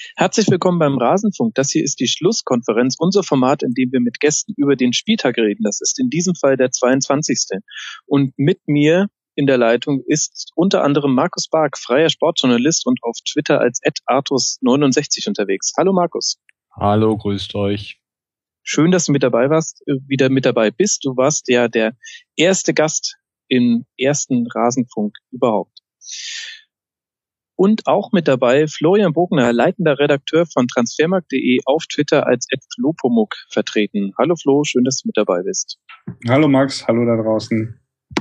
Herzlich willkommen beim Rasenfunk. Das hier ist die Schlusskonferenz, unser Format, in dem wir mit Gästen über den Spieltag reden. Das ist in diesem Fall der 22. Und mit mir in der Leitung ist unter anderem Markus Bark, freier Sportjournalist und auf Twitter als @artus69 unterwegs. Hallo Markus. Hallo, grüßt euch. Schön, dass du wieder mit dabei bist. Du warst ja der erste Gast im ersten Rasenfunk überhaupt. Und auch mit dabei Florian Bogner, leitender Redakteur von transfermarkt.de, auf Twitter als @flopomuk vertreten. Hallo Flo, schön, dass du mit dabei bist. Hallo Max, hallo da draußen.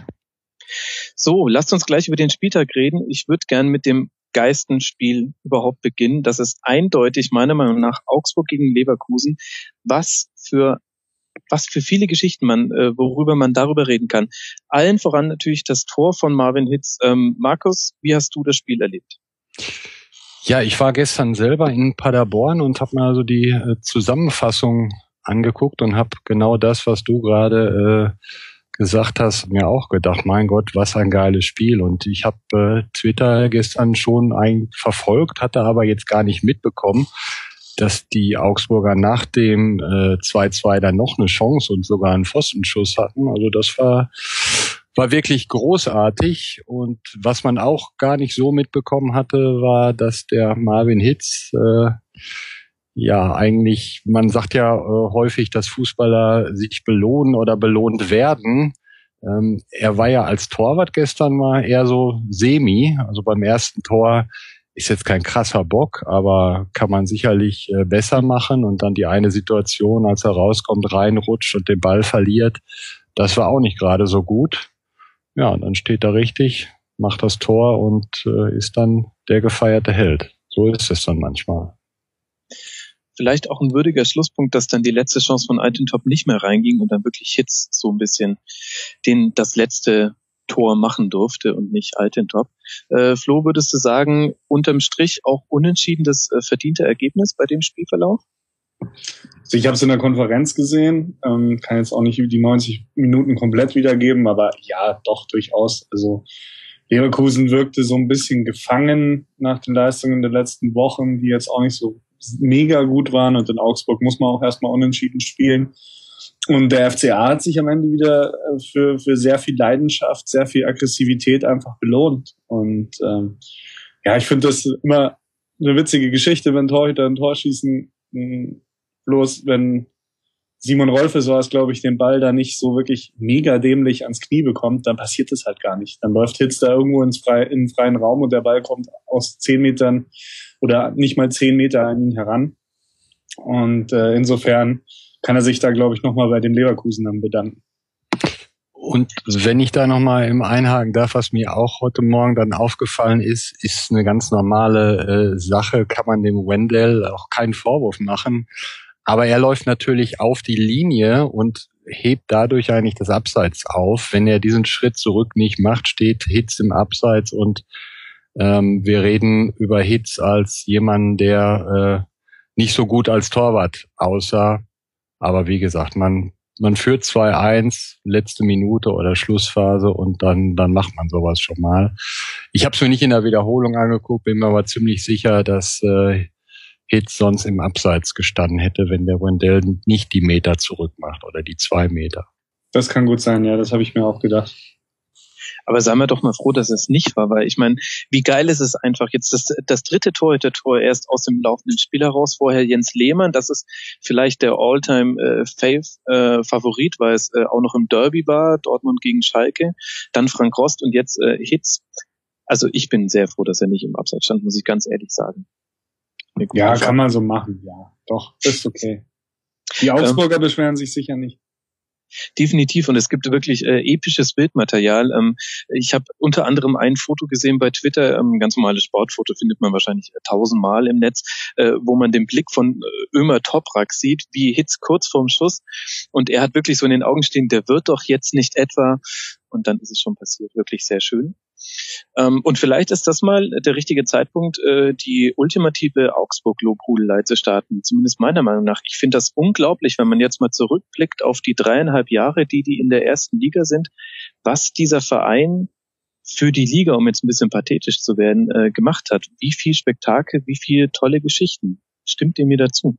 So, lasst uns gleich über den Spieltag reden. Ich würde gern mit dem Geistenspiel überhaupt beginnen. Das ist eindeutig meiner Meinung nach Augsburg gegen Leverkusen. Was für viele Geschichten worüber man darüber reden kann. Allen voran natürlich das Tor von Marvin Hitz. Markus, wie hast du das Spiel erlebt? Ja, ich war gestern selber in Paderborn und habe mir also die Zusammenfassung angeguckt und habe genau das, was du gerade gesagt hast, mir auch gedacht, mein Gott, was ein geiles Spiel. Und ich habe Twitter gestern schon verfolgt, hatte aber jetzt gar nicht mitbekommen, dass die Augsburger nach dem 2-2 dann noch eine Chance und sogar einen Pfostenschuss hatten. Also das war wirklich großartig. Und was man auch gar nicht so mitbekommen hatte, war, dass der Marvin Hitz, eigentlich, man sagt ja häufig, dass Fußballer sich belohnen oder belohnt werden. Er war ja als Torwart gestern mal eher so semi. Also beim ersten Tor ist jetzt kein krasser Bock, aber kann man sicherlich besser machen. Und dann die eine Situation, als er rauskommt, reinrutscht und den Ball verliert, das war auch nicht gerade so gut. Ja, und dann steht er richtig, macht das Tor und ist dann der gefeierte Held. So ist es dann manchmal. Vielleicht auch ein würdiger Schlusspunkt, dass dann die letzte Chance von Altintop nicht mehr reinging und dann wirklich Hitz so ein bisschen das letzte Tor machen durfte und nicht Altintop. Flo, würdest du sagen, unterm Strich auch unentschieden das verdiente Ergebnis bei dem Spielverlauf? Also ich habe es in der Konferenz gesehen, kann jetzt auch nicht die 90 Minuten komplett wiedergeben, aber ja, doch durchaus. Also Leverkusen wirkte so ein bisschen gefangen nach den Leistungen der letzten Wochen, die jetzt auch nicht so mega gut waren, und in Augsburg muss man auch erstmal unentschieden spielen. Und der FCA hat sich am Ende wieder für sehr viel Leidenschaft, sehr viel Aggressivität einfach belohnt. Und ich finde das immer eine witzige Geschichte, wenn Torhüter ein Tor schießen. Bloß wenn Simon Rolfes so was, glaube ich, den Ball da nicht so wirklich mega dämlich ans Knie bekommt, dann passiert das halt gar nicht. Dann läuft Hitz da irgendwo in den freien Raum und der Ball kommt aus 10 Metern oder nicht mal 10 Meter an ihn heran. Und insofern kann er sich da, glaube ich, nochmal bei dem Leverkusen dann bedanken. Und wenn ich da nochmal im einhaken darf, was mir auch heute Morgen dann aufgefallen ist eine ganz normale Sache, kann man dem Wendell auch keinen Vorwurf machen. Aber er läuft natürlich auf die Linie und hebt dadurch eigentlich das Abseits auf. Wenn er diesen Schritt zurück nicht macht, steht Hitz im Abseits und wir reden über Hitz als jemanden, der nicht so gut als Torwart aussah. Aber wie gesagt, man führt 2-1, letzte Minute oder Schlussphase und dann macht man sowas schon mal. Ich habe es mir nicht in der Wiederholung angeguckt, bin mir aber ziemlich sicher, dass Hitz sonst im Abseits gestanden hätte, wenn der Wendell nicht die Meter zurück macht oder die 2 Meter. Das kann gut sein, ja, das habe ich mir auch gedacht. Aber seien wir doch mal froh, dass es nicht war, weil ich meine, wie geil ist es einfach jetzt das dritte Torhüter-Tor erst aus dem laufenden Spiel heraus, vorher Jens Lehmann, das ist vielleicht der All-Time-Favorit, weil es auch noch im Derby war, Dortmund gegen Schalke, dann Frank Rost und jetzt Hitz. Also ich bin sehr froh, dass er nicht im Abseits stand, muss ich ganz ehrlich sagen. Ja, kann man so machen, ja. Doch, ist okay. Die Augsburger beschweren sich sicher nicht. Definitiv, und es gibt wirklich episches Bildmaterial. Ich habe unter anderem ein Foto gesehen bei Twitter, ganz normales Sportfoto, findet man wahrscheinlich 1000-mal im Netz, wo man den Blick von Ömer Toprak sieht, wie Hitz kurz vorm Schuss, und er hat wirklich so in den Augen stehen, der wird doch jetzt nicht etwa, und dann ist es schon passiert, wirklich sehr schön. Und vielleicht ist das mal der richtige Zeitpunkt, die ultimative Augsburg-Lobhudelei zu starten, zumindest meiner Meinung nach. Ich finde das unglaublich, wenn man jetzt mal zurückblickt auf die 3,5 Jahre, die in der ersten Liga sind, was dieser Verein für die Liga, um jetzt ein bisschen pathetisch zu werden, gemacht hat. Wie viel Spektakel, wie viele tolle Geschichten. Stimmt ihr mir dazu?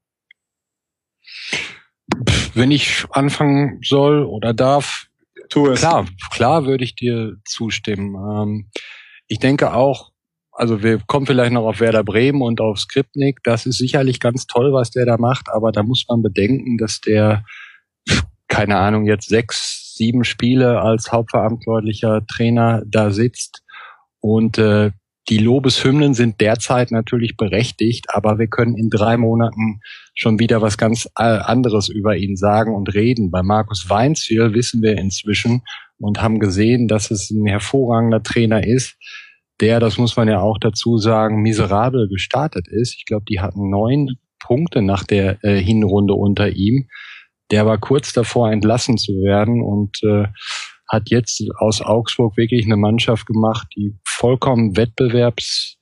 Wenn ich anfangen soll oder darf, tu es. Klar würde ich dir zustimmen. Ich denke auch, also wir kommen vielleicht noch auf Werder Bremen und auf Skripnik. Das ist sicherlich ganz toll, was der da macht, aber da muss man bedenken, dass der, keine Ahnung, jetzt 6, 7 Spiele als hauptverantwortlicher Trainer da sitzt und die Lobeshymnen sind derzeit natürlich berechtigt, aber wir können in 3 Monaten schon wieder was ganz anderes über ihn sagen und reden. Bei Markus Weinzierl wissen wir inzwischen und haben gesehen, dass es ein hervorragender Trainer ist, der, das muss man ja auch dazu sagen, miserabel gestartet ist. Ich glaube, die hatten 9 Punkte nach der Hinrunde unter ihm. Der war kurz davor, entlassen zu werden und hat jetzt aus Augsburg wirklich eine Mannschaft gemacht, die vollkommen wettbewerbsfähig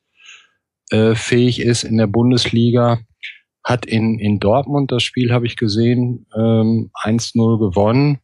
ist in der Bundesliga. Hat in Dortmund, das Spiel habe ich gesehen, 1-0 gewonnen.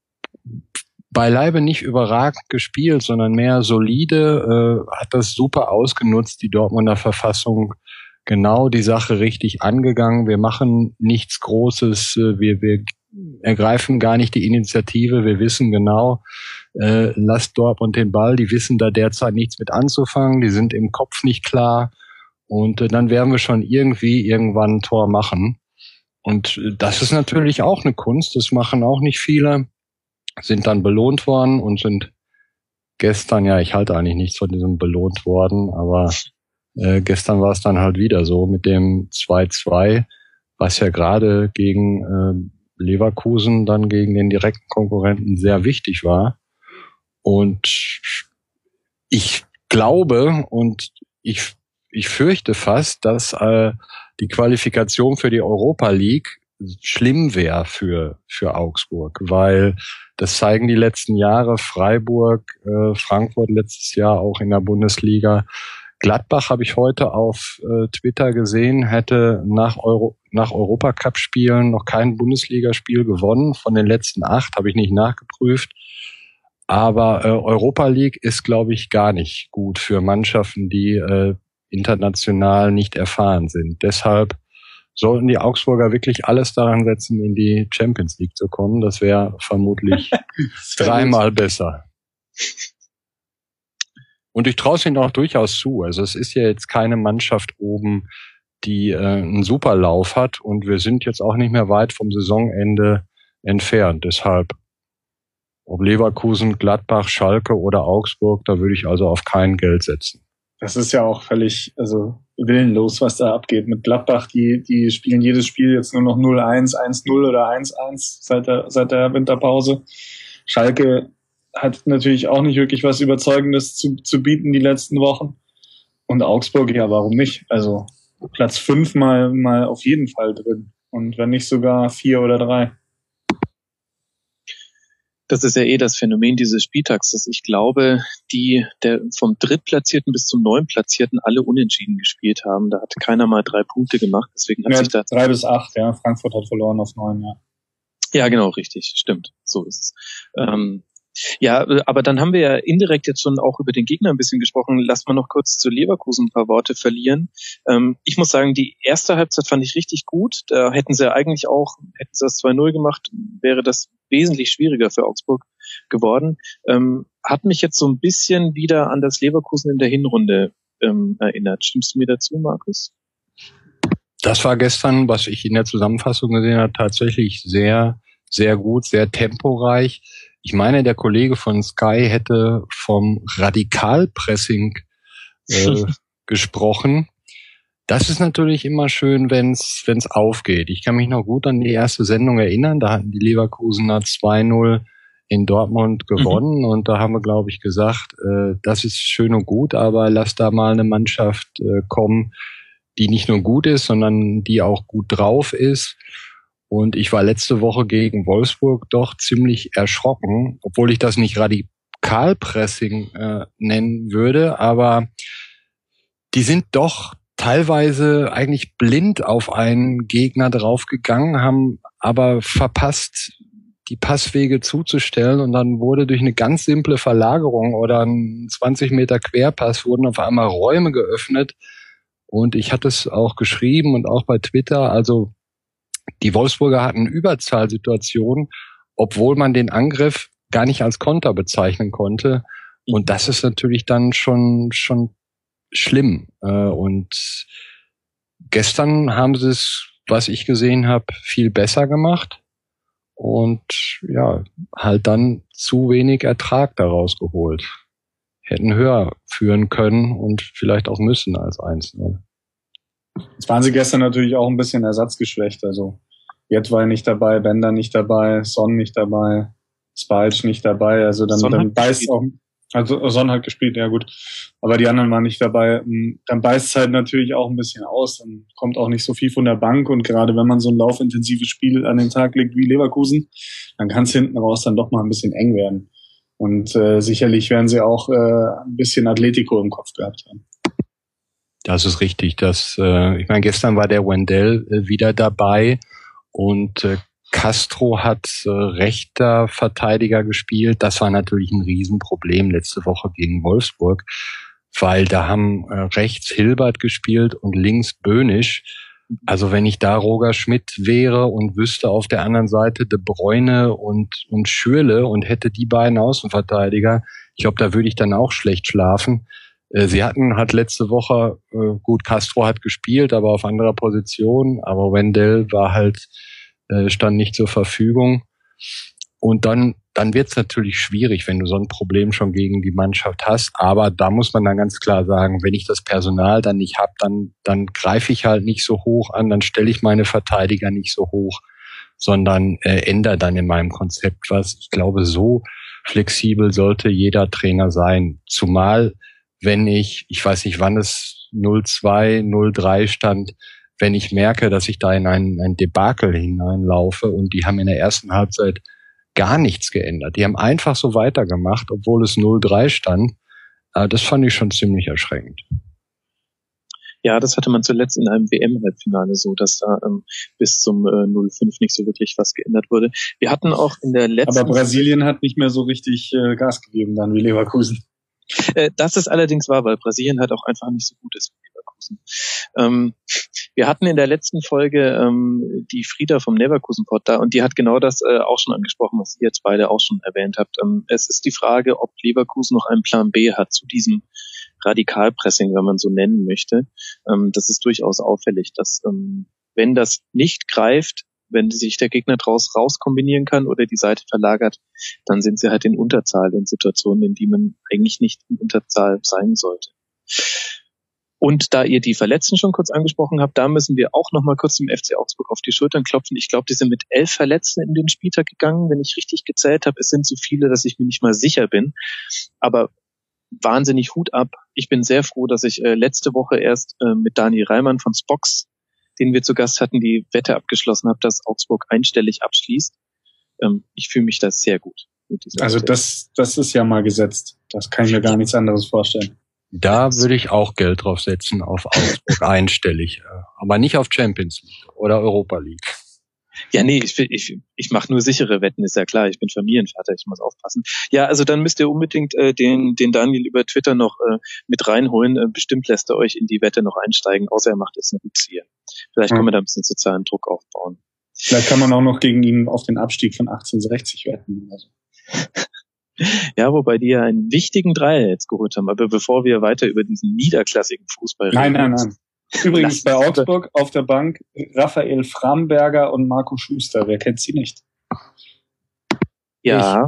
Beileibe nicht überragend gespielt, sondern mehr solide, hat das super ausgenutzt, die Dortmunder Verfassung, genau die Sache richtig angegangen. Wir machen nichts Großes, wir ergreifen gar nicht die Initiative, wir wissen genau, lasst Dortmund den Ball, die wissen da derzeit nichts mit anzufangen, die sind im Kopf nicht klar und dann werden wir schon irgendwann ein Tor machen. Und das ist natürlich auch eine Kunst, das machen auch nicht viele, sind dann belohnt worden und sind gestern, ja, ich halte eigentlich nichts von diesem belohnt worden, aber gestern war es dann halt wieder so mit dem 2-2, was ja gerade gegen Leverkusen dann gegen den direkten Konkurrenten sehr wichtig war. Und ich glaube und ich fürchte fast, dass die Qualifikation für die Europa League schlimm wäre für Augsburg, weil das zeigen die letzten Jahre, Freiburg, Frankfurt letztes Jahr auch in der Bundesliga. Gladbach habe ich heute auf Twitter gesehen, hätte nach Europacup-Spielen noch kein Bundesligaspiel gewonnen. Von den letzten 8 habe ich nicht nachgeprüft. Aber Europa League ist, glaube ich, gar nicht gut für Mannschaften, die international nicht erfahren sind. Deshalb sollten die Augsburger wirklich alles daran setzen, in die Champions League zu kommen. Das wäre vermutlich 3-mal besser. Und ich traue es ihnen auch durchaus zu. Also es ist ja jetzt keine Mannschaft oben, die einen super Lauf hat. Und wir sind jetzt auch nicht mehr weit vom Saisonende entfernt. Deshalb, ob Leverkusen, Gladbach, Schalke oder Augsburg, da würde ich also auf kein Geld setzen. Das ist ja auch völlig willenlos, was da abgeht. Mit Gladbach, die spielen jedes Spiel jetzt nur noch 0-1, 1-0 oder 1-1 seit der Winterpause. Schalke hat natürlich auch nicht wirklich was Überzeugendes zu bieten die letzten Wochen. Und Augsburg, ja, warum nicht? Also Platz 5 mal auf jeden Fall drin. Und wenn nicht sogar 4 oder 3. Das ist ja das Phänomen dieses Spieltags, dass ich glaube, der vom Drittplatzierten bis zum Neuntplatzierten alle unentschieden gespielt haben. Da hat keiner mal 3 Punkte gemacht. Deswegen hat sich da 3 bis 8, ja. Frankfurt hat verloren auf 9, ja. Ja, genau, richtig. Stimmt. So ist es. Ja, aber dann haben wir ja indirekt jetzt schon auch über den Gegner ein bisschen gesprochen. Lass mal noch kurz zu Leverkusen ein paar Worte verlieren. Ich muss sagen, die erste Halbzeit fand ich richtig gut. Da hätten sie das 2-0 gemacht, wäre das wesentlich schwieriger für Augsburg geworden. Hat mich jetzt so ein bisschen wieder an das Leverkusen in der Hinrunde erinnert. Stimmst du mir dazu, Markus? Das war gestern, was ich in der Zusammenfassung gesehen habe, tatsächlich sehr, sehr gut, sehr temporeich. Ich meine, der Kollege von Sky hätte vom Radikalpressing gesprochen. Das ist natürlich immer schön, wenn's aufgeht. Ich kann mich noch gut an die erste Sendung erinnern. Da hatten die Leverkusener 2-0 in Dortmund gewonnen. Und da haben wir, glaube ich, gesagt, das ist schön und gut, aber lass da mal eine Mannschaft kommen, die nicht nur gut ist, sondern die auch gut drauf ist. Und ich war letzte Woche gegen Wolfsburg doch ziemlich erschrocken, obwohl ich das nicht Radikalpressing nennen würde, aber die sind doch teilweise eigentlich blind auf einen Gegner draufgegangen, haben aber verpasst, die Passwege zuzustellen und dann wurde durch eine ganz simple Verlagerung oder ein 20 Meter Querpass wurden auf einmal Räume geöffnet und ich hatte es auch geschrieben und auch bei Twitter, also die Wolfsburger hatten Überzahlsituationen, obwohl man den Angriff gar nicht als Konter bezeichnen konnte und das ist natürlich dann schon schlimm und gestern haben sie es, was ich gesehen habe, viel besser gemacht. Und ja, halt dann zu wenig Ertrag daraus geholt. Hätten höher führen können und vielleicht auch müssen als 1-0. Jetzt waren sie gestern natürlich auch ein bisschen ersatzgeschwächt. Also Jedwai nicht dabei, Bender nicht dabei, Son nicht dabei, Spalch nicht dabei. Also dann beißt auch... Also Son hat gespielt, ja gut. Aber die anderen waren nicht dabei. Dann beißt es halt natürlich auch ein bisschen aus. Dann kommt auch nicht so viel von der Bank. Und gerade wenn man so ein laufintensives Spiel an den Tag legt wie Leverkusen, dann kann es hinten raus dann doch mal ein bisschen eng werden. Und sicherlich werden sie auch ein bisschen Atletico im Kopf gehabt haben. Das ist richtig. Ich meine, gestern war der Wendell wieder dabei und Castro hat rechter Verteidiger gespielt. Das war natürlich ein Riesenproblem letzte Woche gegen Wolfsburg, weil da haben rechts Hilbert gespielt und links Böhnisch. Also wenn ich da Roger Schmidt wäre und wüsste auf der anderen Seite De Bruyne und Schürrle und hätte die beiden Außenverteidiger, ich glaube, da würde ich dann auch schlecht schlafen. Sie hat letzte Woche, gut, Castro hat gespielt, aber auf anderer Position, aber Wendell war halt stand nicht zur Verfügung. Und dann wird es natürlich schwierig, wenn du so ein Problem schon gegen die Mannschaft hast. Aber da muss man dann ganz klar sagen, wenn ich das Personal dann nicht habe, dann greife ich halt nicht so hoch an, dann stelle ich meine Verteidiger nicht so hoch, sondern ändere dann in meinem Konzept was. Ich glaube, so flexibel sollte jeder Trainer sein. Zumal, wenn ich weiß nicht, wann es 0-2, 0-3 stand, wenn ich merke, dass ich da in ein Debakel hineinlaufe und die haben in der ersten Halbzeit gar nichts geändert. Die haben einfach so weitergemacht, obwohl es 0-3 stand. Das fand ich schon ziemlich erschreckend. Ja, das hatte man zuletzt in einem WM-Halbfinale so, dass da bis zum 0-5 nicht so wirklich was geändert wurde. Wir hatten auch in der letzten... Aber Brasilien hat nicht mehr so richtig Gas gegeben dann wie Leverkusen. Das ist allerdings wahr, weil Brasilien halt auch einfach nicht so gut ist wie Leverkusen. Wir hatten in der letzten Folge die Frieda vom Leverkusen-Pod da und die hat genau das auch schon angesprochen, was ihr jetzt beide auch schon erwähnt habt. Es ist die Frage, ob Leverkusen noch einen Plan B hat zu diesem Radikalpressing, wenn man so nennen möchte. Das ist durchaus auffällig, dass wenn das nicht greift, wenn sich der Gegner raus kombinieren kann oder die Seite verlagert, dann sind sie halt in Unterzahl in Situationen, in die man eigentlich nicht in Unterzahl sein sollte. Und da ihr die Verletzten schon kurz angesprochen habt, da müssen wir auch noch mal kurz dem FC Augsburg auf die Schultern klopfen. Ich glaube, die sind mit 11 Verletzten in den Spieltag gegangen, wenn ich richtig gezählt habe. Es sind so viele, dass ich mir nicht mal sicher bin. Aber wahnsinnig Hut ab. Ich bin sehr froh, dass ich letzte Woche erst mit Daniel Reimann von Spox, den wir zu Gast hatten, die Wette abgeschlossen habe, dass Augsburg einstellig abschließt. Ich fühle mich da sehr gut. Also das ist ja mal gesetzt. Das kann ich mir gar nichts anderes vorstellen. Da würde ich auch Geld drauf setzen, auf Augsburg einstellig. Aber nicht auf Champions League oder Europa League. Ja, nee, ich mache nur sichere Wetten, ist ja klar. Ich bin Familienvater, ich muss aufpassen. Ja, also dann müsst ihr unbedingt den Daniel über Twitter noch mit reinholen. Bestimmt lässt er euch in die Wette noch einsteigen, außer er macht jetzt einen Rückzieher. Vielleicht können wir da ein bisschen sozialen Druck aufbauen. Vielleicht kann man auch noch gegen ihn auf den Abstieg von 1860 wetten. Also. Ja, wobei die ja einen wichtigen Dreier jetzt geholt haben. Aber bevor wir weiter über diesen niederklassigen Fußball reden. Nein. Übrigens bei Augsburg auf der Bank Raphael Framberger und Marco Schuster. Wer kennt sie nicht? Ja.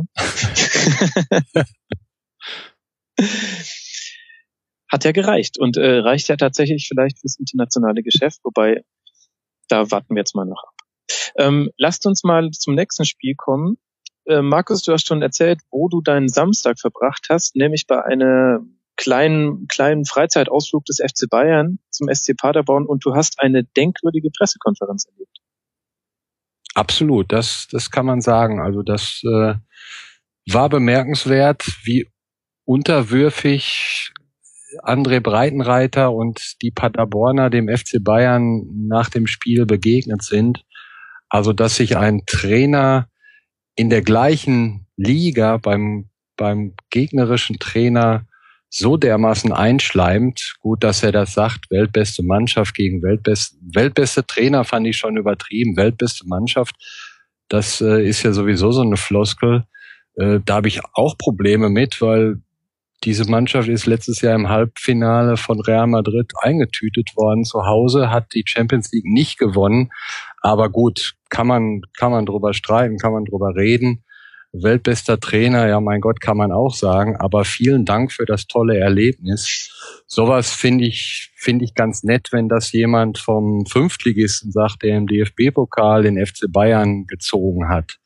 Hat ja gereicht und reicht ja tatsächlich vielleicht fürs internationale Geschäft, wobei da warten wir jetzt mal noch ab. Lasst uns mal zum nächsten Spiel kommen. Markus, du hast schon erzählt, wo du deinen Samstag verbracht hast, nämlich bei einer kleinen Freizeitausflug des FC Bayern zum SC Paderborn und du hast eine denkwürdige Pressekonferenz erlebt. Absolut, das kann man sagen. Also das war bemerkenswert, wie unterwürfig André Breitenreiter und die Paderborner dem FC Bayern nach dem Spiel begegnet sind. Also dass sich ein Trainer in der gleichen Liga beim gegnerischen Trainer so dermaßen einschleimt. Gut, dass er das sagt, weltbeste Mannschaft gegen weltbeste Trainer fand ich schon übertrieben, weltbeste Mannschaft. Das ist ja sowieso so eine Floskel. Da habe ich auch Probleme mit, weil diese Mannschaft ist letztes Jahr im Halbfinale von Real Madrid eingetütet worden zu Hause, hat die Champions League nicht gewonnen. Aber gut, kann man drüber streiten, kann man drüber reden. Weltbester Trainer, ja mein Gott, kann man auch sagen. Aber vielen Dank für das tolle Erlebnis. Sowas finde ich ganz nett, wenn das jemand vom Fünftligisten sagt, der im DFB-Pokal den FC Bayern gezogen hat.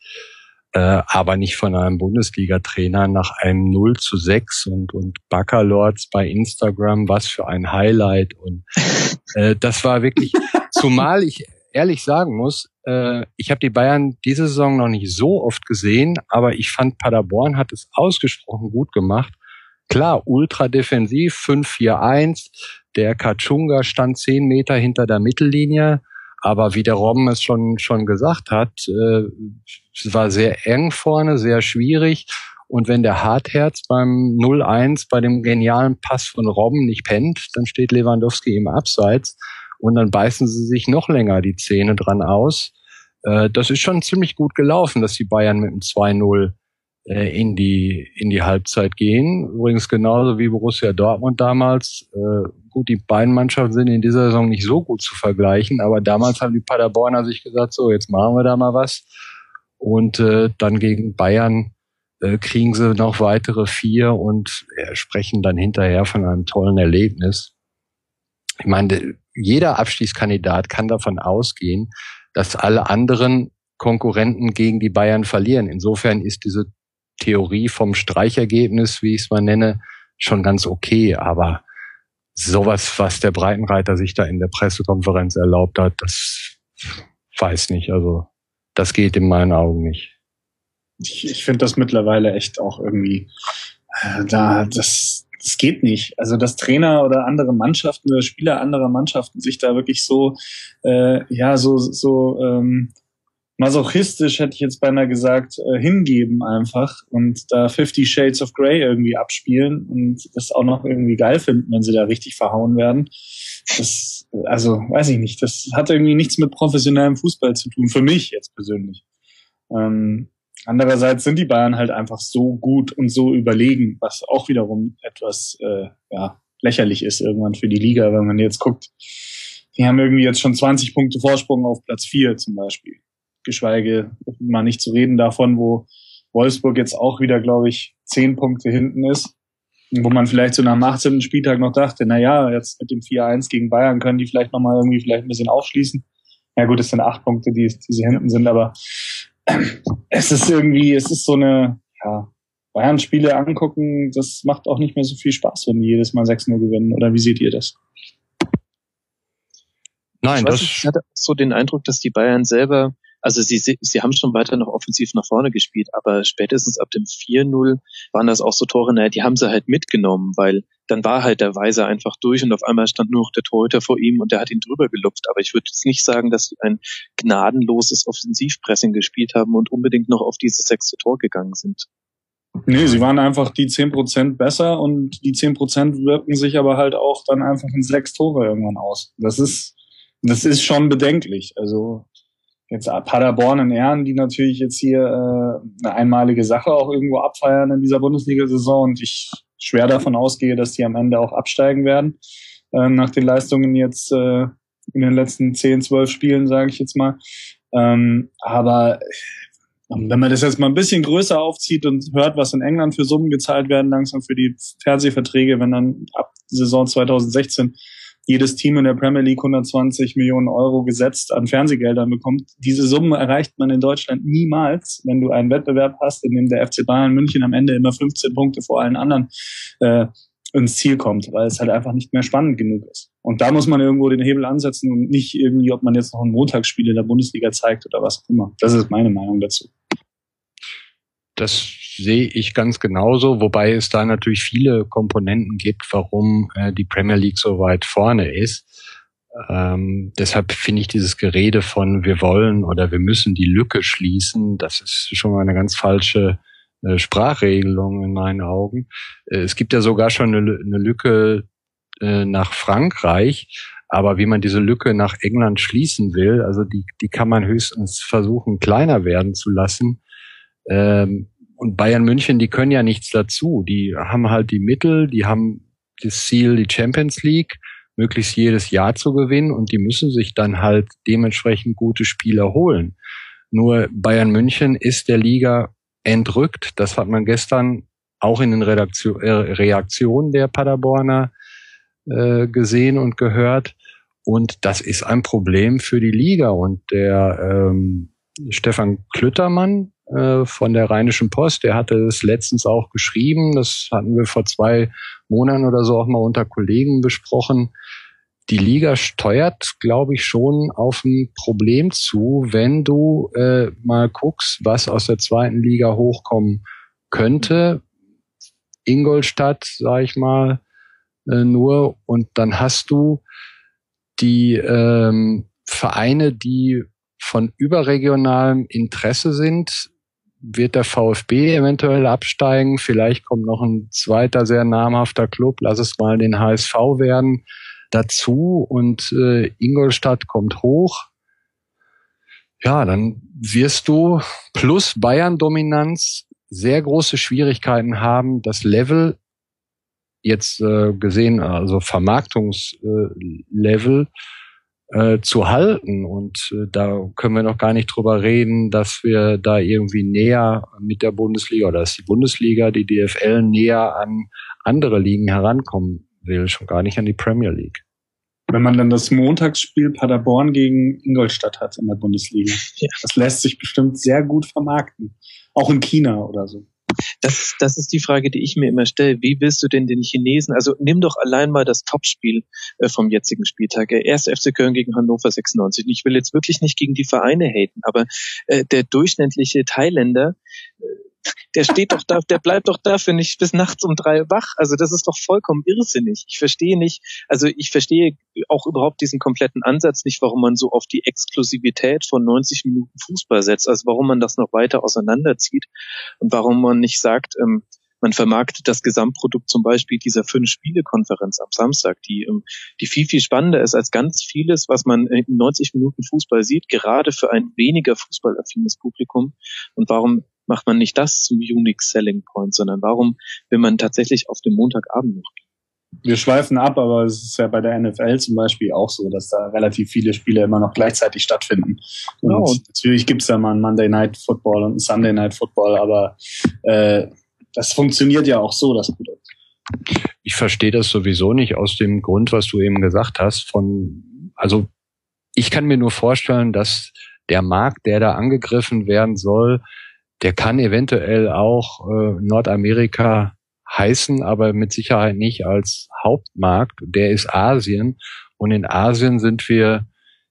Aber nicht von einem Bundesliga-Trainer nach einem 0:6 und Bacalords bei Instagram, was für ein Highlight. Und das war wirklich, zumal ich ehrlich sagen muss, ich habe die Bayern diese Saison noch nicht so oft gesehen, aber ich fand, Paderborn hat es ausgesprochen gut gemacht. Klar, ultra defensiv, 5-4-1, der Kachunga stand 10 Meter hinter der Mittellinie, aber wie der Robben es schon gesagt hat, es war sehr eng vorne, sehr schwierig. Und wenn der Hartherz beim 0:1 bei dem genialen Pass von Robben nicht pennt, dann steht Lewandowski im Abseits und dann beißen sie sich noch länger die Zähne dran aus. Das ist schon ziemlich gut gelaufen, dass die Bayern mit dem 2:0 in die Halbzeit gehen. Übrigens genauso wie Borussia Dortmund damals. Gut, die beiden Mannschaften sind in dieser Saison nicht so gut zu vergleichen, aber damals haben die Paderborner sich gesagt, so, jetzt machen wir da mal was. Und dann gegen Bayern kriegen sie noch weitere 4 und sprechen dann hinterher von einem tollen Erlebnis. Ich meine, jeder Abstiegskandidat kann davon ausgehen, dass alle anderen Konkurrenten gegen die Bayern verlieren. Insofern ist diese Theorie vom Streichergebnis, wie ich es mal nenne, schon ganz okay. Aber sowas, was der Breitenreiter sich da in der Pressekonferenz erlaubt hat, das weiß nicht. Also das geht in meinen Augen nicht. Ich finde das mittlerweile echt auch irgendwie, das geht nicht. Also dass Trainer oder andere Mannschaften oder Spieler anderer Mannschaften sich da wirklich so masochistisch, hätte ich jetzt beinahe gesagt, hingeben einfach und da 50 Shades of Grey irgendwie abspielen und das auch noch irgendwie geil finden, wenn sie da richtig verhauen werden. Das, also weiß ich nicht, das hat irgendwie nichts mit professionellem Fußball zu tun, für mich jetzt persönlich. Andererseits sind die Bayern halt einfach so gut und so überlegen, was auch wiederum etwas lächerlich ist irgendwann für die Liga, wenn man jetzt guckt. Die haben irgendwie jetzt schon 20 Punkte Vorsprung auf Platz 4 zum Beispiel. Geschweige mal nicht zu reden davon, wo Wolfsburg jetzt auch wieder, glaube ich, 10 Punkte hinten ist. Wo man vielleicht so nach dem 18. Spieltag noch dachte, jetzt mit dem 4-1 gegen Bayern können die vielleicht nochmal irgendwie vielleicht ein bisschen aufschließen. Ja gut, es sind 8 Punkte, die sie hinten sind, aber es ist so eine, Bayern-Spiele angucken, das macht auch nicht mehr so viel Spaß, wenn die jedes Mal 6-0 gewinnen. Oder wie seht ihr das? Nein, ich hatte so den Eindruck, dass die Bayern selber, also sie haben schon weiter noch offensiv nach vorne gespielt, aber spätestens ab dem 4-0 waren das auch so Tore, die haben sie halt mitgenommen, weil dann war halt der Weiser einfach durch und auf einmal stand nur noch der Torhüter vor ihm und der hat ihn drüber gelupft. Aber ich würde jetzt nicht sagen, dass sie ein gnadenloses Offensivpressing gespielt haben und unbedingt noch auf dieses 6. Tor gegangen sind. Nee, sie waren einfach die 10% besser und die 10% wirken sich aber halt auch dann einfach in 6 Tore irgendwann aus. Das ist schon bedenklich. Also jetzt Paderborn in Ehren, die natürlich jetzt hier eine einmalige Sache auch irgendwo abfeiern in dieser Bundesliga-Saison und ich schwer davon ausgehe, dass die am Ende auch absteigen werden, nach den Leistungen jetzt in den letzten 10, 12 Spielen, sage ich jetzt mal. Aber wenn man das jetzt mal ein bisschen größer aufzieht und hört, was in England für Summen gezahlt werden, langsam für die Fernsehverträge, wenn dann ab Saison 2016 jedes Team in der Premier League 120 Millionen Euro gesetzt an Fernsehgeldern bekommt. Diese Summen erreicht man in Deutschland niemals, wenn du einen Wettbewerb hast, in dem der FC Bayern München am Ende immer 15 Punkte vor allen anderen ins Ziel kommt, weil es halt einfach nicht mehr spannend genug ist. Und da muss man irgendwo den Hebel ansetzen und nicht irgendwie, ob man jetzt noch ein Montagsspiel in der Bundesliga zeigt oder was auch immer. Das ist meine Meinung dazu. Das sehe ich ganz genauso, wobei es da natürlich viele Komponenten gibt, warum die Premier League so weit vorne ist. Deshalb finde ich dieses Gerede von wir wollen oder wir müssen die Lücke schließen, das ist schon mal eine ganz falsche Sprachregelung in meinen Augen. Es gibt ja sogar schon eine Lücke nach Frankreich, aber wie man diese Lücke nach England schließen will, also die kann man höchstens versuchen, kleiner werden zu lassen. Und Bayern München, die können ja nichts dazu. Die haben halt die Mittel, die haben das Ziel, die Champions League möglichst jedes Jahr zu gewinnen und die müssen sich dann halt dementsprechend gute Spieler holen. Nur Bayern München ist der Liga entrückt. Das hat man gestern auch in den Reaktionen der Paderborner gesehen und gehört. Und das ist ein Problem für die Liga. Und der Stefan Klüttermann von der Rheinischen Post, der hatte es letztens auch geschrieben. Das hatten wir vor 2 Monaten oder so auch mal unter Kollegen besprochen. Die Liga steuert, glaube ich, schon auf ein Problem zu, wenn du mal guckst, was aus der 2. Liga hochkommen könnte. Ingolstadt, sag ich mal, nur. Und dann hast du die Vereine, die von überregionalem Interesse sind. Wird der VfB eventuell absteigen? Vielleicht kommt noch ein zweiter sehr namhafter Club, lass es mal den HSV werden, dazu und Ingolstadt kommt hoch. Ja, dann wirst du plus Bayern-Dominanz sehr große Schwierigkeiten haben, das Level jetzt gesehen, also Vermarktungslevel zu halten. Und da können wir noch gar nicht drüber reden, dass wir da irgendwie näher mit der Bundesliga oder dass die Bundesliga, die DFL näher an andere Ligen herankommen will, schon gar nicht an die Premier League. Wenn man dann das Montagsspiel Paderborn gegen Ingolstadt hat in der Bundesliga, ja. Das lässt sich bestimmt sehr gut vermarkten. Auch in China oder so. Das ist die Frage, die ich mir immer stelle. Wie willst du denn den Chinesen, also nimm doch allein mal das Topspiel vom jetzigen Spieltag. 1. FC Köln gegen Hannover 96. Und ich will jetzt wirklich nicht gegen die Vereine haten, aber der durchschnittliche Thailänder, der steht doch da, der bleibt doch dafür nicht bis nachts um 3 wach. Also das ist doch vollkommen irrsinnig. Ich verstehe auch überhaupt diesen kompletten Ansatz nicht, warum man so auf die Exklusivität von 90 Minuten Fußball setzt. Also warum man das noch weiter auseinanderzieht und warum man nicht sagt, man vermarktet das Gesamtprodukt zum Beispiel dieser 5-Spiele-Konferenz am Samstag, die viel, viel spannender ist als ganz vieles, was man in 90 Minuten Fußball sieht, gerade für ein weniger fußballaffines Publikum. Und warum macht man nicht das zum Unique Selling Point, sondern warum will man tatsächlich auf den Montagabend noch gehen? Wir schweifen ab, aber es ist ja bei der NFL zum Beispiel auch so, dass da relativ viele Spiele immer noch gleichzeitig stattfinden. Und natürlich gibt's da mal einen Monday Night Football und einen Sunday Night Football, aber das funktioniert ja auch so, das Produkt. Ich verstehe das sowieso nicht aus dem Grund, was du eben gesagt hast. Also ich kann mir nur vorstellen, dass der Markt, der da angegriffen werden soll, der kann eventuell auch Nordamerika heißen, aber mit Sicherheit nicht als Hauptmarkt. Der ist Asien. Und in Asien sind wir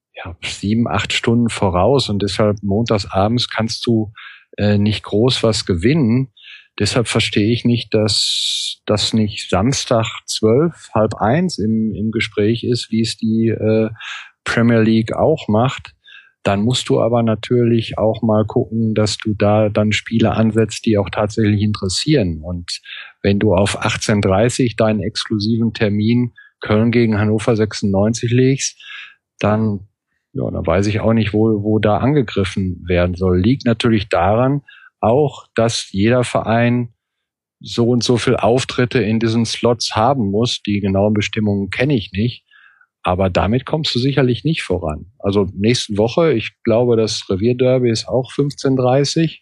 7-8 Stunden voraus. Und deshalb montagsabends kannst du nicht groß was gewinnen. Deshalb verstehe ich nicht, dass das nicht Samstag 12, 12:30 im Gespräch ist, wie es die Premier League auch macht. Dann musst du aber natürlich auch mal gucken, dass du da dann Spiele ansetzt, die auch tatsächlich interessieren. Und wenn du auf 18:30 deinen exklusiven Termin Köln gegen Hannover 96 legst, dann weiß ich auch nicht, wo da angegriffen werden soll. Liegt natürlich daran auch, dass jeder Verein so und so viel Auftritte in diesen Slots haben muss. Die genauen Bestimmungen kenne ich nicht. Aber damit kommst du sicherlich nicht voran. Also nächste Woche, ich glaube, das Revierderby ist auch 15:30.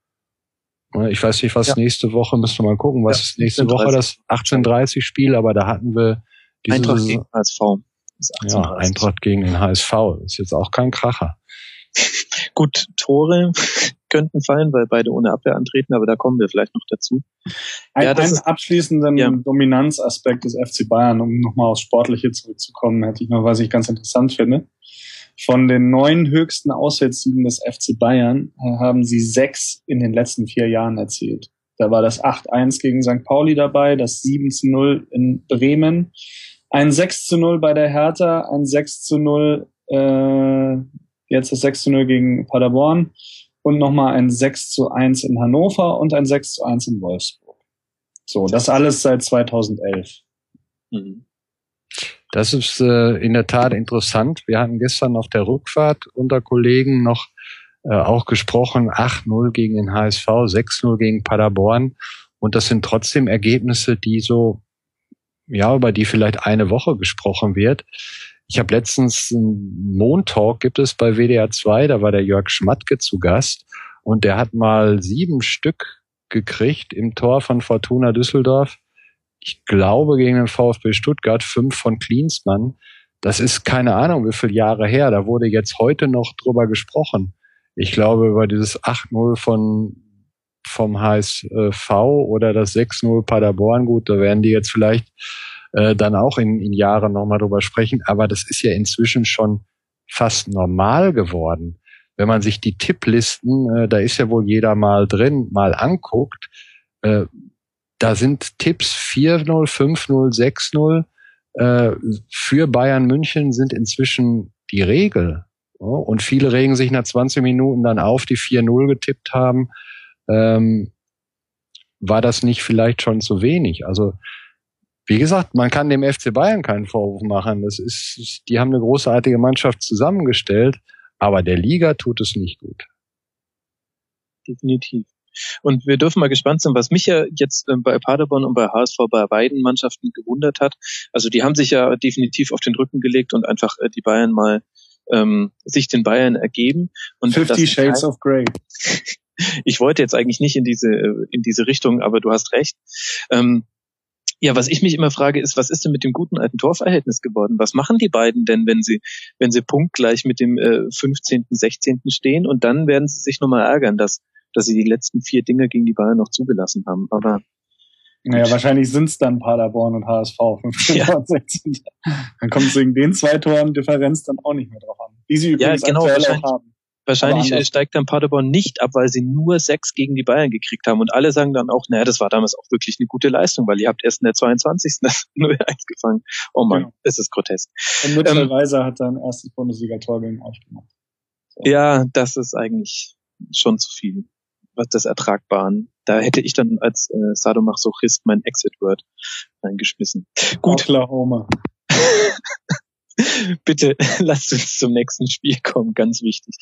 Ich weiß nicht, was nächste Woche, müsste mal gucken, was ist nächste Woche das 18:30 Spiel, aber da hatten wir Eintracht gegen HSV. Ja, Eintracht gegen den HSV. Ist jetzt auch kein Kracher. Gut, Tore könnten fallen, weil beide ohne Abwehr antreten, aber da kommen wir vielleicht noch dazu. Einen abschließenden Dominanzaspekt des FC Bayern, um nochmal aufs Sportliche zurückzukommen, hätte ich noch, was ich ganz interessant finde. Von den 9 höchsten Auswärtssiegen des FC Bayern haben sie 6 in den letzten 4 Jahren erzielt. Da war das 8-1 gegen St. Pauli dabei, das 7-0 in Bremen, ein 6:0 bei der Hertha, ein 6:0, jetzt das 6:0 gegen Paderborn und nochmal ein 6:1 in Hannover und ein 6:1 in Wolfsburg. So, das alles seit 2011. Mhm. Das ist in der Tat interessant. Wir hatten gestern auf der Rückfahrt unter Kollegen noch auch gesprochen, 8:0 gegen den HSV, 6:0 gegen Paderborn. Und das sind trotzdem Ergebnisse, die so, ja, über die vielleicht eine Woche gesprochen wird. Ich habe letztens einen Montalk, gibt es bei WDR 2, da war der Jörg Schmatke zu Gast und der hat mal 7 Stück gekriegt im Tor von Fortuna Düsseldorf. Ich glaube gegen den VfB Stuttgart 5 von Klinsmann. Das ist keine Ahnung, wie viele Jahre her. Da wurde jetzt heute noch drüber gesprochen. Ich glaube über dieses 8:0 vom HSV oder das 6:0 Paderborn. Gut, da werden die jetzt vielleicht dann auch in Jahren nochmal drüber sprechen. Aber das ist ja inzwischen schon fast normal geworden. Wenn man sich die Tipplisten, da ist ja wohl jeder mal drin, mal anguckt, da sind Tipps 4:0, 5:0, 6:0 für Bayern München sind inzwischen die Regel. Und viele regen sich nach 20 Minuten dann auf, die 4:0 getippt haben. War das nicht vielleicht schon zu wenig? Also, wie gesagt, man kann dem FC Bayern keinen Vorwurf machen. Die haben eine großartige Mannschaft zusammengestellt, aber der Liga tut es nicht gut. Definitiv. Und wir dürfen mal gespannt sein, was mich ja jetzt bei Paderborn und bei HSV bei beiden Mannschaften gewundert hat. Also die haben sich ja definitiv auf den Rücken gelegt und einfach die Bayern mal sich den Bayern ergeben. Und 50 Shades of Grey. Ich wollte jetzt eigentlich nicht in diese Richtung, aber du hast recht. Ja, was ich mich immer frage, ist, was ist denn mit dem guten alten Torverhältnis geworden? Was machen die beiden denn, wenn sie punktgleich mit dem 15., 16. stehen? Und dann werden sie sich nochmal ärgern, dass sie die letzten 4 Dinge gegen die Bayern noch zugelassen haben. Aber naja, wahrscheinlich sind es dann Paderborn und HSV, 15. und 16. Dann kommt es wegen den 2 Toren Differenz dann auch nicht mehr drauf an. Die sie übrigens aktuell auch haben. Wahrscheinlich steigt dann Paderborn nicht ab, weil sie nur 6 gegen die Bayern gekriegt haben. Und alle sagen dann auch, naja, das war damals auch wirklich eine gute Leistung, weil ihr habt erst in der 22. das 0:1 gefangen. Oh Mann, genau. Es ist grotesk. Und Mitchell Weiser hat sein erstes Bundesliga-Tor gegen euch gemacht. So. Ja, das ist eigentlich schon zu viel. Was das Ertragbaren. Da hätte ich dann als Sadomasochist mein Exit-Word reingeschmissen. Gut. Oklahoma. Bitte lasst uns zum nächsten Spiel kommen, ganz wichtig.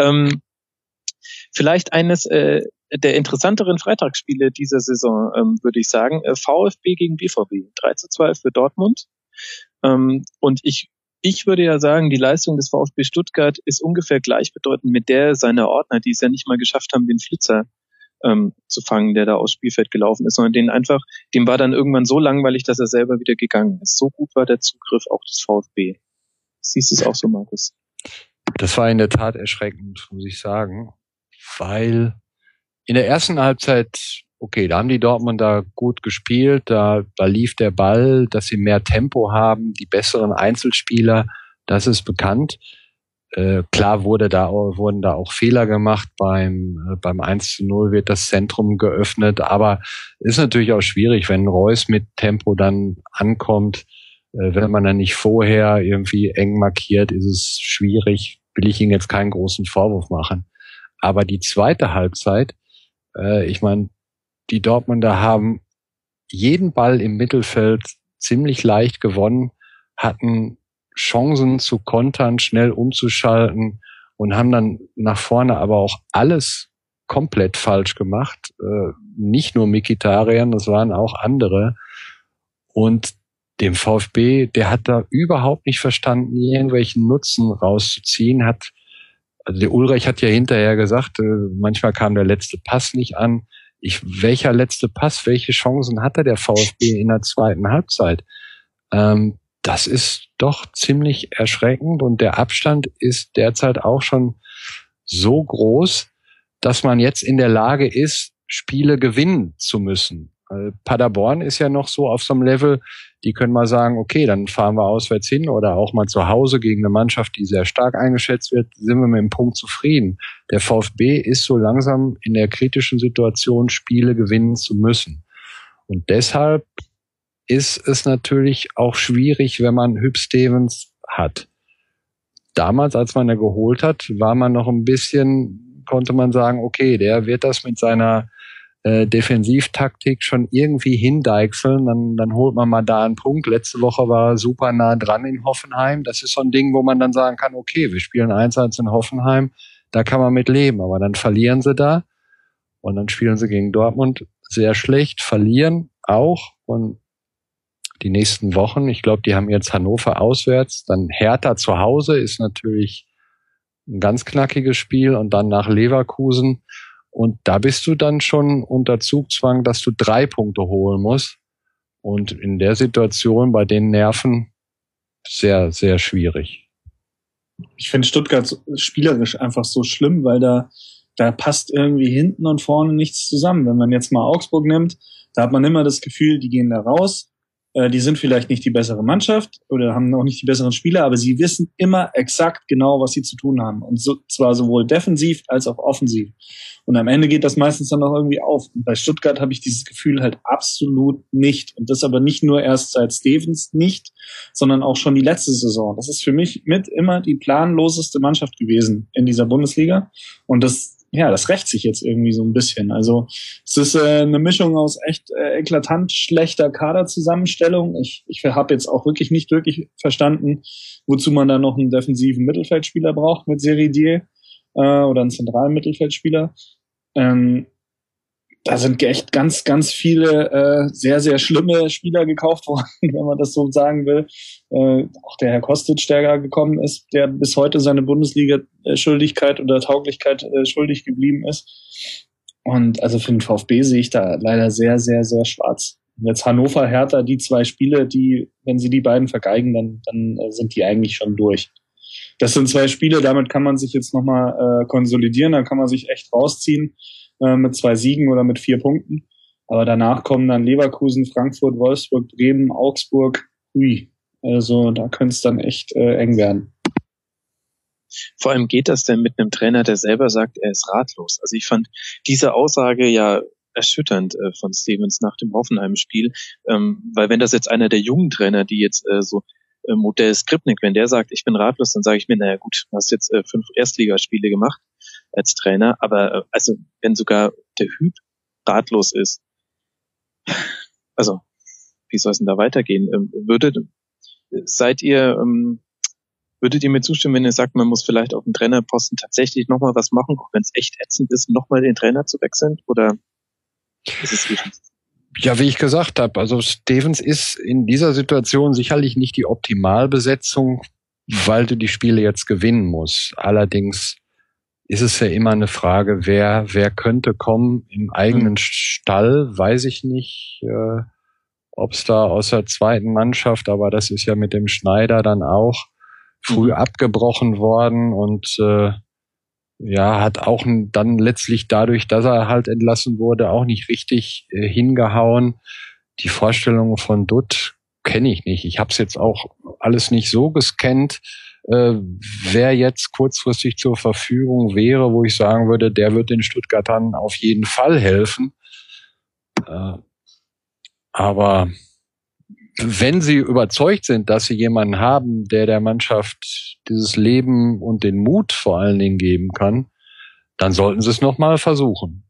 Vielleicht eines der interessanteren Freitagsspiele dieser Saison, würde ich sagen. VfB gegen BVB, 3:2 für Dortmund. Und ich würde ja sagen, die Leistung des VfB Stuttgart ist ungefähr gleichbedeutend mit der seiner Ordner, die es ja nicht mal geschafft haben, den Flitzer zu fangen, der da aufs Spielfeld gelaufen ist, sondern dem war dann irgendwann so langweilig, dass er selber wieder gegangen ist. So gut war der Zugriff auch des VfB. Siehst du es auch so, Markus? Das war in der Tat erschreckend, muss ich sagen, weil in der ersten Halbzeit, okay, da haben die Dortmunder gut gespielt, da lief der Ball, dass sie mehr Tempo haben, die besseren Einzelspieler, das ist bekannt. Klar wurden da auch Fehler gemacht, beim 1:0 wird das Zentrum geöffnet, aber ist natürlich auch schwierig, wenn Reus mit Tempo dann ankommt. Wenn man dann nicht vorher irgendwie eng markiert, ist es schwierig. Will ich Ihnen jetzt keinen großen Vorwurf machen. Aber die zweite Halbzeit, ich meine, die Dortmunder haben jeden Ball im Mittelfeld ziemlich leicht gewonnen, hatten Chancen zu kontern, schnell umzuschalten und haben dann nach vorne aber auch alles komplett falsch gemacht. Nicht nur Mkhitaryan, das waren auch andere. Und dem VfB, der hat da überhaupt nicht verstanden, irgendwelchen Nutzen rauszuziehen. Also der Ulreich hat ja hinterher gesagt, manchmal kam der letzte Pass nicht an. Welcher letzte Pass, welche Chancen hatte der VfB in der zweiten Halbzeit? Das ist doch ziemlich erschreckend und der Abstand ist derzeit auch schon so groß, dass man jetzt in der Lage ist, Spiele gewinnen zu müssen. Paderborn ist ja noch so auf so einem Level, die können mal sagen, okay, dann fahren wir auswärts hin oder auch mal zu Hause gegen eine Mannschaft, die sehr stark eingeschätzt wird, sind wir mit dem Punkt zufrieden. Der VfB ist so langsam in der kritischen Situation, Spiele gewinnen zu müssen. Und deshalb ist es natürlich auch schwierig, wenn man Hüb Stevens hat. Damals, als man ihn geholt hat, war man noch ein bisschen, konnte man sagen, okay, der wird das mit seiner Defensivtaktik schon irgendwie hindeichseln, dann holt man mal da einen Punkt. Letzte Woche war er super nah dran in Hoffenheim. Das ist so ein Ding, wo man dann sagen kann, okay, wir spielen 1-1 in Hoffenheim, da kann man mit leben, aber dann verlieren sie da und dann spielen sie gegen Dortmund sehr schlecht, verlieren auch und die nächsten Wochen, ich glaube, die haben jetzt Hannover auswärts, dann Hertha zu Hause ist natürlich ein ganz knackiges Spiel und dann nach Leverkusen. Und da bist du dann schon unter Zugzwang, dass du 3 Punkte holen musst. Und in der Situation bei den Nerven sehr, sehr schwierig. Ich finde Stuttgart spielerisch einfach so schlimm, weil da passt irgendwie hinten und vorne nichts zusammen. Wenn man jetzt mal Augsburg nimmt, da hat man immer das Gefühl, die gehen da raus. Die sind vielleicht nicht die bessere Mannschaft oder haben auch nicht die besseren Spieler, aber sie wissen immer exakt genau, was sie zu tun haben. Und zwar sowohl defensiv als auch offensiv. Und am Ende geht das meistens dann auch irgendwie auf. Und bei Stuttgart habe ich dieses Gefühl halt absolut nicht. Und das aber nicht nur erst seit Stevens nicht, sondern auch schon die letzte Saison. Das ist für mich mit immer die planloseste Mannschaft gewesen in dieser Bundesliga. Und das rächt sich jetzt irgendwie so ein bisschen. Also es ist eine Mischung aus echt eklatant schlechter Kaderzusammenstellung. Ich habe jetzt auch nicht wirklich verstanden, wozu man da noch einen defensiven Mittelfeldspieler braucht mit Seridier oder einen zentralen Mittelfeldspieler. Da sind echt ganz, ganz viele sehr, sehr schlimme Spieler gekauft worden, wenn man das so sagen will. Auch der Herr Kostic, der gekommen ist, der bis heute seine Bundesliga-Schuldigkeit oder Tauglichkeit schuldig geblieben ist. Und also für den VfB sehe ich da leider sehr, sehr, sehr schwarz. Und jetzt Hannover, Hertha, die 2 Spiele, die, wenn sie die beiden vergeigen, dann sind die eigentlich schon durch. Das sind 2 Spiele, damit kann man sich jetzt nochmal konsolidieren, da kann man sich echt rausziehen mit 2 Siegen oder mit 4 Punkten. Aber danach kommen dann Leverkusen, Frankfurt, Wolfsburg, Bremen, Augsburg. Ui, also da könnte es dann echt eng werden. Vor allem geht das denn mit einem Trainer, der selber sagt, er ist ratlos. Also ich fand diese Aussage ja erschütternd von Stevens nach dem Hoffenheim-Spiel, weil wenn das jetzt einer der jungen Trainer, die jetzt Modell Skripnik, wenn der sagt, ich bin ratlos, dann sage ich mir, naja gut, du hast jetzt 5 Erstligaspiele gemacht als Trainer, aber also wenn sogar der Hüb ratlos ist, also wie soll es denn da weitergehen? Würdet ihr mir zustimmen, wenn ihr sagt, man muss vielleicht auf dem Trainerposten tatsächlich nochmal was machen, auch wenn es echt ätzend ist, nochmal den Trainer zu wechseln? Oder ist es nicht? Ja, wie ich gesagt habe, also Stevens ist in dieser Situation sicherlich nicht die Optimalbesetzung, weil du die Spiele jetzt gewinnen musst. Allerdings ist es ja immer eine Frage, wer könnte kommen im eigenen Stall, weiß ich nicht, ob es da aus der zweiten Mannschaft, aber das ist ja mit dem Schneider dann auch früh abgebrochen worden und hat auch dann letztlich dadurch, dass er halt entlassen wurde, auch nicht richtig hingehauen. Die Vorstellungen von Dutt kenne ich nicht. Ich habe es jetzt auch alles nicht so gescannt, wer jetzt kurzfristig zur Verfügung wäre, wo ich sagen würde, der wird den Stuttgartern auf jeden Fall helfen. Aber wenn sie überzeugt sind, dass sie jemanden haben, der Mannschaft dieses Leben und den Mut vor allen Dingen geben kann, dann sollten sie es nochmal versuchen.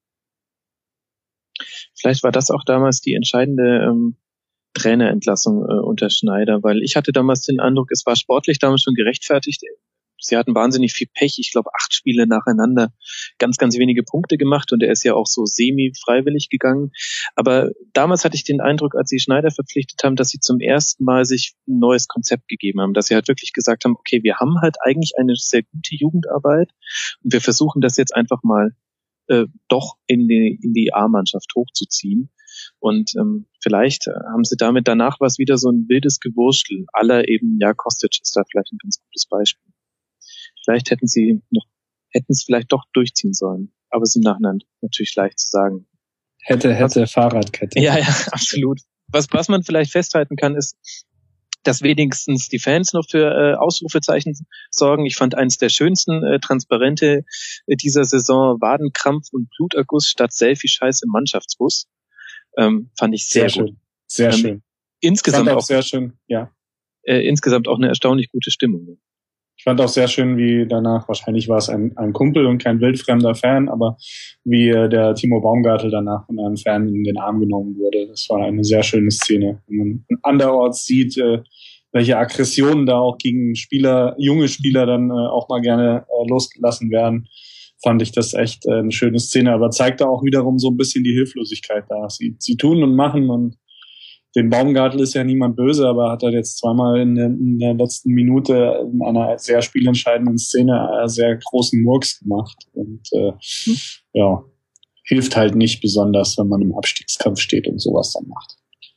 Vielleicht war das auch damals die entscheidende Trainerentlassung unter Schneider, weil ich hatte damals den Eindruck, es war sportlich damals schon gerechtfertigt. Sie hatten wahnsinnig viel Pech, ich glaube 8 Spiele nacheinander, ganz, ganz wenige Punkte gemacht und er ist ja auch so semi-freiwillig gegangen. Aber damals hatte ich den Eindruck, als sie Schneider verpflichtet haben, dass sie zum ersten Mal sich ein neues Konzept gegeben haben, dass sie halt wirklich gesagt haben, okay, wir haben halt eigentlich eine sehr gute Jugendarbeit und wir versuchen das jetzt einfach mal doch in die A-Mannschaft hochzuziehen. Und vielleicht haben sie damit danach was wieder so ein wildes Gewurstel. Aller eben, ja, Kostic ist da vielleicht ein ganz gutes Beispiel. Vielleicht hätten es vielleicht doch durchziehen sollen. Aber es ist im Nachhinein natürlich leicht zu sagen. Hätte, Fahrradkette. Ja, absolut. Was man vielleicht festhalten kann, ist, dass wenigstens die Fans noch für Ausrufezeichen sorgen. Ich fand eines der schönsten Transparente dieser Saison Wadenkrampf und Bluterguss statt Selfie-Scheiß im Mannschaftsbus. Fand ich sehr gut. Sehr schön. Insgesamt auch auch sehr schön, ja. Insgesamt auch eine erstaunlich gute Stimmung. Ich fand auch sehr schön, wie danach, wahrscheinlich war es ein Kumpel und kein wildfremder Fan, aber wie der Timo Baumgartel danach von einem Fan in den Arm genommen wurde. Das war eine sehr schöne Szene. Wenn man anderorts sieht, welche Aggressionen da auch gegen junge Spieler dann auch mal gerne losgelassen werden, fand ich das echt eine schöne Szene, aber zeigte auch wiederum so ein bisschen die Hilflosigkeit da. Sie tun und machen, und dem Baumgartel ist ja niemand böse, aber hat er jetzt zweimal in der letzten Minute in einer sehr spielentscheidenden Szene einen sehr großen Murks gemacht. Und ja, hilft halt nicht besonders, wenn man im Abstiegskampf steht und sowas dann macht.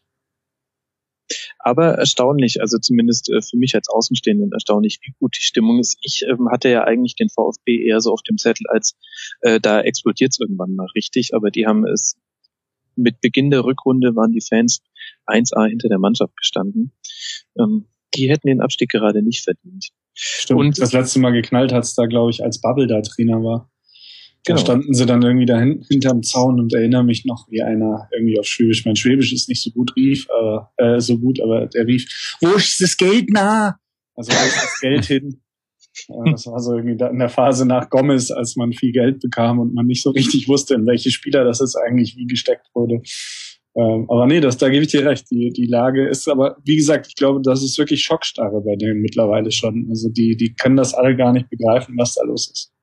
Aber erstaunlich, also zumindest für mich als Außenstehenden erstaunlich, wie gut die Stimmung ist. Ich hatte ja eigentlich den VfB eher so auf dem Zettel, als da explodiert es irgendwann mal richtig, aber die haben es mit Beginn der Rückrunde waren die Fans 1A hinter der Mannschaft gestanden. Die hätten den Abstieg gerade nicht verdient. Stimmt, und das letzte Mal geknallt hat's da, glaube ich, als Babbel da Trainer war. Da standen sie dann irgendwie da hinterm Zaun und erinnere mich noch, wie einer irgendwie auf Schwäbisch, mein Schwäbisch ist nicht so gut aber der rief, wo ist das Geld nah? Also wo ist das Geld hin? Das war so irgendwie in der Phase nach Gomez, als man viel Geld bekam und man nicht so richtig wusste, in welche Spieler das jetzt eigentlich wie gesteckt wurde. Aber nee, da gebe ich dir recht. Die Lage ist aber, wie gesagt, ich glaube, das ist wirklich Schockstarre bei denen mittlerweile schon. Also die können das alle gar nicht begreifen, was da los ist.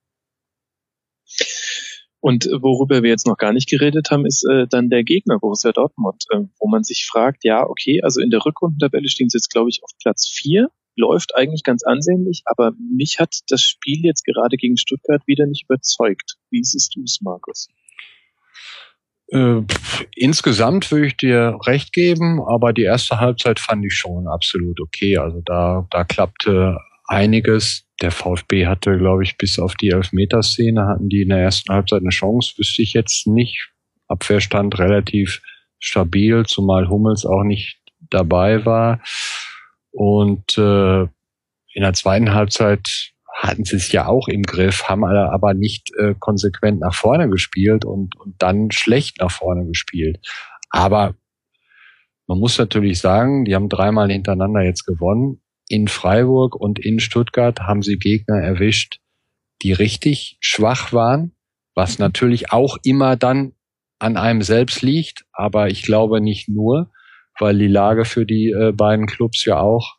Und worüber wir jetzt noch gar nicht geredet haben, ist dann der Gegner Borussia Dortmund, wo man sich fragt, ja, okay, also in der Rückrundentabelle stehen sie jetzt, glaube ich, auf Platz 4. Läuft eigentlich ganz ansehnlich, aber mich hat das Spiel jetzt gerade gegen Stuttgart wieder nicht überzeugt. Wie siehst du es, Markus? Insgesamt würde ich dir recht geben, aber die erste Halbzeit fand ich schon absolut okay. Also da klappte einiges. Der VfB hatte, glaube ich, bis auf die Elfmeterszene hatten die in der ersten Halbzeit eine Chance. Wüsste ich jetzt nicht. Abwehrstand relativ stabil, zumal Hummels auch nicht dabei war. Und in der zweiten Halbzeit hatten sie es ja auch im Griff, haben aber nicht konsequent nach vorne gespielt und dann schlecht nach vorne gespielt. Aber man muss natürlich sagen, die haben 3-mal hintereinander jetzt gewonnen. In Freiburg und in Stuttgart haben sie Gegner erwischt, die richtig schwach waren, was natürlich auch immer dann an einem selbst liegt, aber ich glaube nicht nur, weil die Lage für die beiden Clubs ja auch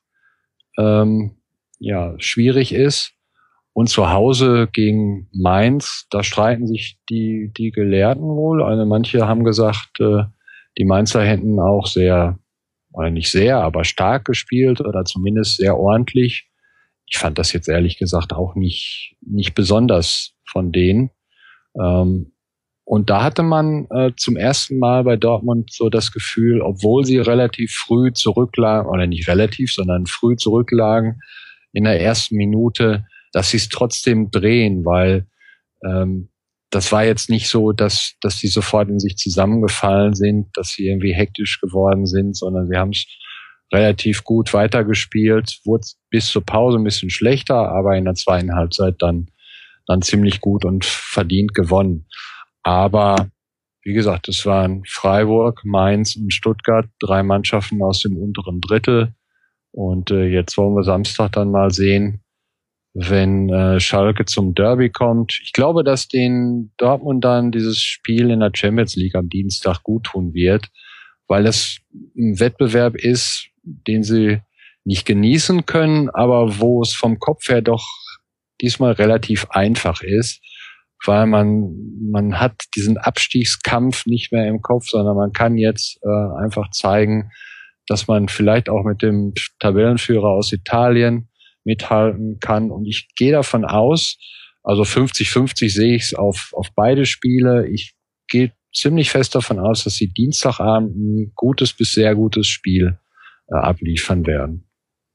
schwierig ist. Und zu Hause gegen Mainz, da streiten sich die Gelehrten wohl. Also manche haben gesagt, die Mainzer hätten auch aber stark gespielt oder zumindest sehr ordentlich. Ich fand das jetzt ehrlich gesagt auch nicht besonders von denen. Und da hatte man zum ersten Mal bei Dortmund so das Gefühl, obwohl sie relativ früh zurücklagen, oder nicht relativ, sondern früh zurücklagen in der ersten Minute, dass sie es trotzdem drehen, weil das war jetzt nicht so, dass die sofort in sich zusammengefallen sind, dass sie irgendwie hektisch geworden sind, sondern sie haben es relativ gut weitergespielt, wurde bis zur Pause ein bisschen schlechter, aber in der zweiten Halbzeit dann ziemlich gut und verdient gewonnen. Aber wie gesagt, es waren Freiburg, Mainz und Stuttgart, 3 Mannschaften aus dem unteren Drittel. Und jetzt wollen wir Samstag dann mal sehen, wenn Schalke zum Derby kommt. Ich glaube, dass den Dortmund dann dieses Spiel in der Champions League am Dienstag gut tun wird, weil das ein Wettbewerb ist, den sie nicht genießen können, aber wo es vom Kopf her doch diesmal relativ einfach ist, weil man hat diesen Abstiegskampf nicht mehr im Kopf, sondern man kann jetzt einfach zeigen, dass man vielleicht auch mit dem Tabellenführer aus Italien mithalten kann. Und ich gehe davon aus, also 50-50 sehe ich es auf beide Spiele. Ich gehe ziemlich fest davon aus, dass sie Dienstagabend ein gutes bis sehr gutes Spiel abliefern werden.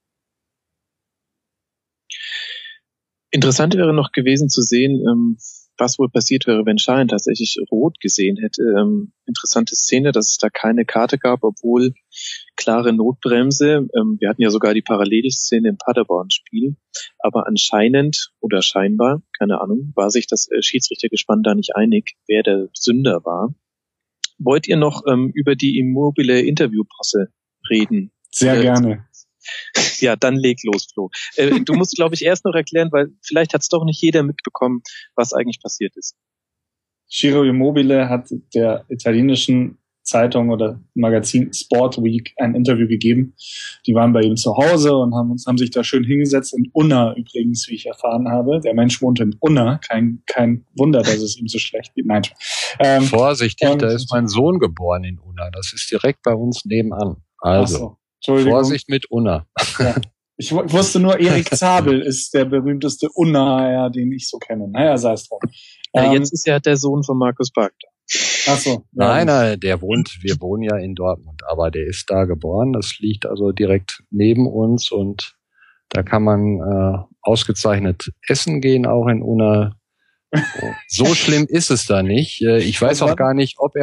Interessant wäre noch gewesen zu sehen, was wohl passiert wäre, wenn Schein tatsächlich rot gesehen hätte. Interessante Szene, dass es da keine Karte gab, obwohl klare Notbremse. Wir hatten ja sogar die Parallelszene im Paderborn-Spiel. Aber anscheinend oder scheinbar, keine Ahnung, war sich das Schiedsrichtergespann da nicht einig, wer der Sünder war. Wollt ihr noch über die Immobile Interviewposse reden? Sehr gerne. Ja, dann leg los, Flo. Du musst, glaube ich, erst noch erklären, weil vielleicht hat es doch nicht jeder mitbekommen, was eigentlich passiert ist. Ciro Immobile hat der italienischen Zeitung oder Magazin Sport Week ein Interview gegeben. Die waren bei ihm zu Hause und haben sich da schön hingesetzt. In Unna übrigens, wie ich erfahren habe. Der Mensch wohnt in Unna. Kein Wunder, dass es ihm so schlecht geht. Nein. Vorsichtig, da ist mein Sohn geboren in Unna. Das ist direkt bei uns nebenan. Also, Vorsicht mit Unna. Ja. Ich wusste nur, Erik Zabel ist der berühmteste Unnaer, den ich so kenne. Naja, sei es drum. Ja, jetzt ist ja der Sohn von Markus Bark da. Ach so. Ja. Nein, wir wohnen ja in Dortmund, aber der ist da geboren. Das liegt also direkt neben uns und da kann man ausgezeichnet essen gehen, auch in Unna. So schlimm ist es da nicht. Ich weiß auch gar nicht, ob er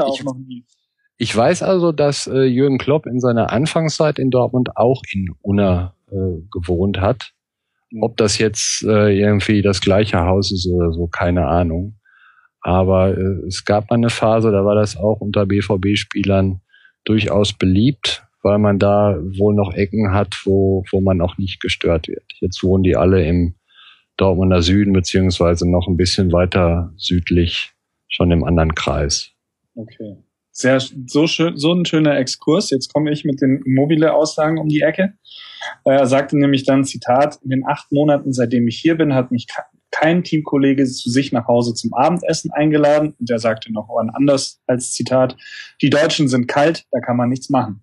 Ich weiß also, dass Jürgen Klopp in seiner Anfangszeit in Dortmund auch in Unna gewohnt hat. Ob das jetzt irgendwie das gleiche Haus ist oder so, keine Ahnung. Aber es gab mal eine Phase, da war das auch unter BVB-Spielern durchaus beliebt, weil man da wohl noch Ecken hat, wo man auch nicht gestört wird. Jetzt wohnen die alle im Dortmunder Süden, beziehungsweise noch ein bisschen weiter südlich, schon im anderen Kreis. Okay. So ein schöner Exkurs. Jetzt komme ich mit den Immobile-Aussagen um die Ecke. Er sagte nämlich dann, Zitat, in den 8 Monaten, seitdem ich hier bin, hat mich kein Teamkollege zu sich nach Hause zum Abendessen eingeladen. Und er sagte noch anders als Zitat, die Deutschen sind kalt, da kann man nichts machen.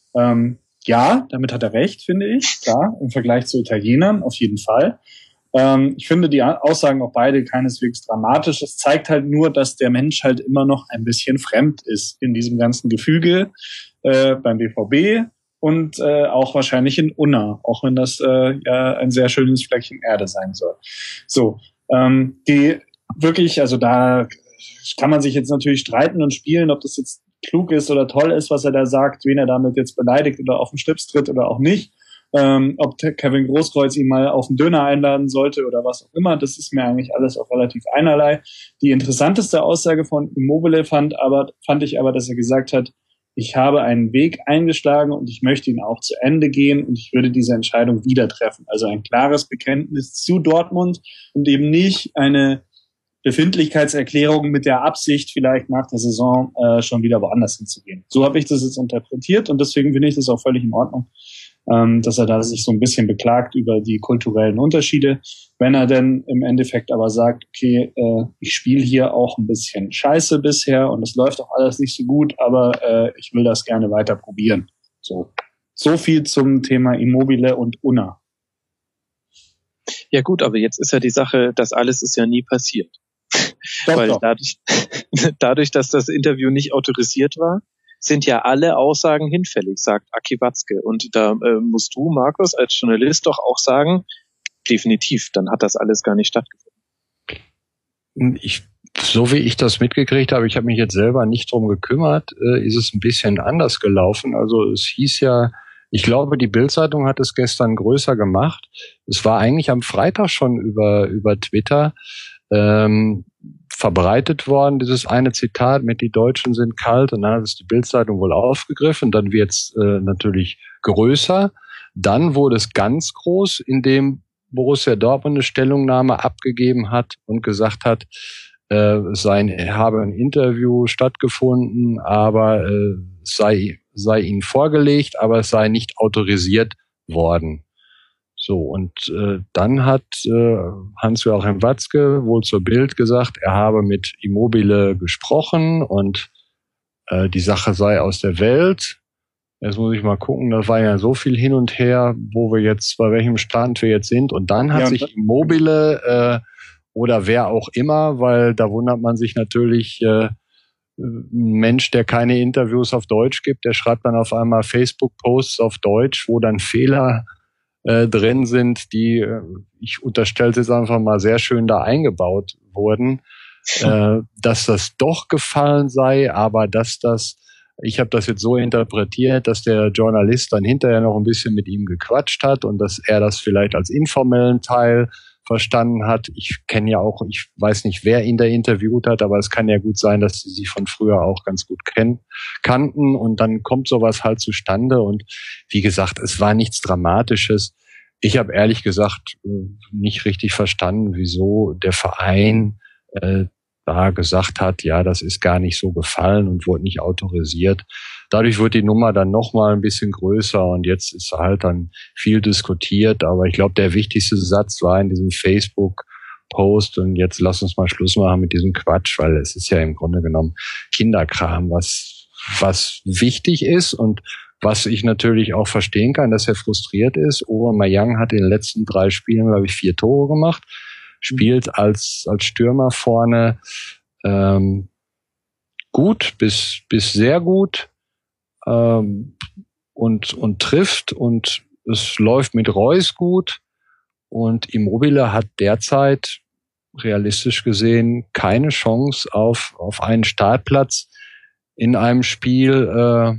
Ja, damit hat er recht, finde ich. Klar, im Vergleich zu Italienern auf jeden Fall. Ich finde die Aussagen auch beide keineswegs dramatisch. Es zeigt halt nur, dass der Mensch halt immer noch ein bisschen fremd ist in diesem ganzen Gefüge beim BVB und auch wahrscheinlich in Unna, auch wenn das ja ein sehr schönes Fleckchen Erde sein soll. So, die wirklich, also da kann man sich jetzt natürlich streiten und spielen, ob das jetzt klug ist oder toll ist, was er da sagt, wen er damit jetzt beleidigt oder auf den Schlips tritt oder auch nicht. Ob Kevin Großkreuz ihn mal auf den Döner einladen sollte oder was auch immer, das ist mir eigentlich alles auch relativ einerlei. Die interessanteste Aussage von Immobile fand ich aber, dass er gesagt hat, ich habe einen Weg eingeschlagen und ich möchte ihn auch zu Ende gehen und ich würde diese Entscheidung wieder treffen. Also ein klares Bekenntnis zu Dortmund und eben nicht eine Befindlichkeitserklärung mit der Absicht, vielleicht nach der Saison schon wieder woanders hinzugehen. So habe ich das jetzt interpretiert und deswegen finde ich das auch völlig in Ordnung, dass er da sich so ein bisschen beklagt über die kulturellen Unterschiede. Wenn er denn im Endeffekt aber sagt, okay, ich spiele hier auch ein bisschen Scheiße bisher und es läuft auch alles nicht so gut, aber ich will das gerne weiter probieren. So viel zum Thema Immobile und Unna. Ja gut, aber jetzt ist ja die Sache, das alles ist ja nie passiert. Weil dadurch, dass das Interview nicht autorisiert war, sind ja alle Aussagen hinfällig, sagt Aki Watzke. Und da musst du, Markus, als Journalist doch auch sagen, definitiv, dann hat das alles gar nicht stattgefunden. So wie ich das mitgekriegt habe, ich habe mich jetzt selber nicht drum gekümmert, ist es ein bisschen anders gelaufen. Also es hieß ja, ich glaube, die Bild-Zeitung hat es gestern größer gemacht. Es war eigentlich am Freitag schon über Twitter verbreitet worden, dieses eine Zitat mit die Deutschen sind kalt, und dann hat es die Bild-Zeitung wohl aufgegriffen, dann wird es natürlich größer, dann wurde es ganz groß, indem Borussia Dortmund eine Stellungnahme abgegeben hat und gesagt hat, habe ein Interview stattgefunden, aber sei ihnen vorgelegt, aber es sei nicht autorisiert worden. So, und dann hat Hans-Joachim Watzke wohl zur Bild gesagt, er habe mit Immobile gesprochen und die Sache sei aus der Welt. Jetzt muss ich mal gucken, da war ja so viel hin und her, bei welchem Stand wir jetzt sind. Und dann hat sich Immobile oder wer auch immer, weil da wundert man sich natürlich, ein Mensch, der keine Interviews auf Deutsch gibt, der schreibt dann auf einmal Facebook-Posts auf Deutsch, wo dann Fehler drin sind, die, ich unterstelle es jetzt einfach mal, sehr schön da eingebaut wurden, dass das doch gefallen sei, aber ich habe das jetzt so interpretiert, dass der Journalist dann hinterher noch ein bisschen mit ihm gequatscht hat und dass er das vielleicht als informellen Teil verstanden hat. Ich weiß nicht, wer ihn da interviewt hat, aber es kann ja gut sein, dass sie sich von früher auch ganz gut kannten und dann kommt sowas halt zustande und wie gesagt, es war nichts Dramatisches. Ich habe ehrlich gesagt nicht richtig verstanden, wieso der Verein da gesagt hat, ja, das ist gar nicht so gefallen und wurde nicht autorisiert. Dadurch wird die Nummer dann nochmal ein bisschen größer und jetzt ist halt dann viel diskutiert. Aber ich glaube, der wichtigste Satz war in diesem Facebook-Post und jetzt lass uns mal Schluss machen mit diesem Quatsch, weil es ist ja im Grunde genommen Kinderkram, was wichtig ist und was ich natürlich auch verstehen kann, dass er frustriert ist. Aubameyang hat in den letzten 3 Spielen, glaube ich, 4 Tore gemacht. Spielt als Stürmer vorne gut bis sehr gut und trifft und es läuft mit Reus gut und Immobile hat derzeit realistisch gesehen keine Chance auf einen Startplatz in einem Spiel,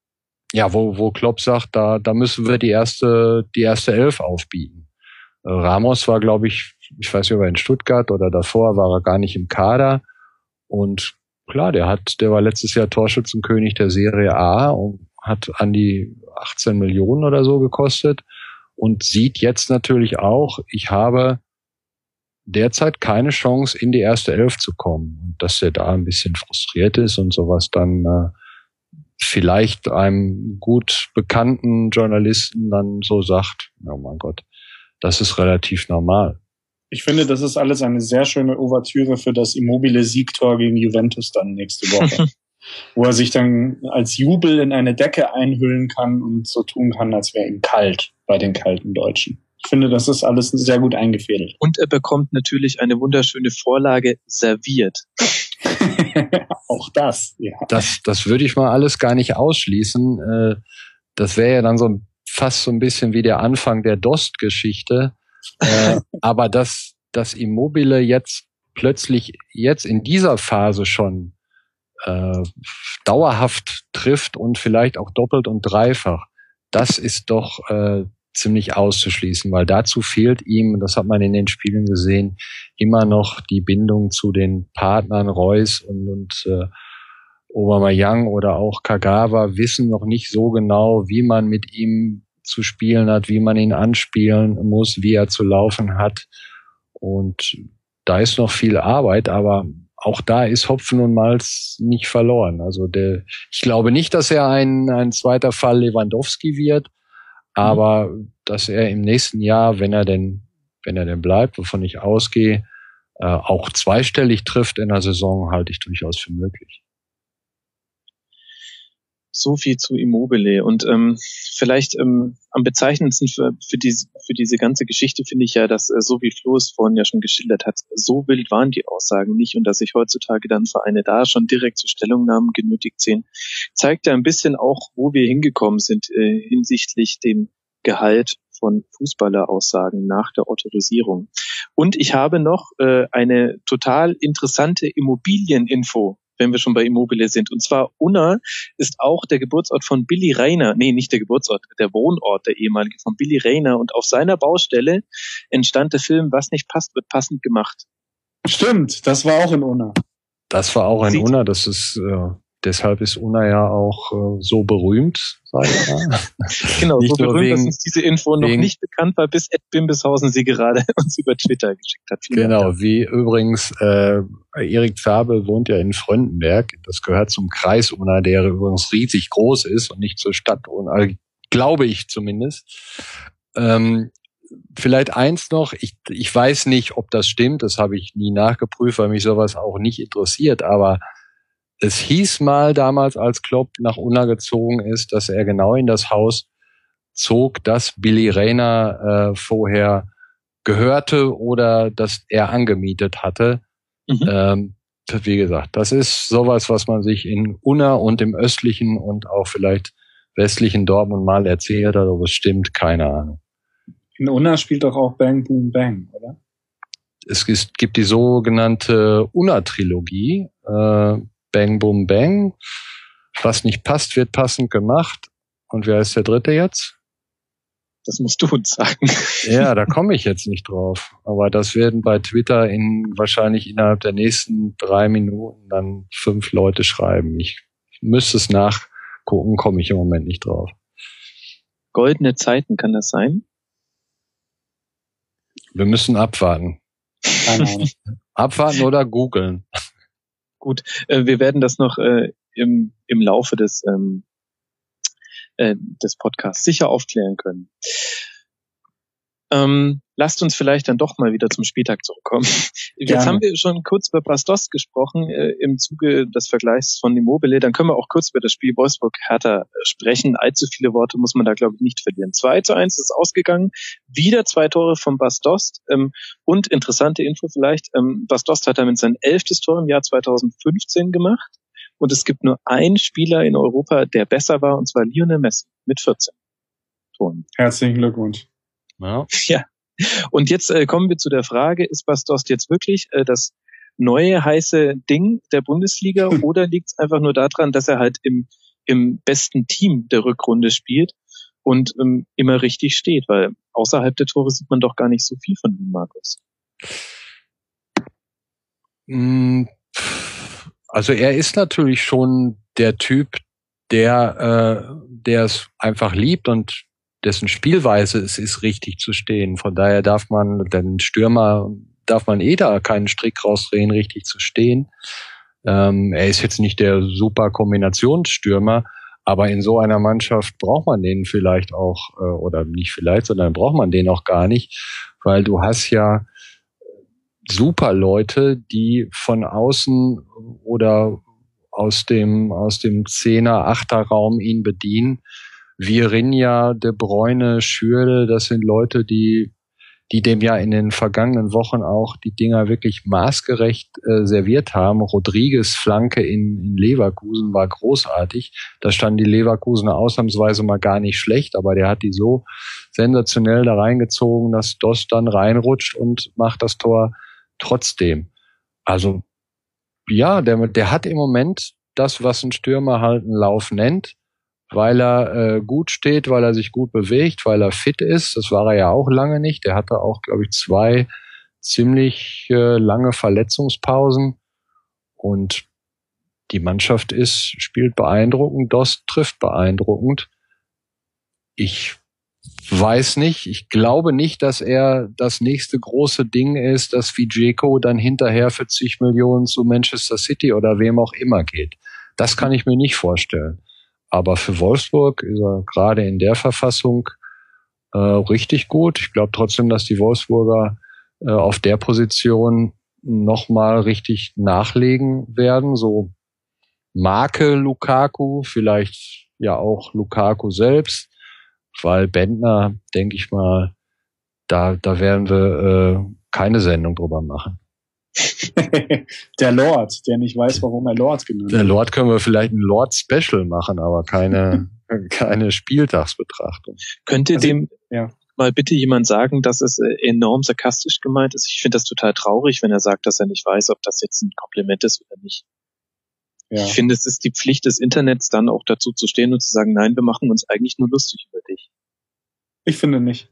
wo Klopp sagt, da müssen wir die erste Elf aufbieten. Ramos war, glaube ich weiß nicht, ob er in Stuttgart oder davor war er gar nicht im Kader. Und klar, der war letztes Jahr Torschützenkönig der Serie A und hat an die 18 Millionen oder so gekostet und sieht jetzt natürlich auch, ich habe derzeit keine Chance, in die erste Elf zu kommen. Und dass er da ein bisschen frustriert ist und sowas dann vielleicht einem gut bekannten Journalisten dann so sagt, oh mein Gott, das ist relativ normal. Ich finde, das ist alles eine sehr schöne Ouvertüre für das Immobile-Siegtor gegen Juventus dann nächste Woche. Wo er sich dann als Jubel in eine Decke einhüllen kann und so tun kann, als wäre ihm kalt bei den kalten Deutschen. Ich finde, das ist alles sehr gut eingefädelt. Und er bekommt natürlich eine wunderschöne Vorlage serviert. Auch das, ja. Das würde ich mal alles gar nicht ausschließen. Das wäre ja dann fast so ein bisschen wie der Anfang der Dost-Geschichte. Aber dass Immobile jetzt plötzlich in dieser Phase schon dauerhaft trifft und vielleicht auch doppelt und dreifach, das ist doch ziemlich auszuschließen, weil dazu fehlt ihm, das hat man in den Spielen gesehen, immer noch die Bindung zu den Partnern Reus und Aubameyang oder auch Kagawa wissen noch nicht so genau, wie man mit ihm zu spielen hat, wie man ihn anspielen muss, wie er zu laufen hat. Und da ist noch viel Arbeit, aber auch da ist Hopfen und Malz nicht verloren. Also ich glaube nicht, dass er ein zweiter Fall Lewandowski wird, aber dass er im nächsten Jahr, wenn er denn bleibt, wovon ich ausgehe, auch zweistellig trifft in der Saison, halte ich durchaus für möglich. So viel zu Immobile und vielleicht am bezeichnendsten für diese ganze Geschichte finde ich ja, dass so wie Flo es vorhin ja schon geschildert hat, so wild waren die Aussagen nicht und dass sich heutzutage dann Vereine da schon direkt zu Stellungnahmen genötigt sehen, zeigt ja ein bisschen auch, wo wir hingekommen sind hinsichtlich dem Gehalt von Fußballeraussagen nach der Autorisierung. Und ich habe noch eine total interessante Immobilieninfo, wenn wir schon bei Immobile sind. Und zwar Unna ist auch der Geburtsort von Billy Rayner. Nee, nicht der Geburtsort, der Wohnort, der ehemalige von Billy Rayner. Und auf seiner Baustelle entstand der Film Was nicht passt, wird passend gemacht. Stimmt, das war auch in Unna. Das war auch in Unna. Das ist deshalb ist Unna ja auch so berühmt, sag ich mal. Genau, so berühmt, dass uns diese Info noch nicht bekannt war, bis Ed Bimbishausen sie gerade uns über Twitter geschickt hat. Genau, wie übrigens Erik Zabel wohnt ja in Fröndenberg. Das gehört zum Kreis Unna, der übrigens riesig groß ist und nicht zur Stadt Unna, glaube ich zumindest. Vielleicht eins noch, ich weiß nicht, ob das stimmt, das habe ich nie nachgeprüft, weil mich sowas auch nicht interessiert, aber es hieß mal damals, als Klopp nach Unna gezogen ist, dass er genau in das Haus zog, das Billy Rayner vorher gehörte oder das er angemietet hatte. Wie gesagt, das ist sowas, was man sich in Unna und im östlichen und auch vielleicht westlichen Dortmund mal erzählt hat, aber es stimmt, keine Ahnung. In Unna spielt doch auch Bang Boom Bang, oder? Es gibt die sogenannte Unna-Trilogie, Bang Boom Bang. Was nicht passt, wird passend gemacht. Und wer ist der dritte jetzt? Das musst du uns sagen. Ja, da komme ich jetzt nicht drauf. Aber das werden bei Twitter wahrscheinlich innerhalb der nächsten 3 Minuten dann 5 Leute schreiben. Ich müsste es nachgucken, komme ich im Moment nicht drauf. Goldene Zeiten, kann das sein? Wir müssen abwarten. Keine Ahnung. Abwarten oder googeln. Gut, wir werden das noch im Laufe des Podcasts sicher aufklären können. Lasst uns vielleicht dann doch mal wieder zum Spieltag zurückkommen. Jetzt haben wir schon kurz über Bastos gesprochen im Zuge des Vergleichs von Immobile. Dann können wir auch kurz über das Spiel Wolfsburg-Hertha sprechen. Allzu viele Worte muss man da, glaube ich, nicht verlieren. 2:1 ist ausgegangen. Wieder 2 Tore von Bastos. Und interessante Info vielleicht, Bastos hat damit sein 11. Tor im Jahr 2015 gemacht. Und es gibt nur einen Spieler in Europa, der besser war, und zwar Lionel Messi mit 14 Toren. Herzlichen Glückwunsch. Ja. Und jetzt kommen wir zu der Frage, ist Bastos jetzt wirklich das neue heiße Ding der Bundesliga oder liegt es einfach nur daran, dass er halt im besten Team der Rückrunde spielt und immer richtig steht? Weil außerhalb der Tore sieht man doch gar nicht so viel von ihm, Markus. Also er ist natürlich schon der Typ, der es einfach liebt und dessen Spielweise es ist, richtig zu stehen. Von daher darf man den Stürmer, da keinen Strick rausdrehen, richtig zu stehen. Er ist jetzt nicht der super Kombinationsstürmer, aber in so einer Mannschaft braucht man den vielleicht auch, oder nicht vielleicht, sondern braucht man den auch gar nicht, weil du hast ja super Leute, die von außen oder aus dem 10er, 8er Raum ihn bedienen. Virinha, De Bruyne, Schürrle, das sind Leute, die dem ja in den vergangenen Wochen auch die Dinger wirklich maßgerecht serviert haben. Rodriguez Flanke in Leverkusen war großartig. Da standen die Leverkusener ausnahmsweise mal gar nicht schlecht, aber der hat die so sensationell da reingezogen, dass Dost dann reinrutscht und macht das Tor trotzdem. Also ja, der hat im Moment das, was ein Stürmer halt einen Lauf nennt, weil er gut steht, weil er sich gut bewegt, weil er fit ist. Das war er ja auch lange nicht. Der hatte auch, glaube ich, 2 ziemlich lange Verletzungspausen. Und die Mannschaft spielt beeindruckend, Dost trifft beeindruckend. Ich weiß nicht, ich glaube nicht, dass er das nächste große Ding ist, dass Dzeko dann hinterher für zig Millionen zu Manchester City oder wem auch immer geht. Das kann ich mir nicht vorstellen. Aber für Wolfsburg ist er gerade in der Verfassung richtig gut. Ich glaube trotzdem, dass die Wolfsburger auf der Position nochmal richtig nachlegen werden. So Marke Lukaku, vielleicht ja auch Lukaku selbst, weil Bendtner, denke ich mal, da werden wir keine Sendung drüber machen. Der Lord, der nicht weiß, warum er Lord genannt wird. Der Lord können wir vielleicht ein Lord-Special machen, aber keine Spieltagsbetrachtung. Könnte mal bitte jemand sagen, dass es enorm sarkastisch gemeint ist? Ich finde das total traurig, wenn er sagt, dass er nicht weiß, ob das jetzt ein Kompliment ist oder nicht. Ja. Ich finde, es ist die Pflicht des Internets, dann auch dazu zu stehen und zu sagen, nein, wir machen uns eigentlich nur lustig über dich. Ich finde nicht.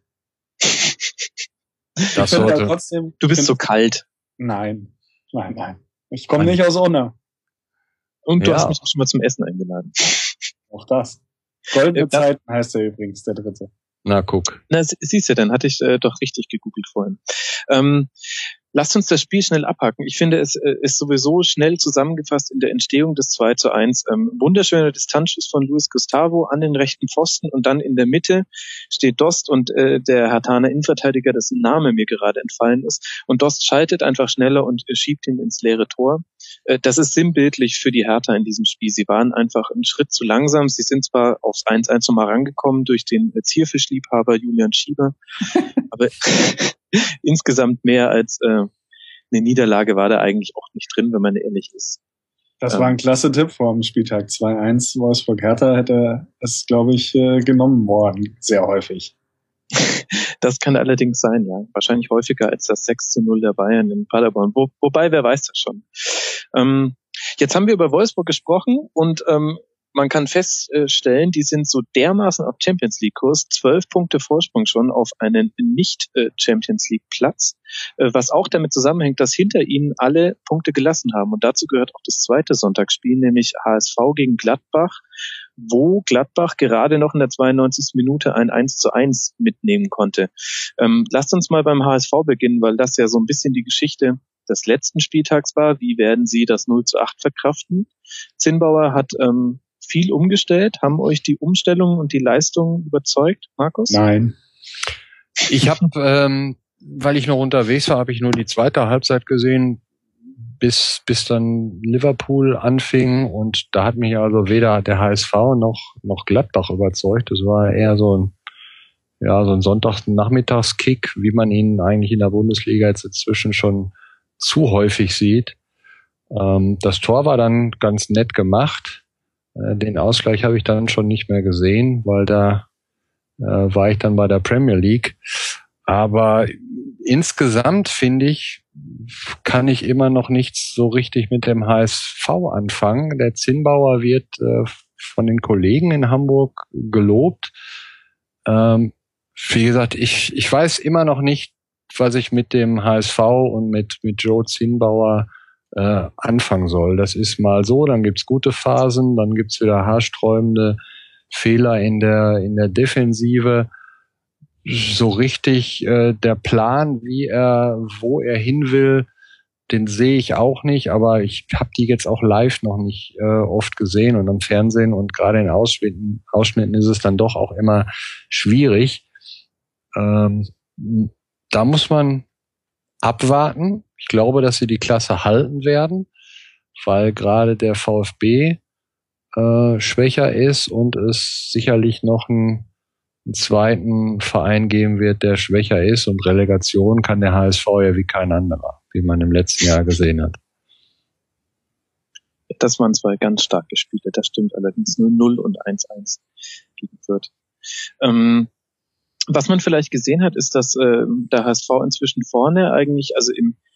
Du bist so kalt. Nein. Ich komme nicht aus Unna. Und du hast mich auch schon mal zum Essen eingeladen. Auch das. Goldene Zeiten heißt er übrigens, der dritte. Na, guck. Na, siehst du, dann hatte ich doch richtig gegoogelt vorhin. Lasst uns das Spiel schnell abhaken. Ich finde, es ist sowieso schnell zusammengefasst in der Entstehung des 2:1. Wunderschöner Distanzschuss von Luis Gustavo an den rechten Pfosten und dann in der Mitte steht Dost und der Herthaner Innenverteidiger, dessen Name mir gerade entfallen ist. Und Dost schaltet einfach schneller und schiebt ihn ins leere Tor. Das ist sinnbildlich für die Hertha in diesem Spiel. Sie waren einfach einen Schritt zu langsam. Sie sind zwar aufs 1:1 nochmal rangekommen durch den Zierfischliebhaber Julian Schieber, aber insgesamt mehr als eine Niederlage war da eigentlich auch nicht drin, wenn man ehrlich ist. Das war ein klasse Tipp vor dem Spieltag. 2:1 Wolfsburg-Hertha hätte es, glaube ich, genommen worden. Sehr häufig. Das kann allerdings sein, ja. Wahrscheinlich häufiger als das 6:0 der Bayern in Paderborn. Wobei, wer weiß das schon. Jetzt haben wir über Wolfsburg gesprochen und man kann feststellen, die sind so dermaßen auf Champions League Kurs, 12 Punkte Vorsprung schon auf einen Nicht-Champions League Platz, was auch damit zusammenhängt, dass hinter ihnen alle Punkte gelassen haben. Und dazu gehört auch das zweite Sonntagsspiel, nämlich HSV gegen Gladbach, wo Gladbach gerade noch in der 92. Minute ein 1:1 mitnehmen konnte. Lasst uns mal beim HSV beginnen, weil das ja so ein bisschen die Geschichte des letzten Spieltags war. Wie werden sie das 0:8 verkraften? Zinnbauer hat viel umgestellt. Haben euch die Umstellung und die Leistung überzeugt, Markus? Nein. Ich habe, weil ich noch unterwegs war, habe ich nur die zweite Halbzeit gesehen, bis dann Liverpool anfing, und da hat mich also weder der HSV noch Gladbach überzeugt. Das war eher so ein Sonntagnachmittagskick, wie man ihn eigentlich in der Bundesliga jetzt inzwischen schon zu häufig sieht. Das Tor war dann ganz nett gemacht. Den Ausgleich habe ich dann schon nicht mehr gesehen, weil da war ich dann bei der Premier League. Aber insgesamt, finde ich, kann ich immer noch nichts so richtig mit dem HSV anfangen. Der Zinnbauer wird von den Kollegen in Hamburg gelobt. Wie gesagt, ich weiß immer noch nicht, was ich mit dem HSV und mit Joe Zinnbauer anfangen soll. Das ist mal so, dann gibt's gute Phasen, dann gibt's wieder haarsträubende Fehler in der Defensive. So richtig der Plan, wo er hin will, den sehe ich auch nicht, aber ich habe die jetzt auch live noch nicht oft gesehen und am Fernsehen, und gerade in Ausschnitten ist es dann doch auch immer schwierig. Da muss man abwarten. Ich glaube, dass sie die Klasse halten werden, weil gerade der VfB schwächer ist und es sicherlich noch einen zweiten Verein geben wird, der schwächer ist, und Relegation kann der HSV ja wie kein anderer, wie man im letzten Jahr gesehen hat. Das waren zwei ganz starke Spiele, das stimmt allerdings, nur 0 und 1:1 gegen Fürth. Was man vielleicht gesehen hat, ist, dass der HSV inzwischen vorne eigentlich, also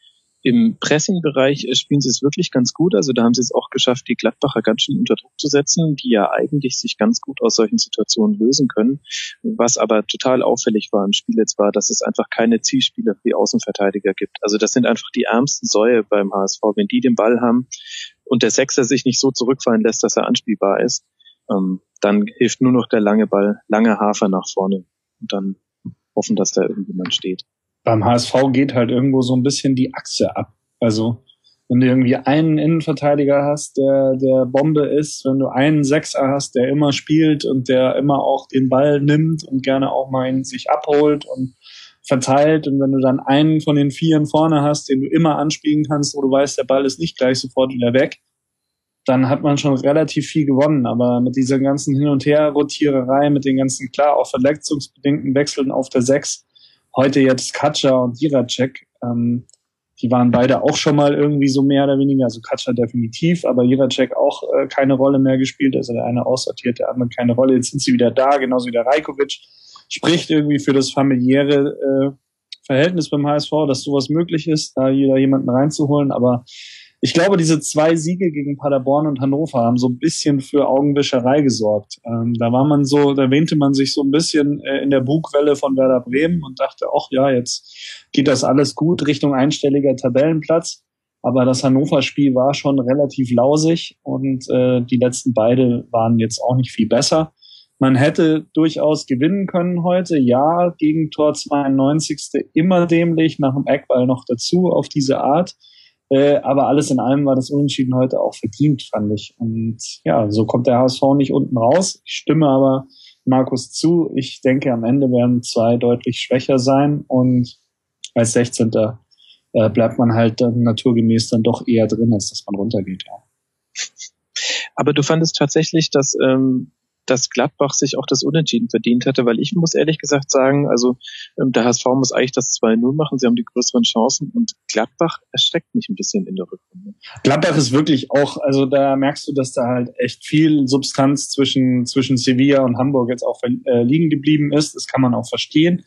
im Pressing-Bereich spielen sie es wirklich ganz gut. Also da haben sie es auch geschafft, die Gladbacher ganz schön unter Druck zu setzen, die ja eigentlich sich ganz gut aus solchen Situationen lösen können. Was aber total auffällig war im Spiel jetzt war, dass es einfach keine Zielspieler für die Außenverteidiger gibt. Also das sind einfach die ärmsten Säue beim HSV. Wenn die den Ball haben und der Sechser sich nicht so zurückfallen lässt, dass er anspielbar ist, dann hilft nur noch der lange Ball, lange Hafer nach vorne und dann hoffen, dass da irgendjemand steht. Beim HSV geht halt irgendwo so ein bisschen die Achse ab. Also wenn du irgendwie einen Innenverteidiger hast, der Bombe ist, wenn du einen Sechser hast, der immer spielt und der immer auch den Ball nimmt und gerne auch mal ihn sich abholt und verteilt, und wenn du dann einen von den Vieren vorne hast, den du immer anspielen kannst, wo du weißt, der Ball ist nicht gleich sofort wieder weg, dann hat man schon relativ viel gewonnen. Aber mit dieser ganzen Hin- und Her-Rotiererei, mit den ganzen, klar, auch verletzungsbedingten Wechseln auf der 6, heute jetzt Katscha und Jiracek, die waren beide auch schon mal irgendwie so mehr oder weniger, also Katscha definitiv, aber Jiracek auch keine Rolle mehr gespielt, also der eine aussortiert, der andere keine Rolle. Jetzt sind sie wieder da, genauso wie der Rajkovic. Spricht irgendwie für das familiäre Verhältnis beim HSV, dass sowas möglich ist, da jemanden reinzuholen, aber ich glaube, diese 2 Siege gegen Paderborn und Hannover haben so ein bisschen für Augenwischerei gesorgt. Da wähnte man sich so ein bisschen in der Bugwelle von Werder Bremen und dachte, ach ja, jetzt geht das alles gut Richtung einstelliger Tabellenplatz. Aber das Hannover-Spiel war schon relativ lausig und die letzten beide waren jetzt auch nicht viel besser. Man hätte durchaus gewinnen können heute. Ja, Gegentor 92. Immer dämlich, nach dem Eckball noch dazu auf diese Art. Aber alles in allem war das Unentschieden heute auch verdient, fand ich. Und ja, so kommt der HSV nicht unten raus. Ich stimme aber Markus zu. Ich denke, am Ende werden 2 deutlich schwächer sein. Und als 16. Bleibt man halt dann naturgemäß dann doch eher drin, als dass man runtergeht. Ja. Aber du fandest tatsächlich, dass Gladbach sich auch das Unentschieden verdient hatte, weil ich muss ehrlich gesagt sagen, also der HSV muss eigentlich das 2:0 machen, sie haben die größeren Chancen, und Gladbach erschreckt mich ein bisschen in der Rückrunde. Gladbach ist wirklich auch, also da merkst du, dass da halt echt viel Substanz zwischen Sevilla und Hamburg jetzt auch liegen geblieben ist, das kann man auch verstehen.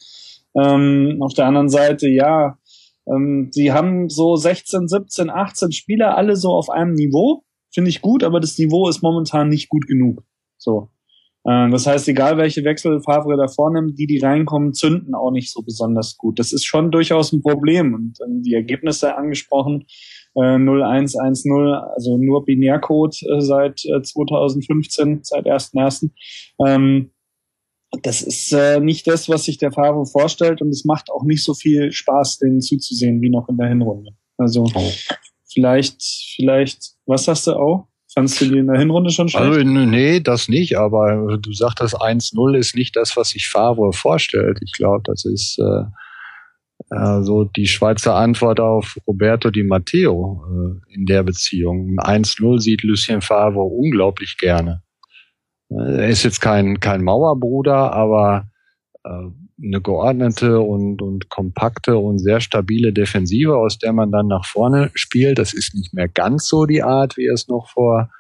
Auf der anderen Seite, ja, sie haben so 16, 17, 18 Spieler alle so auf einem Niveau, finde ich gut, aber das Niveau ist momentan nicht gut genug. So. Das heißt, egal welche Wechsel Favre da vornimmt, die reinkommen, zünden auch nicht so besonders gut. Das ist schon durchaus ein Problem. Und die Ergebnisse angesprochen, 0-1, 1-0, also nur Binärcode seit 2015, seit 1.1. Das ist nicht das, was sich der Favre vorstellt, und es macht auch nicht so viel Spaß, denen zuzusehen, wie noch in der Hinrunde. Also vielleicht, was sagst du auch? Fandst du die in der Hinrunde schon schlecht? Also, nee, das nicht, aber du sagtest, 1-0 ist nicht das, was sich Favre vorstellt. Ich glaube, das ist so die Schweizer Antwort auf Roberto Di Matteo in der Beziehung. 1-0 sieht Lucien Favre unglaublich gerne. Er ist jetzt kein Mauerbruder, aber eine geordnete und kompakte und sehr stabile Defensive, aus der man dann nach vorne spielt. Das ist nicht mehr ganz so die Art, wie es noch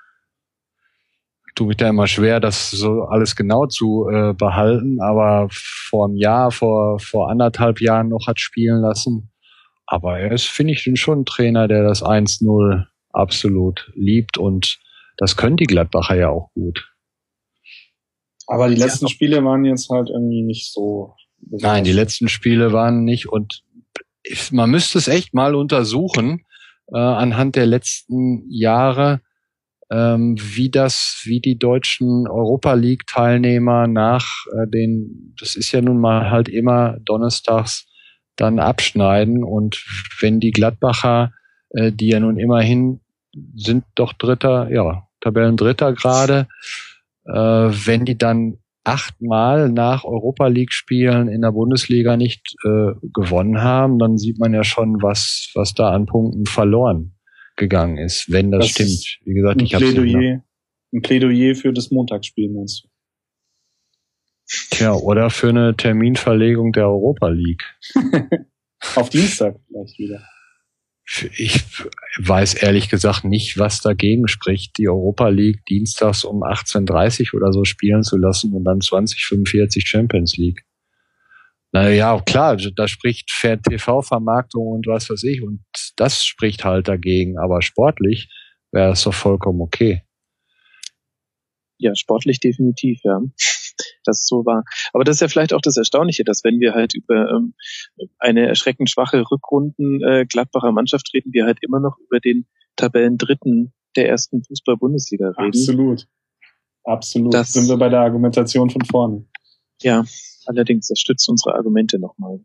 tut mich da immer schwer, das so alles genau zu behalten, aber vor einem Jahr, vor 1,5 Jahren noch hat spielen lassen. Aber er ist, finde ich, schon ein Trainer, der das 1-0 absolut liebt, und das können die Gladbacher ja auch gut. Aber die letzten Spiele waren jetzt halt irgendwie nicht so. Nein, die letzten Spiele waren nicht, und man müsste es echt mal untersuchen, anhand der letzten Jahre, wie die deutschen Europa League Teilnehmer das ist ja nun mal halt immer donnerstags, dann abschneiden, und wenn die Gladbacher, die ja nun immerhin sind doch Tabellendritter gerade, wenn die dann 8-mal nach Europa League Spielen in der Bundesliga nicht gewonnen haben, dann sieht man ja schon, was da an Punkten verloren gegangen ist, wenn das stimmt. Wie gesagt, ein Plädoyer für das Montagsspiel, meinst du? Tja, oder für eine Terminverlegung der Europa League. Auf Dienstag vielleicht wieder. Ich weiß ehrlich gesagt nicht, was dagegen spricht, die Europa League dienstags um 18:30 oder so spielen zu lassen und dann 20:45 Champions League. Naja, klar, da spricht TV-Vermarktung und was weiß ich, und das spricht halt dagegen, aber sportlich wäre es doch vollkommen okay. Ja, sportlich definitiv, ja. Das so war. Aber das ist ja vielleicht auch das Erstaunliche, dass wenn wir halt über eine erschreckend schwache Rückrunden Gladbacher Mannschaft reden, wir halt immer noch über den Tabellendritten der ersten Fußball-Bundesliga reden. Absolut. Das sind wir bei der Argumentation von vorne. Ja, allerdings, das stützt unsere Argumente nochmal.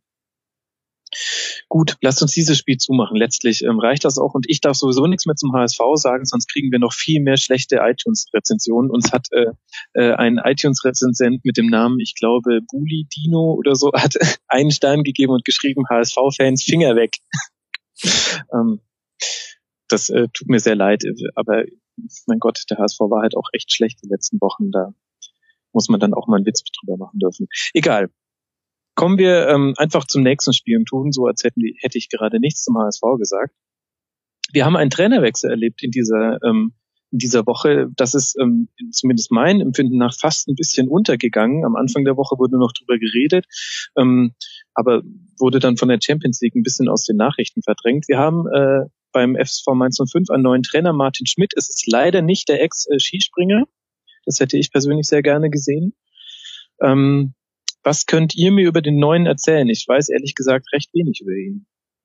Gut, lasst uns dieses Spiel zumachen. Letztlich reicht das auch, und ich darf sowieso nichts mehr zum HSV sagen, sonst kriegen wir noch viel mehr schlechte iTunes-Rezensionen. Uns hat ein iTunes-Rezensent mit dem Namen, ich glaube, Buli Dino oder so, hat 1 Stern gegeben und geschrieben, HSV-Fans, Finger weg. Das tut mir sehr leid, aber mein Gott, der HSV war halt auch echt schlecht die letzten Wochen. Da muss man dann auch mal einen Witz drüber machen dürfen. Egal. Kommen wir einfach zum nächsten Spiel und tun so, als hätte ich gerade nichts zum HSV gesagt. Wir haben einen Trainerwechsel erlebt in dieser Woche. Das ist zumindest mein Empfinden nach fast ein bisschen untergegangen. Am Anfang der Woche wurde noch drüber geredet, aber wurde dann von der Champions League ein bisschen aus den Nachrichten verdrängt. Wir haben beim FSV Mainz 05 einen neuen Trainer, Martin Schmidt. Es ist leider nicht der Ex-Skispringer. Das hätte ich persönlich sehr gerne gesehen. Was könnt ihr mir über den Neuen erzählen? Ich weiß ehrlich gesagt recht wenig über ihn.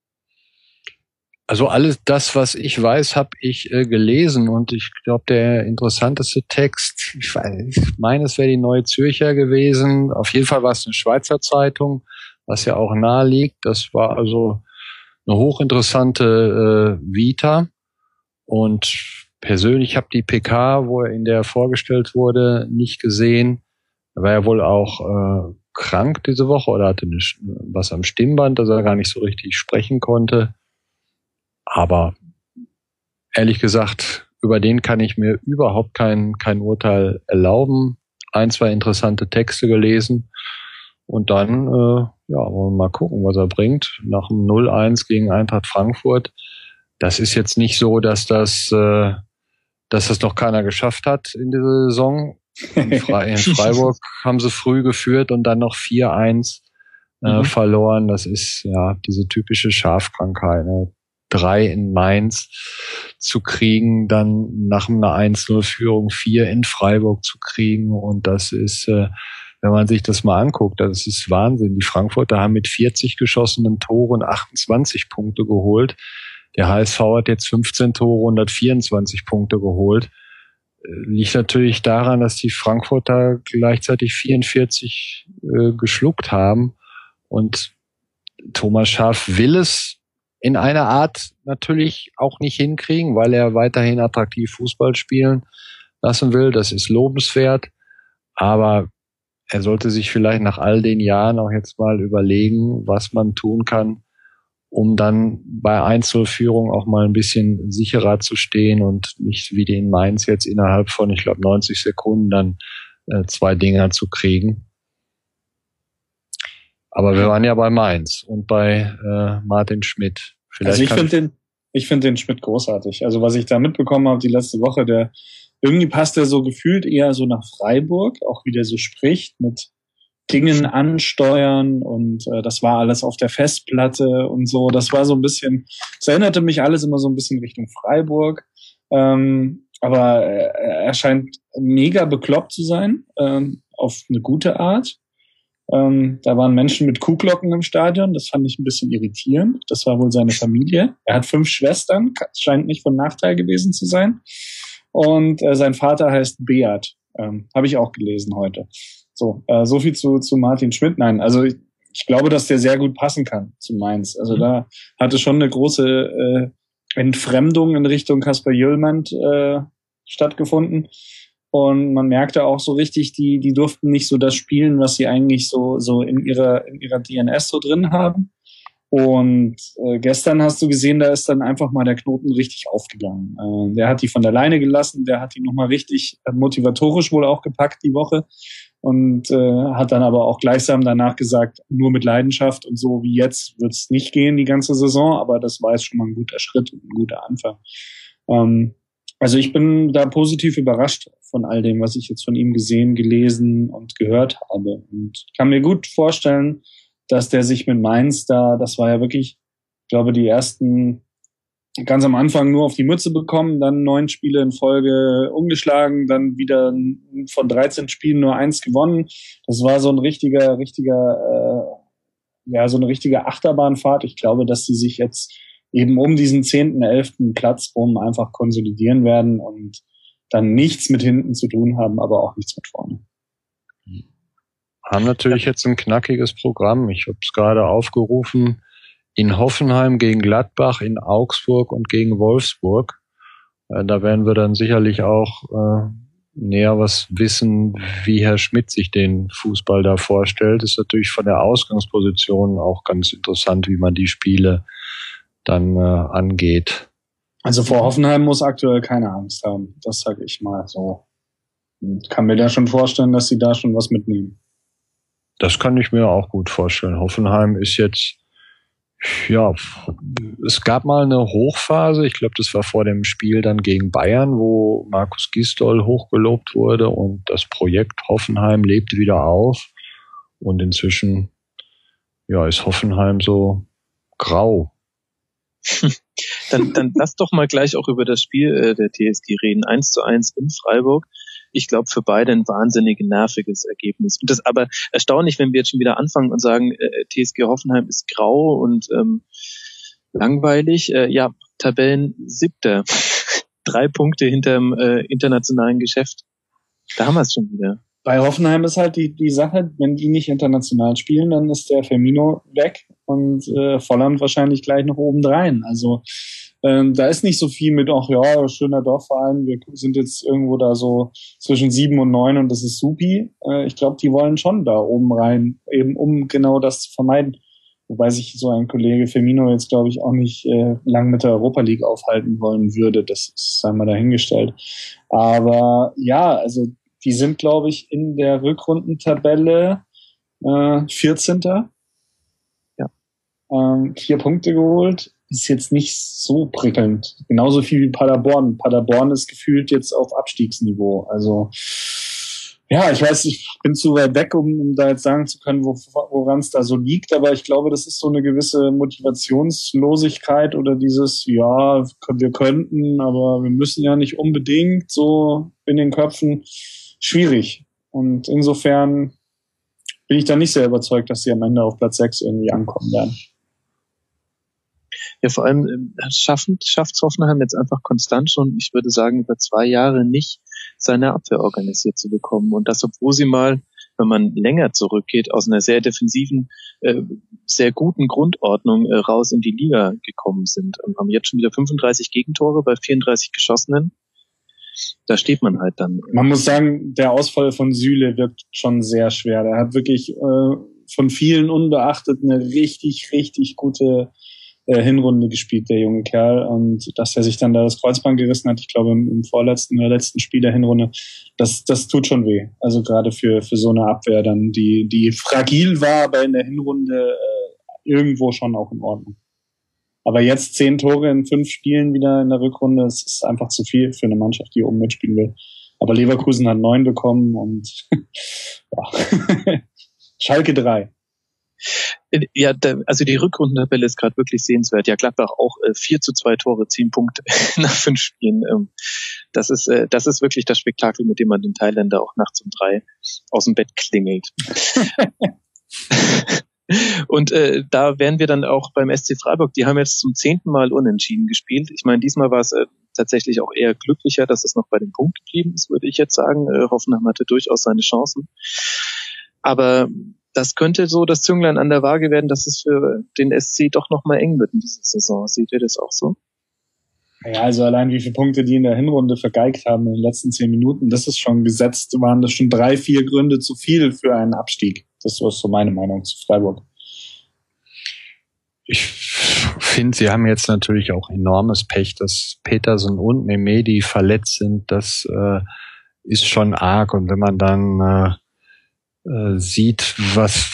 Also alles das, was ich weiß, habe ich gelesen, und ich glaube, der interessanteste Text, ich meine, es wäre die Neue Zürcher gewesen. Auf jeden Fall war es eine Schweizer Zeitung, was ja auch nahe liegt. Das war also eine hochinteressante Vita, und persönlich habe die PK, in der er vorgestellt wurde, nicht gesehen. Er war ja wohl auch krank diese Woche oder hatte was am Stimmband, dass er gar nicht so richtig sprechen konnte. Aber ehrlich gesagt, über den kann ich mir überhaupt kein Urteil erlauben. 1, 2 interessante Texte gelesen, und dann wollen wir mal gucken, was er bringt. Nach dem 0-1 gegen Eintracht Frankfurt. Das ist jetzt nicht so, dass das noch keiner geschafft hat in dieser Saison. In Freiburg haben sie früh geführt und dann noch 4-1 verloren. Das ist ja diese typische Schafkrankheit. Ne? 3 in Mainz zu kriegen, dann nach einer 1-0-Führung 4 in Freiburg zu kriegen. Und das ist, wenn man sich das mal anguckt, das ist Wahnsinn. Die Frankfurter haben mit 40 geschossenen Toren 28 Punkte geholt. Der HSV hat jetzt 15 Tore und hat 24 Punkte geholt. Liegt natürlich daran, dass die Frankfurter gleichzeitig 44 geschluckt haben. Und Thomas Schaaf will es in einer Art natürlich auch nicht hinkriegen, weil er weiterhin attraktiv Fußball spielen lassen will. Das ist lobenswert. Aber er sollte sich vielleicht nach all den Jahren auch jetzt mal überlegen, was man tun kann, um dann bei 1-0-Führung auch mal ein bisschen sicherer zu stehen und nicht wie in Mainz jetzt innerhalb von, ich glaube, 90 Sekunden dann 2 Dinger zu kriegen. Aber wir waren ja bei Mainz und bei Martin Schmidt. Vielleicht also ich finde den Schmidt großartig. Also was ich da mitbekommen habe die letzte Woche, irgendwie passt er so gefühlt eher so nach Freiburg, auch wie der so spricht mit Dingen ansteuern und das war alles auf der Festplatte und so. Das war so ein bisschen, es erinnerte mich alles immer so ein bisschen Richtung Freiburg. Aber er scheint mega bekloppt zu sein, auf eine gute Art. Da waren Menschen mit Kuhglocken im Stadion, das fand ich ein bisschen irritierend. Das war wohl seine Familie. Er hat 5 Schwestern, scheint nicht von Nachteil gewesen zu sein. Und sein Vater heißt Beat, habe ich auch gelesen heute. So viel zu Martin Schmidt. Nein, also ich glaube, dass der sehr gut passen kann zu Mainz. Also da hatte schon eine große Entfremdung in Richtung Kasper Jüllmann stattgefunden. Und man merkte auch so richtig, die durften nicht so das spielen, was sie eigentlich so in ihrer DNS so drin haben. Und gestern hast du gesehen, da ist dann einfach mal der Knoten richtig aufgegangen. Der hat die von der Leine gelassen, der hat die nochmal richtig motivatorisch wohl auch gepackt die Woche und hat dann aber auch gleichsam danach gesagt, nur mit Leidenschaft und so wie jetzt wird es nicht gehen die ganze Saison, aber das war jetzt schon mal ein guter Schritt und ein guter Anfang. Also ich bin da positiv überrascht von all dem, was ich jetzt von ihm gesehen, gelesen und gehört habe und kann mir gut vorstellen, dass der sich mit Mainz das war ja wirklich, ich glaube, die ersten ganz am Anfang nur auf die Mütze bekommen, dann 9 Spiele in Folge ungeschlagen, dann wieder von 13 Spielen nur 1 gewonnen. Das war so ein richtiger, so eine richtige Achterbahnfahrt. Ich glaube, dass sie sich jetzt eben um diesen 10., 11. Platz rum einfach konsolidieren werden und dann nichts mit hinten zu tun haben, aber auch nichts mit vorne. Haben natürlich jetzt ein knackiges Programm. Ich habe es gerade aufgerufen. In Hoffenheim gegen Gladbach, in Augsburg und gegen Wolfsburg. Da werden wir dann sicherlich auch näher was wissen, wie Herr Schmidt sich den Fußball da vorstellt. Ist natürlich von der Ausgangsposition auch ganz interessant, wie man die Spiele dann angeht. Also vor Hoffenheim muss aktuell keine Angst haben. Das sage ich mal so. Ich kann mir da schon vorstellen, dass sie da schon was mitnehmen. Das kann ich mir auch gut vorstellen. Hoffenheim ist jetzt, ja, es gab mal eine Hochphase, ich glaube, das war vor dem Spiel dann gegen Bayern, wo Markus Gisdol hochgelobt wurde und das Projekt Hoffenheim lebt wieder auf. Und inzwischen, ja, ist Hoffenheim so grau. Dann lass doch mal gleich auch über das Spiel der TSG reden. 1:1 in Freiburg. Ich glaube, für beide ein wahnsinnig nerviges Ergebnis. Und das aber erstaunlich, wenn wir jetzt schon wieder anfangen und sagen, TSG Hoffenheim ist grau und langweilig. Ja, Tabellen 7. 3 Punkte hinterm internationalen Geschäft. Da haben wir es schon wieder. Bei Hoffenheim ist halt die Sache, wenn die nicht international spielen, dann ist der Firmino weg und Volland wahrscheinlich gleich noch obendrein. Also da ist nicht so viel mit, ach ja, schöner Dorfverein, wir sind jetzt irgendwo da so zwischen 7 und 9 und das ist supi. Ich glaube, die wollen schon da oben rein, eben um genau das zu vermeiden. Wobei sich so ein Kollege Firmino jetzt, glaube ich, auch nicht lang mit der Europa League aufhalten wollen würde. Das ist einmal dahingestellt. Aber ja, also die sind, glaube ich, in der Rückrundentabelle 14. Ja. 4 Punkte geholt. Ist jetzt nicht so prickelnd. Genauso viel wie Paderborn. Paderborn ist gefühlt jetzt auf Abstiegsniveau. Also Ja, ich weiß, ich bin zu weit weg, um da jetzt sagen zu können, woran es da so liegt, aber ich glaube, das ist so eine gewisse Motivationslosigkeit oder dieses, ja, wir könnten, aber wir müssen ja nicht unbedingt, so in den Köpfen schwierig. Und insofern bin ich da nicht sehr überzeugt, dass sie am Ende auf Platz 6 irgendwie ankommen werden. Ja, vor allem schafft Hoffenheim jetzt einfach konstant schon, ich würde sagen, über 2 Jahre nicht seine Abwehr organisiert zu bekommen. Und das, obwohl sie mal, wenn man länger zurückgeht, aus einer sehr defensiven, sehr guten Grundordnung raus in die Liga gekommen sind. Und haben jetzt schon wieder 35 Gegentore bei 34 geschossenen. Da steht man halt dann. Man muss sagen, der Ausfall von Süle wirkt schon sehr schwer. Der hat wirklich von vielen unbeachtet eine richtig, richtig gute Hinrunde gespielt, der junge Kerl. Und dass er sich dann da das Kreuzband gerissen hat, ich glaube im vorletzten oder letzten Spiel der Hinrunde, das tut schon weh. Also gerade für so eine Abwehr dann, die fragil war, aber in der Hinrunde irgendwo schon auch in Ordnung. Aber jetzt 10 Tore in 5 Spielen wieder in der Rückrunde, das ist einfach zu viel für eine Mannschaft, die oben mitspielen will. Aber Leverkusen hat 9 bekommen und ja. Schalke 3. Ja, also die Rückrundentabelle ist gerade wirklich sehenswert. Ja, Gladbach auch 4:2 Tore, 10 Punkte nach 5 Spielen. Das ist wirklich das Spektakel, mit dem man den Thailänder auch nachts um 3 aus dem Bett klingelt. Und da wären wir dann auch beim SC Freiburg. Die haben jetzt zum 10. Mal unentschieden gespielt. Ich meine, diesmal war es tatsächlich auch eher glücklicher, dass es noch bei dem Punkt geblieben ist, würde ich jetzt sagen. Hoffenheim hatte durchaus seine Chancen. Aber das könnte so das Zünglein an der Waage werden, dass es für den SC doch nochmal eng wird in dieser Saison. Seht ihr das auch so? Ja, also allein wie viele Punkte die in der Hinrunde vergeigt haben in den letzten 10 Minuten, das ist schon gesetzt, waren das schon 3, 4 Gründe zu viel für einen Abstieg. Das ist so meine Meinung zu Freiburg. Ich finde, sie haben jetzt natürlich auch enormes Pech, dass Petersen und Mehmedi verletzt sind. Das ist schon arg. Und wenn man dann sieht, was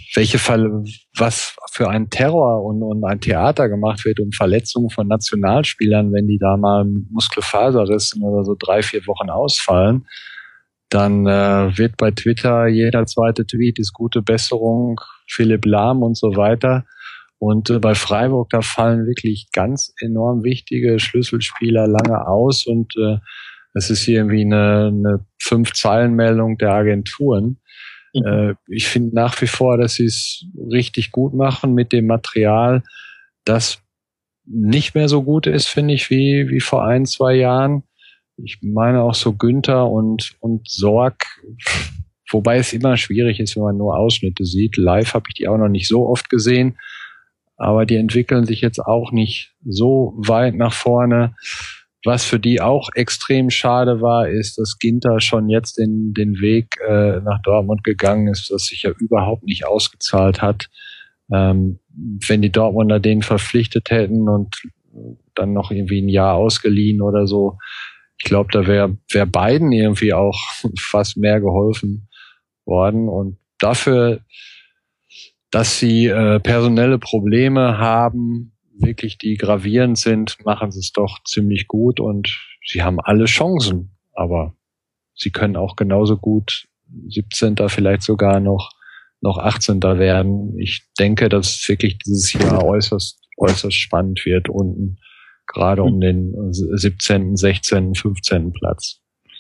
für ein Terror und ein Theater gemacht wird um Verletzungen von Nationalspielern, wenn die da mal mit Muskelfaserrissen oder so 3, 4 Wochen ausfallen, dann wird bei Twitter jeder zweite Tweet ist gute Besserung, Philipp Lahm und so weiter. Und bei Freiburg, da fallen wirklich ganz enorm wichtige Schlüsselspieler lange aus und es ist hier irgendwie eine 5-Zeilen-Meldung der Agenturen. Ich finde nach wie vor, dass sie es richtig gut machen mit dem Material, das nicht mehr so gut ist, finde ich, wie vor 1, 2 Jahren. Ich meine auch so Günther und Sorg, wobei es immer schwierig ist, wenn man nur Ausschnitte sieht. Live habe ich die auch noch nicht so oft gesehen, aber die entwickeln sich jetzt auch nicht so weit nach vorne. Was für die auch extrem schade war, ist, dass Ginter schon jetzt den Weg nach Dortmund gegangen ist, das sich ja überhaupt nicht ausgezahlt hat. Wenn die Dortmunder den verpflichtet hätten und dann noch irgendwie ein Jahr ausgeliehen oder so, ich glaube, da wäre beiden irgendwie auch fast mehr geholfen worden. Und dafür, dass sie personelle Probleme haben, wirklich die gravierend sind, machen sie es doch ziemlich gut und sie haben alle Chancen, aber sie können auch genauso gut 17. vielleicht sogar noch 18. werden. Ich denke, dass wirklich dieses Jahr äußerst spannend wird unten, gerade um den 17., 16., 15. Platz.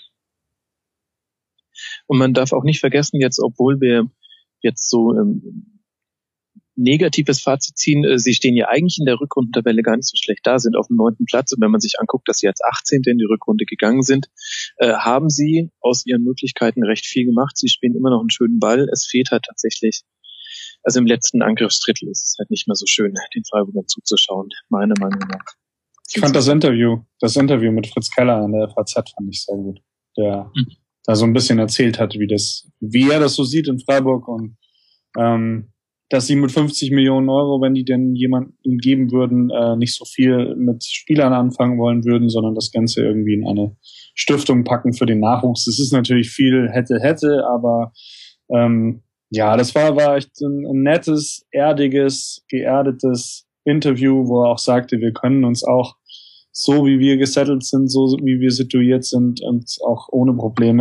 Und man darf auch nicht vergessen, jetzt, obwohl wir jetzt so negatives Fazit ziehen, sie stehen ja eigentlich in der Rückrundentabelle gar nicht so schlecht da, sind auf dem 9. Platz. Und wenn man sich anguckt, dass sie als 18. in die Rückrunde gegangen sind, haben sie aus ihren Möglichkeiten recht viel gemacht. Sie spielen immer noch einen schönen Ball. Es fehlt halt tatsächlich, also im letzten Angriffsdrittel ist es halt nicht mehr so schön, den Freiburgern zuzuschauen, meiner Meinung nach. Ich fand das Interview mit Fritz Keller an der FAZ fand ich sehr gut. Der da so ein bisschen erzählt hat, wie er das so sieht in Freiburg und dass sie mit 50 Millionen Euro, wenn die denn jemandem geben würden, nicht so viel mit Spielern anfangen wollen würden, sondern das Ganze irgendwie in eine Stiftung packen für den Nachwuchs. Das ist natürlich viel hätte, aber ja, das war echt ein nettes, erdiges, geerdetes Interview, wo er auch sagte, wir können uns auch so wie wir gesettelt sind, so wie wir situiert sind und auch ohne Probleme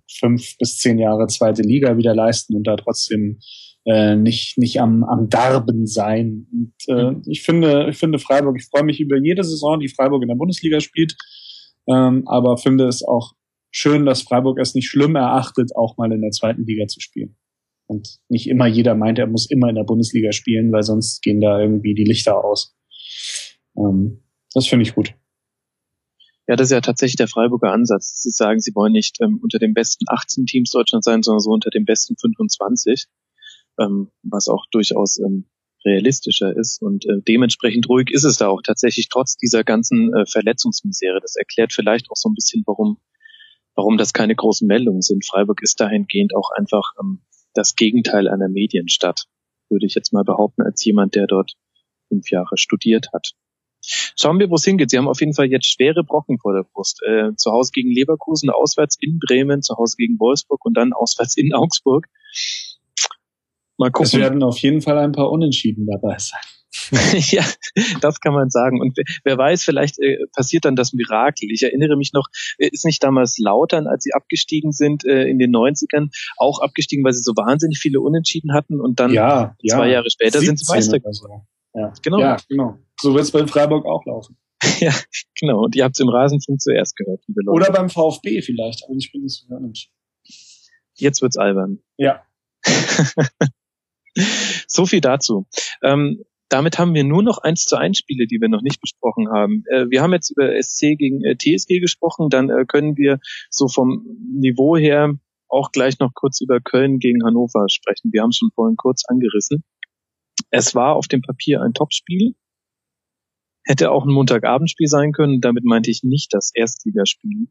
5 bis 10 Jahre zweite Liga wieder leisten und da trotzdem nicht am Darben sein. Und ich finde Freiburg, ich freue mich über jede Saison, die Freiburg in der Bundesliga spielt, aber finde es auch schön, dass Freiburg es nicht schlimm erachtet, auch mal in der zweiten Liga zu spielen. Und nicht immer jeder meint, er muss immer in der Bundesliga spielen, weil sonst gehen da irgendwie die Lichter aus. Das finde ich gut. Ja, das ist ja tatsächlich der Freiburger Ansatz. Sie sagen, sie wollen nicht unter den besten 18 Teams Deutschlands sein, sondern so unter den besten 25, was auch durchaus realistischer ist. Und dementsprechend ruhig ist es da auch tatsächlich trotz dieser ganzen Verletzungsmisere. Das erklärt vielleicht auch so ein bisschen, warum das keine großen Meldungen sind. Freiburg ist dahingehend auch einfach das Gegenteil einer Medienstadt, würde ich jetzt mal behaupten, als jemand, der dort 5 Jahre studiert hat. Schauen wir, wo es hingeht. Sie haben auf jeden Fall jetzt schwere Brocken vor der Brust. Zu Hause gegen Leverkusen, auswärts in Bremen, zu Hause gegen Wolfsburg und dann auswärts in Augsburg. Mal gucken. Es werden auf jeden Fall ein paar Unentschieden dabei sein. Ja, das kann man sagen. Und wer weiß, vielleicht passiert dann das Mirakel. Ich erinnere mich noch, ist nicht damals Lautern, als sie abgestiegen sind in den 90ern, auch abgestiegen, weil sie so wahnsinnig viele Unentschieden hatten und dann 2 Jahre später sind sie Meister geworden. So. Ja, genau. So wird es bei Freiburg auch laufen. Ja, genau. Und ihr habt es im Rasenfunk zuerst gehört, liebe Leute. Oder beim VfB vielleicht, aber ich bin nicht so unentschieden. Jetzt wird's albern. Ja. So viel dazu. Damit haben wir nur noch 1:1 Spiele, die wir noch nicht besprochen haben. Wir haben jetzt über SC gegen TSG gesprochen, dann können wir so vom Niveau her auch gleich noch kurz über Köln gegen Hannover sprechen. Wir haben es schon vorhin kurz angerissen. Es war auf dem Papier ein Topspiel, hätte auch ein Montagabendspiel sein können, damit meinte ich nicht das Erstligaspiel.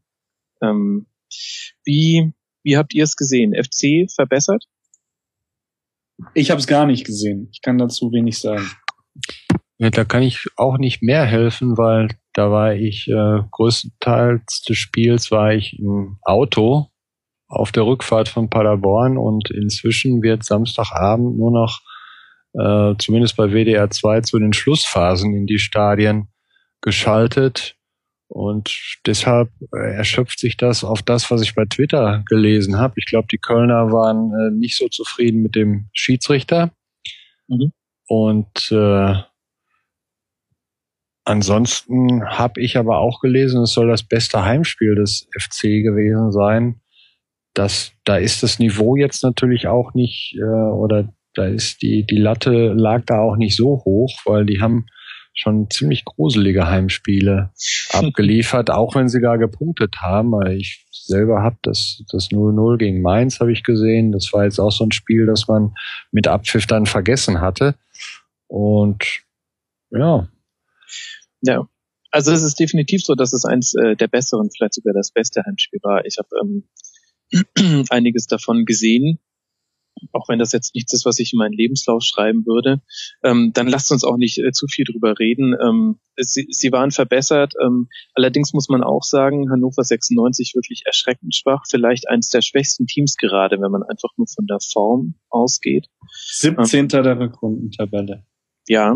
Wie habt ihr es gesehen? FC verbessert? Ich habe es gar nicht gesehen. Ich kann dazu wenig sagen. Ja, da kann ich auch nicht mehr helfen, weil da war ich größtenteils des Spiels war ich im Auto auf der Rückfahrt von Paderborn und inzwischen wird Samstagabend nur noch zumindest bei WDR 2 zu den Schlussphasen in die Stadien geschaltet und deshalb erschöpft sich das auf das, was ich bei Twitter gelesen habe. Ich glaube, die Kölner waren nicht so zufrieden mit dem Schiedsrichter und ansonsten habe ich aber auch gelesen, es soll das beste Heimspiel des FC gewesen sein. Da ist das Niveau jetzt natürlich auch nicht oder da ist die Latte lag da auch nicht so hoch, weil die haben schon ziemlich gruselige Heimspiele abgeliefert, auch wenn sie da gepunktet haben. Ich selber habe das 0-0 gegen Mainz habe ich gesehen. Das war jetzt auch so ein Spiel, das man mit Abpfiff dann vergessen hatte. Und ja. Ja, also es ist definitiv so, dass es eins der besseren, vielleicht sogar das beste Heimspiel war. Ich habe einiges davon gesehen. Auch wenn das jetzt nichts ist, was ich in meinen Lebenslauf schreiben würde, dann lasst uns auch nicht zu viel drüber reden. Sie waren verbessert. Allerdings muss man auch sagen, Hannover 96 wirklich erschreckend schwach. Vielleicht eines der schwächsten Teams gerade, wenn man einfach nur von der Form ausgeht. 17. der Rückrundentabelle. Ja.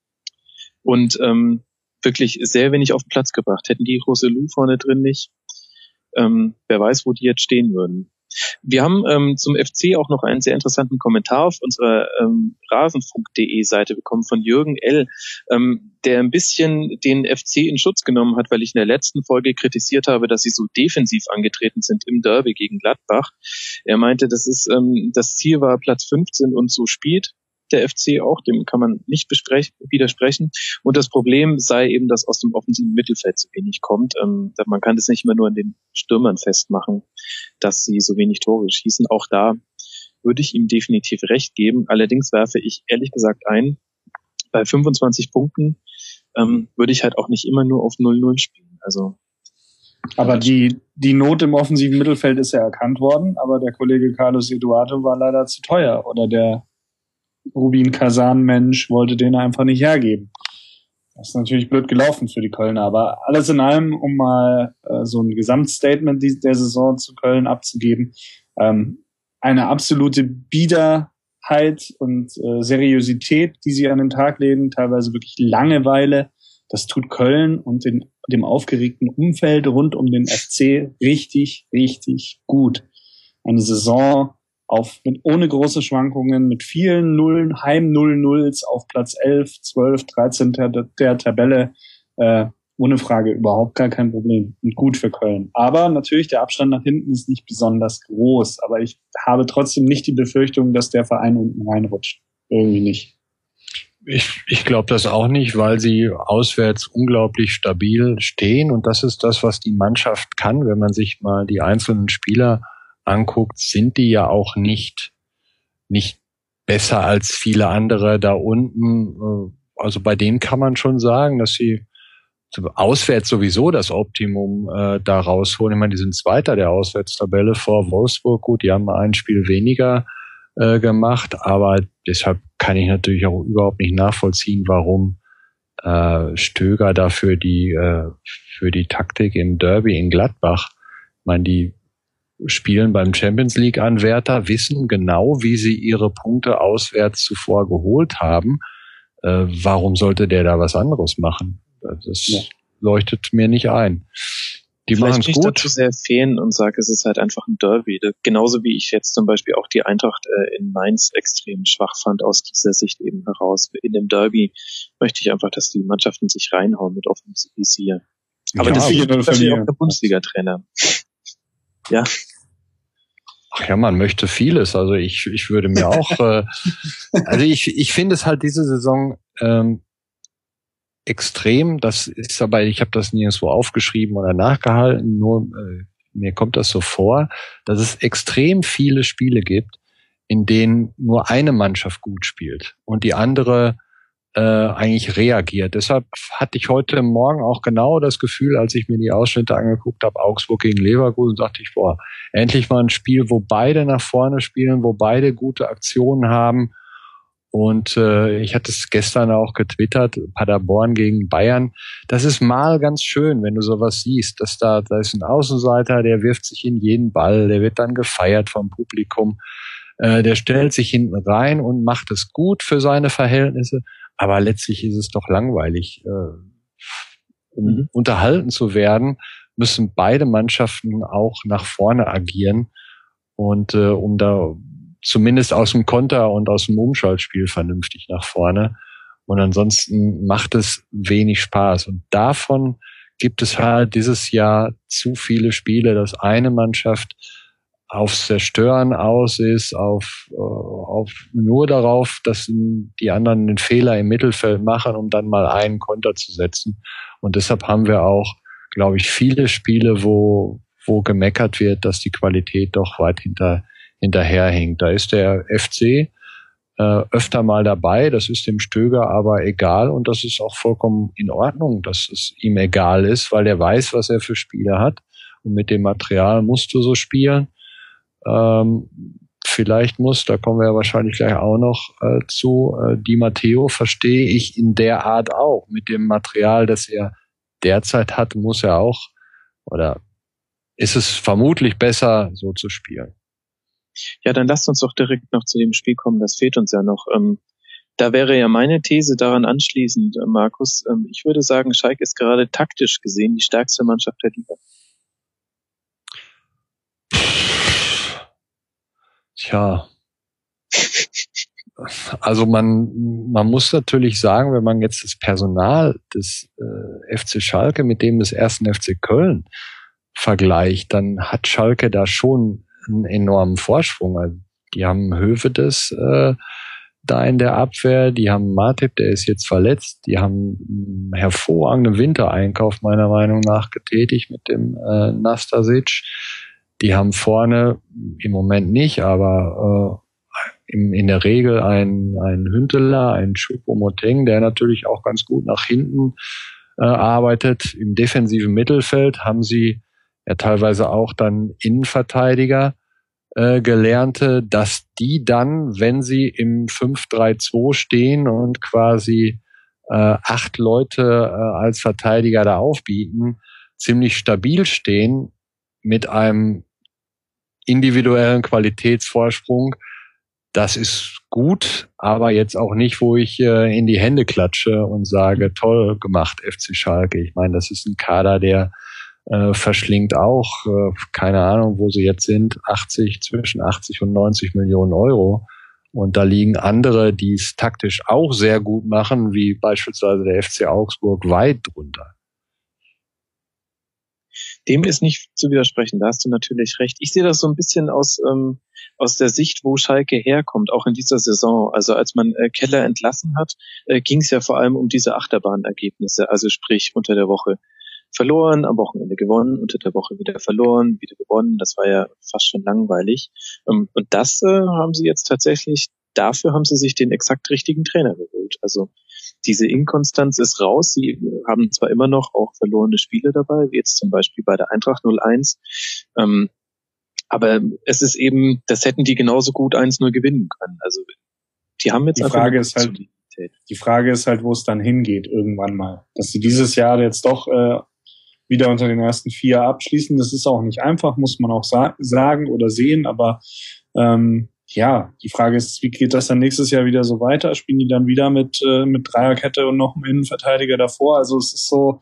Und wirklich sehr wenig auf den Platz gebracht. Hätten die Roselu vorne drin nicht, wer weiß, wo die jetzt stehen würden. Wir haben zum FC auch noch einen sehr interessanten Kommentar auf unserer rasenfunk.de Seite bekommen von Jürgen L., der ein bisschen den FC in Schutz genommen hat, weil ich in der letzten Folge kritisiert habe, dass sie so defensiv angetreten sind im Derby gegen Gladbach. Er meinte, das Ziel war Platz 15 und so spielt der FC auch, dem kann man nicht widersprechen. Und das Problem sei eben, dass aus dem offensiven Mittelfeld zu wenig kommt. Man kann das nicht immer nur an den Stürmern festmachen, dass sie so wenig Tore schießen. Auch da würde ich ihm definitiv recht geben. Allerdings werfe ich ehrlich gesagt ein, bei 25 Punkten würde ich halt auch nicht immer nur auf 0-0 spielen. Also, aber die Not im offensiven Mittelfeld ist ja erkannt worden, aber der Kollege Carlos Eduardo war leider zu teuer oder der Rubin Kazan-Mensch wollte den einfach nicht hergeben. Das ist natürlich blöd gelaufen für die Kölner, aber alles in allem, um mal so ein Gesamtstatement der Saison zu Köln abzugeben, eine absolute Biederheit und Seriosität, die sie an den Tag legen, teilweise wirklich Langeweile, das tut Köln und dem aufgeregten Umfeld rund um den FC richtig, richtig gut. eine Saison ohne große Schwankungen, mit vielen Nullen, Heim 0-0s auf Platz 11, 12, 13 der Tabelle, ohne Frage überhaupt gar kein Problem und gut für Köln. Aber natürlich, der Abstand nach hinten ist nicht besonders groß, aber ich habe trotzdem nicht die Befürchtung, dass der Verein unten reinrutscht. Irgendwie nicht. Ich glaube das auch nicht, weil sie auswärts unglaublich stabil stehen und das ist das, was die Mannschaft kann. Wenn man sich mal die einzelnen Spieler anguckt, sind die ja auch nicht besser als viele andere da unten. Also bei denen kann man schon sagen, dass sie auswärts sowieso das Optimum da rausholen. Ich meine, die sind Zweiter der Auswärtstabelle vor Wolfsburg. Gut, die haben ein Spiel weniger gemacht, aber deshalb kann ich natürlich auch überhaupt nicht nachvollziehen, warum Stöger da für die Taktik im Derby in Gladbach, ich meine, die spielen beim Champions League Anwärter, wissen genau, wie sie ihre Punkte auswärts zuvor geholt haben. Warum sollte der da was anderes machen? Das leuchtet mir nicht ein. Die machen es gut. Ich dazu sehr fehlen und sage, es ist halt einfach ein Derby. Genauso wie ich jetzt zum Beispiel auch die Eintracht in Mainz extrem schwach fand aus dieser Sicht eben heraus. In dem Derby möchte ich einfach, dass die Mannschaften sich reinhauen mit Offensive wie hier. Aber das ist natürlich auch der Bundesliga-Trainer. Ja. Ach ja, man möchte vieles. Also ich würde mir auch, also ich finde es halt diese Saison extrem, das ist aber, ich habe das nirgendwo aufgeschrieben oder nachgehalten, nur mir kommt das so vor, dass es extrem viele Spiele gibt, in denen nur eine Mannschaft gut spielt und die andere eigentlich reagiert. Deshalb hatte ich heute Morgen auch genau das Gefühl, als ich mir die Ausschnitte angeguckt habe, Augsburg gegen Leverkusen, dachte ich, boah, endlich mal ein Spiel, wo beide nach vorne spielen, wo beide gute Aktionen haben. Und ich hatte es gestern auch getwittert, Paderborn gegen Bayern. Das ist mal ganz schön, wenn du sowas siehst, dass da ist ein Außenseiter, der wirft sich in jeden Ball, der wird dann gefeiert vom Publikum. Der stellt sich hinten rein und macht es gut für seine Verhältnisse. Aber letztlich ist es doch langweilig. Um unterhalten zu werden, müssen beide Mannschaften auch nach vorne agieren. Und um da zumindest aus dem Konter und aus dem Umschaltspiel vernünftig nach vorne. Und ansonsten macht es wenig Spaß. Und davon gibt es halt dieses Jahr zu viele Spiele, dass eine Mannschaft aufs Zerstören aus ist, auf nur darauf, dass die anderen den Fehler im Mittelfeld machen, um dann mal einen Konter zu setzen. Und deshalb haben wir auch, glaube ich, viele Spiele, wo gemeckert wird, dass die Qualität doch weit hinterherhinkt. Da ist der FC öfter mal dabei, das ist dem Stöger aber egal und das ist auch vollkommen in Ordnung, dass es ihm egal ist, weil er weiß, was er für Spieler hat und mit dem Material musst du so spielen. Vielleicht da kommen wir ja wahrscheinlich gleich auch noch zu, Di Matteo verstehe ich in der Art auch. Mit dem Material, das er derzeit hat, muss er auch, oder ist es vermutlich besser, so zu spielen. Ja, dann lasst uns doch direkt noch zu dem Spiel kommen, das fehlt uns ja noch. Da wäre ja meine These daran anschließend, Markus, ich würde sagen, Schalke ist gerade taktisch gesehen die stärkste Mannschaft der Liga. Tja, also man muss natürlich sagen, wenn man jetzt das Personal des FC Schalke mit dem des 1. FC Köln vergleicht, dann hat Schalke da schon einen enormen Vorsprung. Also die haben Hövedes da in der Abwehr, die haben Matip, der ist jetzt verletzt, die haben einen hervorragenden Wintereinkauf meiner Meinung nach getätigt mit dem Nastasic. Die haben vorne im Moment nicht, aber in der Regel einen Hünteler, einen Choupo-Moting, der natürlich auch ganz gut nach hinten arbeitet. Im defensiven Mittelfeld haben sie ja teilweise auch dann Innenverteidiger Gelernte, dass die dann, wenn sie im 5-3-2 stehen und quasi 8 Leute als Verteidiger da aufbieten, ziemlich stabil stehen mit einem individuellen Qualitätsvorsprung. Das ist gut, aber jetzt auch nicht, wo ich in die Hände klatsche und sage, toll gemacht, FC Schalke. Ich meine, das ist ein Kader, der verschlingt auch, keine Ahnung, wo sie jetzt sind, zwischen 80 und 90 Millionen Euro. Und da liegen andere, die es taktisch auch sehr gut machen, wie beispielsweise der FC Augsburg, weit drunter. Dem ist nicht zu widersprechen, da hast du natürlich recht. Ich sehe das so ein bisschen aus der Sicht, wo Schalke herkommt, auch in dieser Saison. Also als man Keller entlassen hat, ging es ja vor allem um diese Achterbahnergebnisse, also sprich unter der Woche verloren, am Wochenende gewonnen, unter der Woche wieder verloren, wieder gewonnen. Das war ja fast schon langweilig. Und das haben sie jetzt tatsächlich, dafür haben sie sich den exakt richtigen Trainer geholt. Also diese Inkonstanz ist raus. Sie haben zwar immer noch auch verlorene Spiele dabei, wie jetzt zum Beispiel bei der Eintracht 0-1. Aber es ist eben, das hätten die genauso gut 1-0 gewinnen können. Also die haben jetzt die Frage ist halt, wo es dann hingeht irgendwann mal. Dass sie dieses Jahr jetzt doch wieder unter den ersten 4 abschließen, das ist auch nicht einfach, muss man auch sagen oder sehen. Aber die Frage ist, wie geht das dann nächstes Jahr wieder so weiter? Spielen die dann wieder mit Dreierkette und noch einem Innenverteidiger davor? Also es ist so,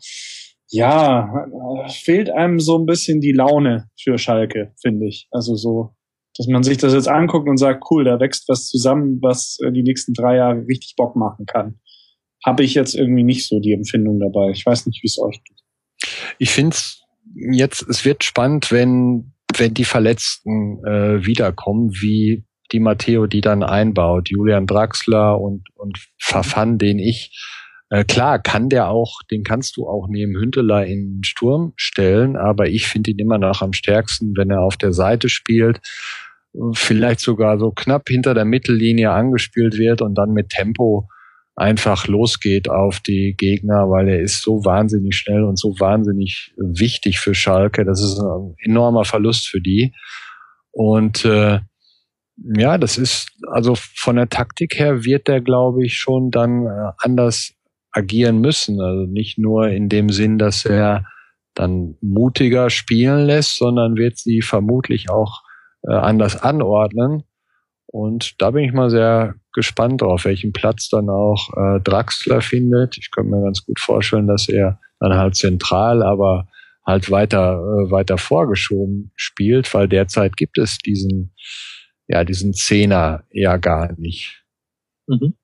fehlt einem so ein bisschen die Laune für Schalke, finde ich. Also so, dass man sich das jetzt anguckt und sagt, cool, da wächst was zusammen, was die nächsten 3 Jahre richtig Bock machen kann. Habe ich jetzt irgendwie nicht so die Empfindung dabei. Ich weiß nicht, wie es euch geht. Ich finde es wird spannend, wenn die Verletzten wiederkommen, wie Di Matteo die dann einbaut. Julian Draxler und Fafan, klar, den kannst du auch neben Hünteler in den Sturm stellen, aber ich finde ihn immer noch am stärksten, wenn er auf der Seite spielt, vielleicht sogar so knapp hinter der Mittellinie angespielt wird und dann mit Tempo einfach losgeht auf die Gegner, weil er ist so wahnsinnig schnell und so wahnsinnig wichtig für Schalke. Das ist ein enormer Verlust für die. Und das ist, also von der Taktik her wird der, glaube ich, schon dann anders agieren müssen. Also nicht nur in dem Sinn, dass er dann mutiger spielen lässt, sondern wird sie vermutlich auch anders anordnen. Und da bin ich mal sehr gespannt drauf, welchen Platz dann auch Draxler findet. Ich könnte mir ganz gut vorstellen, dass er dann halt zentral, aber halt weiter vorgeschoben spielt, weil derzeit gibt es diesen Zehner eher gar nicht. Mhm.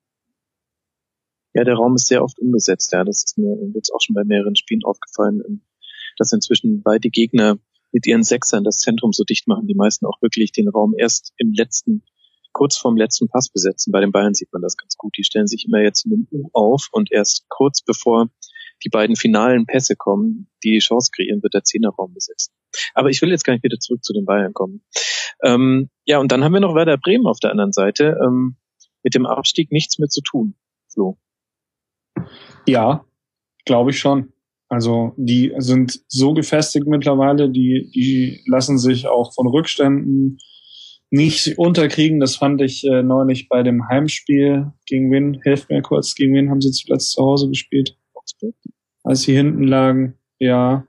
Ja, der Raum ist sehr oft umgesetzt. Ja, das ist mir jetzt auch schon bei mehreren Spielen aufgefallen, dass inzwischen beide Gegner mit ihren Sechsern das Zentrum so dicht machen, die meisten auch wirklich den Raum erst kurz vorm letzten Pass besetzen. Bei den Bayern sieht man das ganz gut. Die stellen sich immer jetzt in dem U auf und erst kurz bevor die beiden finalen Pässe kommen, die Chance kreieren, wird der Zehnerraum besetzt. Aber ich will jetzt gar nicht wieder zurück zu den Bayern kommen. Und dann haben wir noch Werder Bremen auf der anderen Seite. Mit dem Abstieg nichts mehr zu tun, Flo. Ja, glaube ich schon. Also die sind so gefestigt mittlerweile, die lassen sich auch von Rückständen nicht unterkriegen. Das fand ich neulich bei dem Heimspiel. Gegen wen? Helft mir kurz. Gegen wen haben sie zuletzt zu Hause gespielt? Als sie hinten lagen. Ja.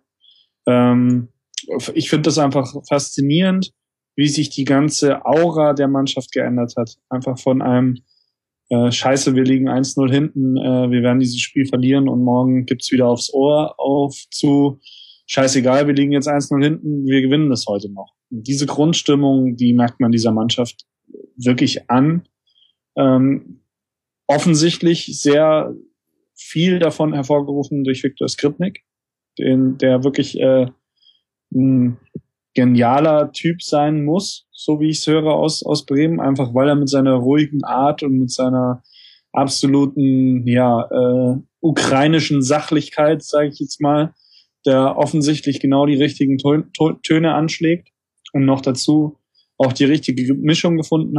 Ich finde das einfach faszinierend, wie sich die ganze Aura der Mannschaft geändert hat. Einfach von einem Scheiße, wir liegen 1-0 hinten, wir werden dieses Spiel verlieren und morgen gibt's wieder aufs Ohr zu scheißegal, wir liegen jetzt 1-0 hinten, wir gewinnen das heute noch. Und diese Grundstimmung, die merkt man dieser Mannschaft wirklich an. Offensichtlich sehr viel davon hervorgerufen durch Viktor Skripnik, der wirklich ein genialer Typ sein muss, so wie ich es höre aus Bremen, einfach weil er mit seiner ruhigen Art und mit seiner absoluten ukrainischen Sachlichkeit, sage ich jetzt mal, der offensichtlich genau die richtigen Töne anschlägt und noch dazu auch die richtige Mischung gefunden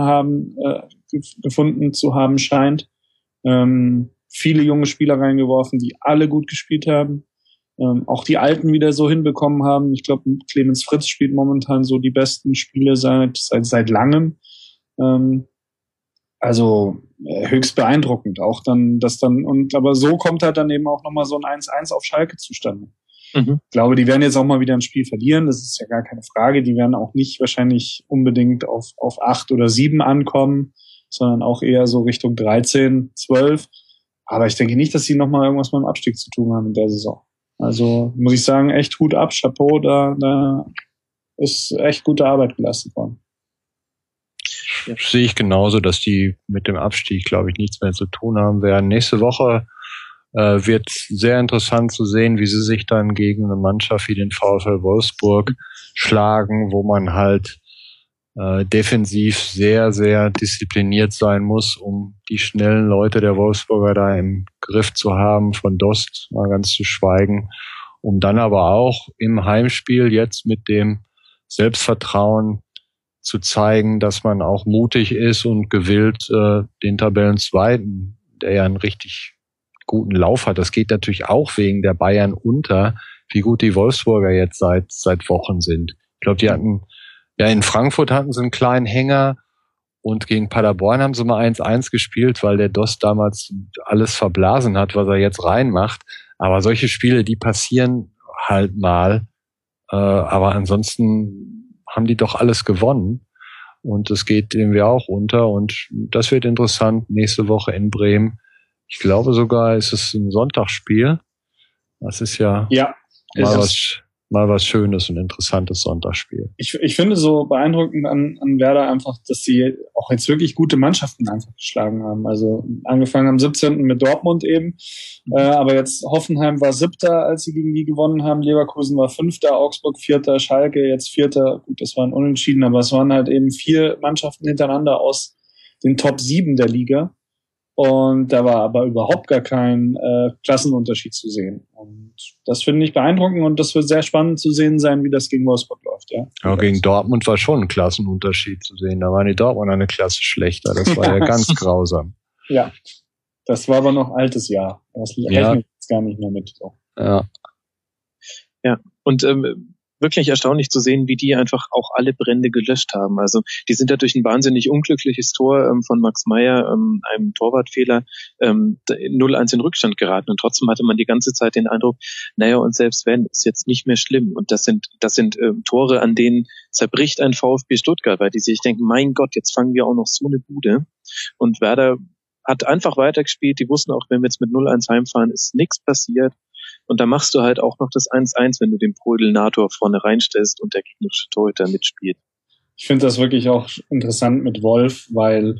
zu haben scheint. Viele junge Spieler reingeworfen, die alle gut gespielt haben. Auch die Alten wieder so hinbekommen haben. Ich glaube, Clemens Fritz spielt momentan so die besten Spiele seit langem. Höchst beeindruckend. Auch dann, aber so kommt halt dann eben auch nochmal so ein 1-1 auf Schalke zustande. Mhm. Ich glaube, die werden jetzt auch mal wieder ein Spiel verlieren. Das ist ja gar keine Frage. Die werden auch nicht wahrscheinlich unbedingt auf 8 oder 7 ankommen, sondern auch eher so Richtung 13, 12. Aber ich denke nicht, dass sie nochmal irgendwas mit dem Abstieg zu tun haben in der Saison. Also muss ich sagen, echt Hut ab, Chapeau, da ist echt gute Arbeit geleistet worden. Ja. Sehe ich genauso, dass die mit dem Abstieg, glaube ich, nichts mehr zu tun haben werden. Nächste Woche wird sehr interessant zu sehen, wie sie sich dann gegen eine Mannschaft wie den VfL Wolfsburg schlagen, wo man halt defensiv sehr, sehr diszipliniert sein muss, um die schnellen Leute der Wolfsburger da im Griff zu haben, von Dost mal ganz zu schweigen, um dann aber auch im Heimspiel jetzt mit dem Selbstvertrauen zu zeigen, dass man auch mutig ist und gewillt, den Tabellenzweiten, der ja einen richtig guten Lauf hat. Das geht natürlich auch wegen der Bayern unter, wie gut die Wolfsburger jetzt seit Wochen sind. Ich glaube, die hatten, ja, in Frankfurt hatten sie einen kleinen Hänger und gegen Paderborn haben sie mal 1-1 gespielt, weil der Dost damals alles verblasen hat, was er jetzt reinmacht. Aber solche Spiele, die passieren halt mal. Aber ansonsten haben die doch alles gewonnen. Und es geht irgendwie auch unter. Und das wird interessant nächste Woche in Bremen. Ich glaube sogar, ist es ein Sonntagsspiel. Das ist ja mal was Schönes und interessantes Sonntagsspiel. Ich finde so beeindruckend an Werder einfach, dass sie auch jetzt wirklich gute Mannschaften einfach geschlagen haben. Also angefangen am 17. mit Dortmund eben, aber jetzt Hoffenheim war 7., als sie gegen die gewonnen haben, Leverkusen war 5., Augsburg 4., Schalke jetzt 4. Gut, das waren Unentschieden, aber es waren halt eben 4 Mannschaften hintereinander aus den Top 7 der Liga. Und da war aber überhaupt gar kein Klassenunterschied zu sehen. Und das finde ich beeindruckend und das wird sehr spannend zu sehen sein, wie das gegen Wolfsburg läuft. Ja, ja, gegen Dortmund war schon ein Klassenunterschied zu sehen. Da waren die Dortmunder eine Klasse schlechter. Das war ja ganz grausam. Ja, das war aber noch altes Jahr. Das rechne ich jetzt gar nicht mehr mit. So. Ja. Ja, und wirklich erstaunlich zu sehen, wie die einfach auch alle Brände gelöscht haben. Also die sind da durch ein wahnsinnig unglückliches Tor von Max Meyer, einem Torwartfehler, 0-1 in Rückstand geraten. Und trotzdem hatte man die ganze Zeit den Eindruck, naja, und selbst wenn, ist jetzt nicht mehr schlimm. Und das sind Tore, an denen zerbricht ein VfB Stuttgart, weil die sich denken, mein Gott, jetzt fangen wir auch noch so eine Bude. Und Werder hat einfach weitergespielt. Die wussten auch, wenn wir jetzt mit 0-1 heimfahren, ist nichts passiert. Und da machst du halt auch noch das 1-1, wenn du den Prödel-Nator vorne reinstellst und der gegnerische Torhüter mitspielt. Ich finde das wirklich auch interessant mit Wolf, weil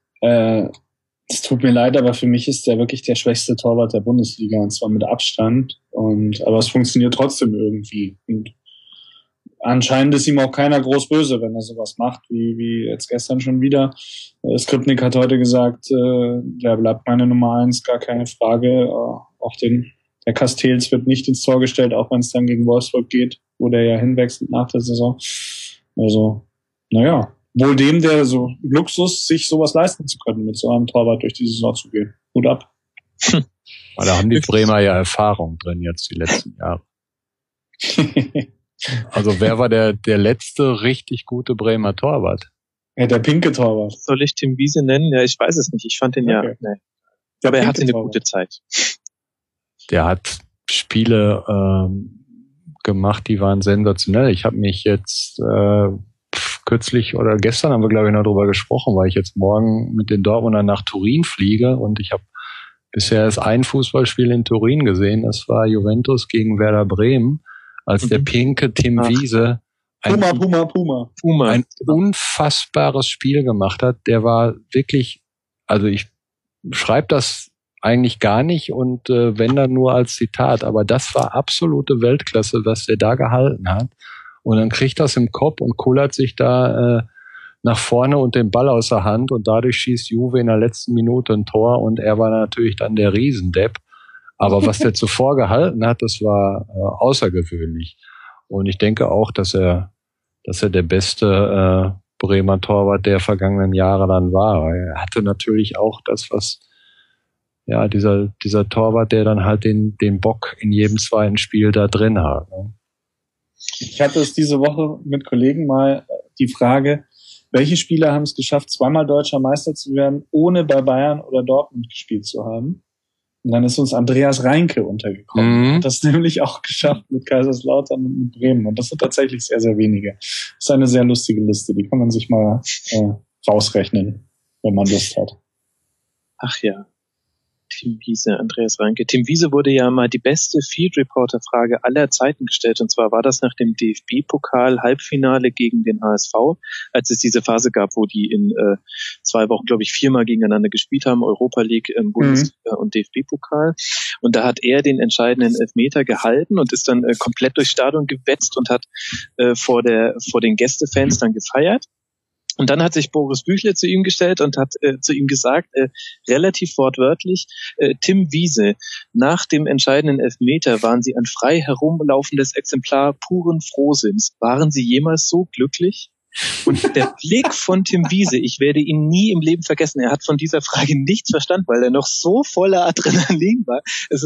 es tut mir leid, aber für mich ist der wirklich der schwächste Torwart der Bundesliga und zwar mit Abstand. Aber es funktioniert trotzdem irgendwie. Und anscheinend ist ihm auch keiner groß böse, wenn er sowas macht, wie jetzt gestern schon wieder. Skripnik hat heute gesagt, der bleibt meine Nummer 1, gar keine Frage. Auch der Castells wird nicht ins Tor gestellt, auch wenn es dann gegen Wolfsburg geht, wo der ja hinwechselt nach der Saison. Also, naja, wohl dem, der so Luxus, sich sowas leisten zu können, mit so einem Torwart durch die Saison zu gehen. Hut ab. Da haben die Bremer ja Erfahrung drin jetzt die letzten Jahre. Also wer war der letzte richtig gute Bremer Torwart? Ja, der pinke Torwart. Soll ich Tim Wiese nennen? Ja, ich weiß es nicht. Ich fand den Okay. nee. Aber er hatte eine gute Zeit. Der hat Spiele gemacht, die waren sensationell. Ich habe mich jetzt kürzlich oder gestern haben wir, glaube ich, noch drüber gesprochen, weil ich jetzt morgen mit den Dortmundern nach Turin fliege und ich habe bisher erst ein Fußballspiel in Turin gesehen. Das war Juventus gegen Werder Bremen, als der pinke Tim Wiese ein unfassbares Spiel gemacht hat. Der war wirklich, also ich schreibe das eigentlich gar nicht und wenn dann nur als Zitat, aber das war absolute Weltklasse, was der da gehalten hat. Und dann kriegt das im Kopf und kullert sich da nach vorne und den Ball aus der Hand und dadurch schießt Juve in der letzten Minute ein Tor und er war natürlich dann der Riesendepp. Aber was der zuvor gehalten hat, das war außergewöhnlich. Und ich denke auch, dass er der beste Bremer Torwart der vergangenen Jahre dann war. Er hatte natürlich auch das, was ja, dieser Torwart, der dann halt den Bock in jedem zweiten Spiel da drin hat. Ne? Ich hatte es diese Woche mit Kollegen mal die Frage, welche Spieler haben es geschafft, zweimal deutscher Meister zu werden, ohne bei Bayern oder Dortmund gespielt zu haben? Und dann ist uns Andreas Reinke untergekommen. Hat das nämlich auch geschafft mit Kaiserslautern und mit Bremen. Und das sind tatsächlich sehr, sehr wenige. Das ist eine sehr lustige Liste. Die kann man sich mal rausrechnen, wenn man Lust hat. Ach ja. Tim Wiese, Andreas Reinke. Tim Wiese wurde ja mal die beste Field Reporter-Frage aller Zeiten gestellt. Und zwar war das nach dem DFB-Pokal-Halbfinale gegen den HSV, als es diese Phase gab, wo die in 2 Wochen, glaube ich, 4-mal gegeneinander gespielt haben, Europa League, Bundesliga und DFB-Pokal. Und da hat er den entscheidenden Elfmeter gehalten und ist dann komplett durchs Stadion gewetzt und hat vor den Gästefans dann gefeiert. Und dann hat sich Boris Büchler zu ihm gestellt und hat zu ihm gesagt, relativ wortwörtlich, Tim Wiese, nach dem entscheidenden Elfmeter waren Sie ein frei herumlaufendes Exemplar puren Frohsinns. Waren Sie jemals so glücklich? Und der Blick von Tim Wiese, ich werde ihn nie im Leben vergessen, er hat von dieser Frage nichts verstanden, weil er noch so voller Adrenalin war.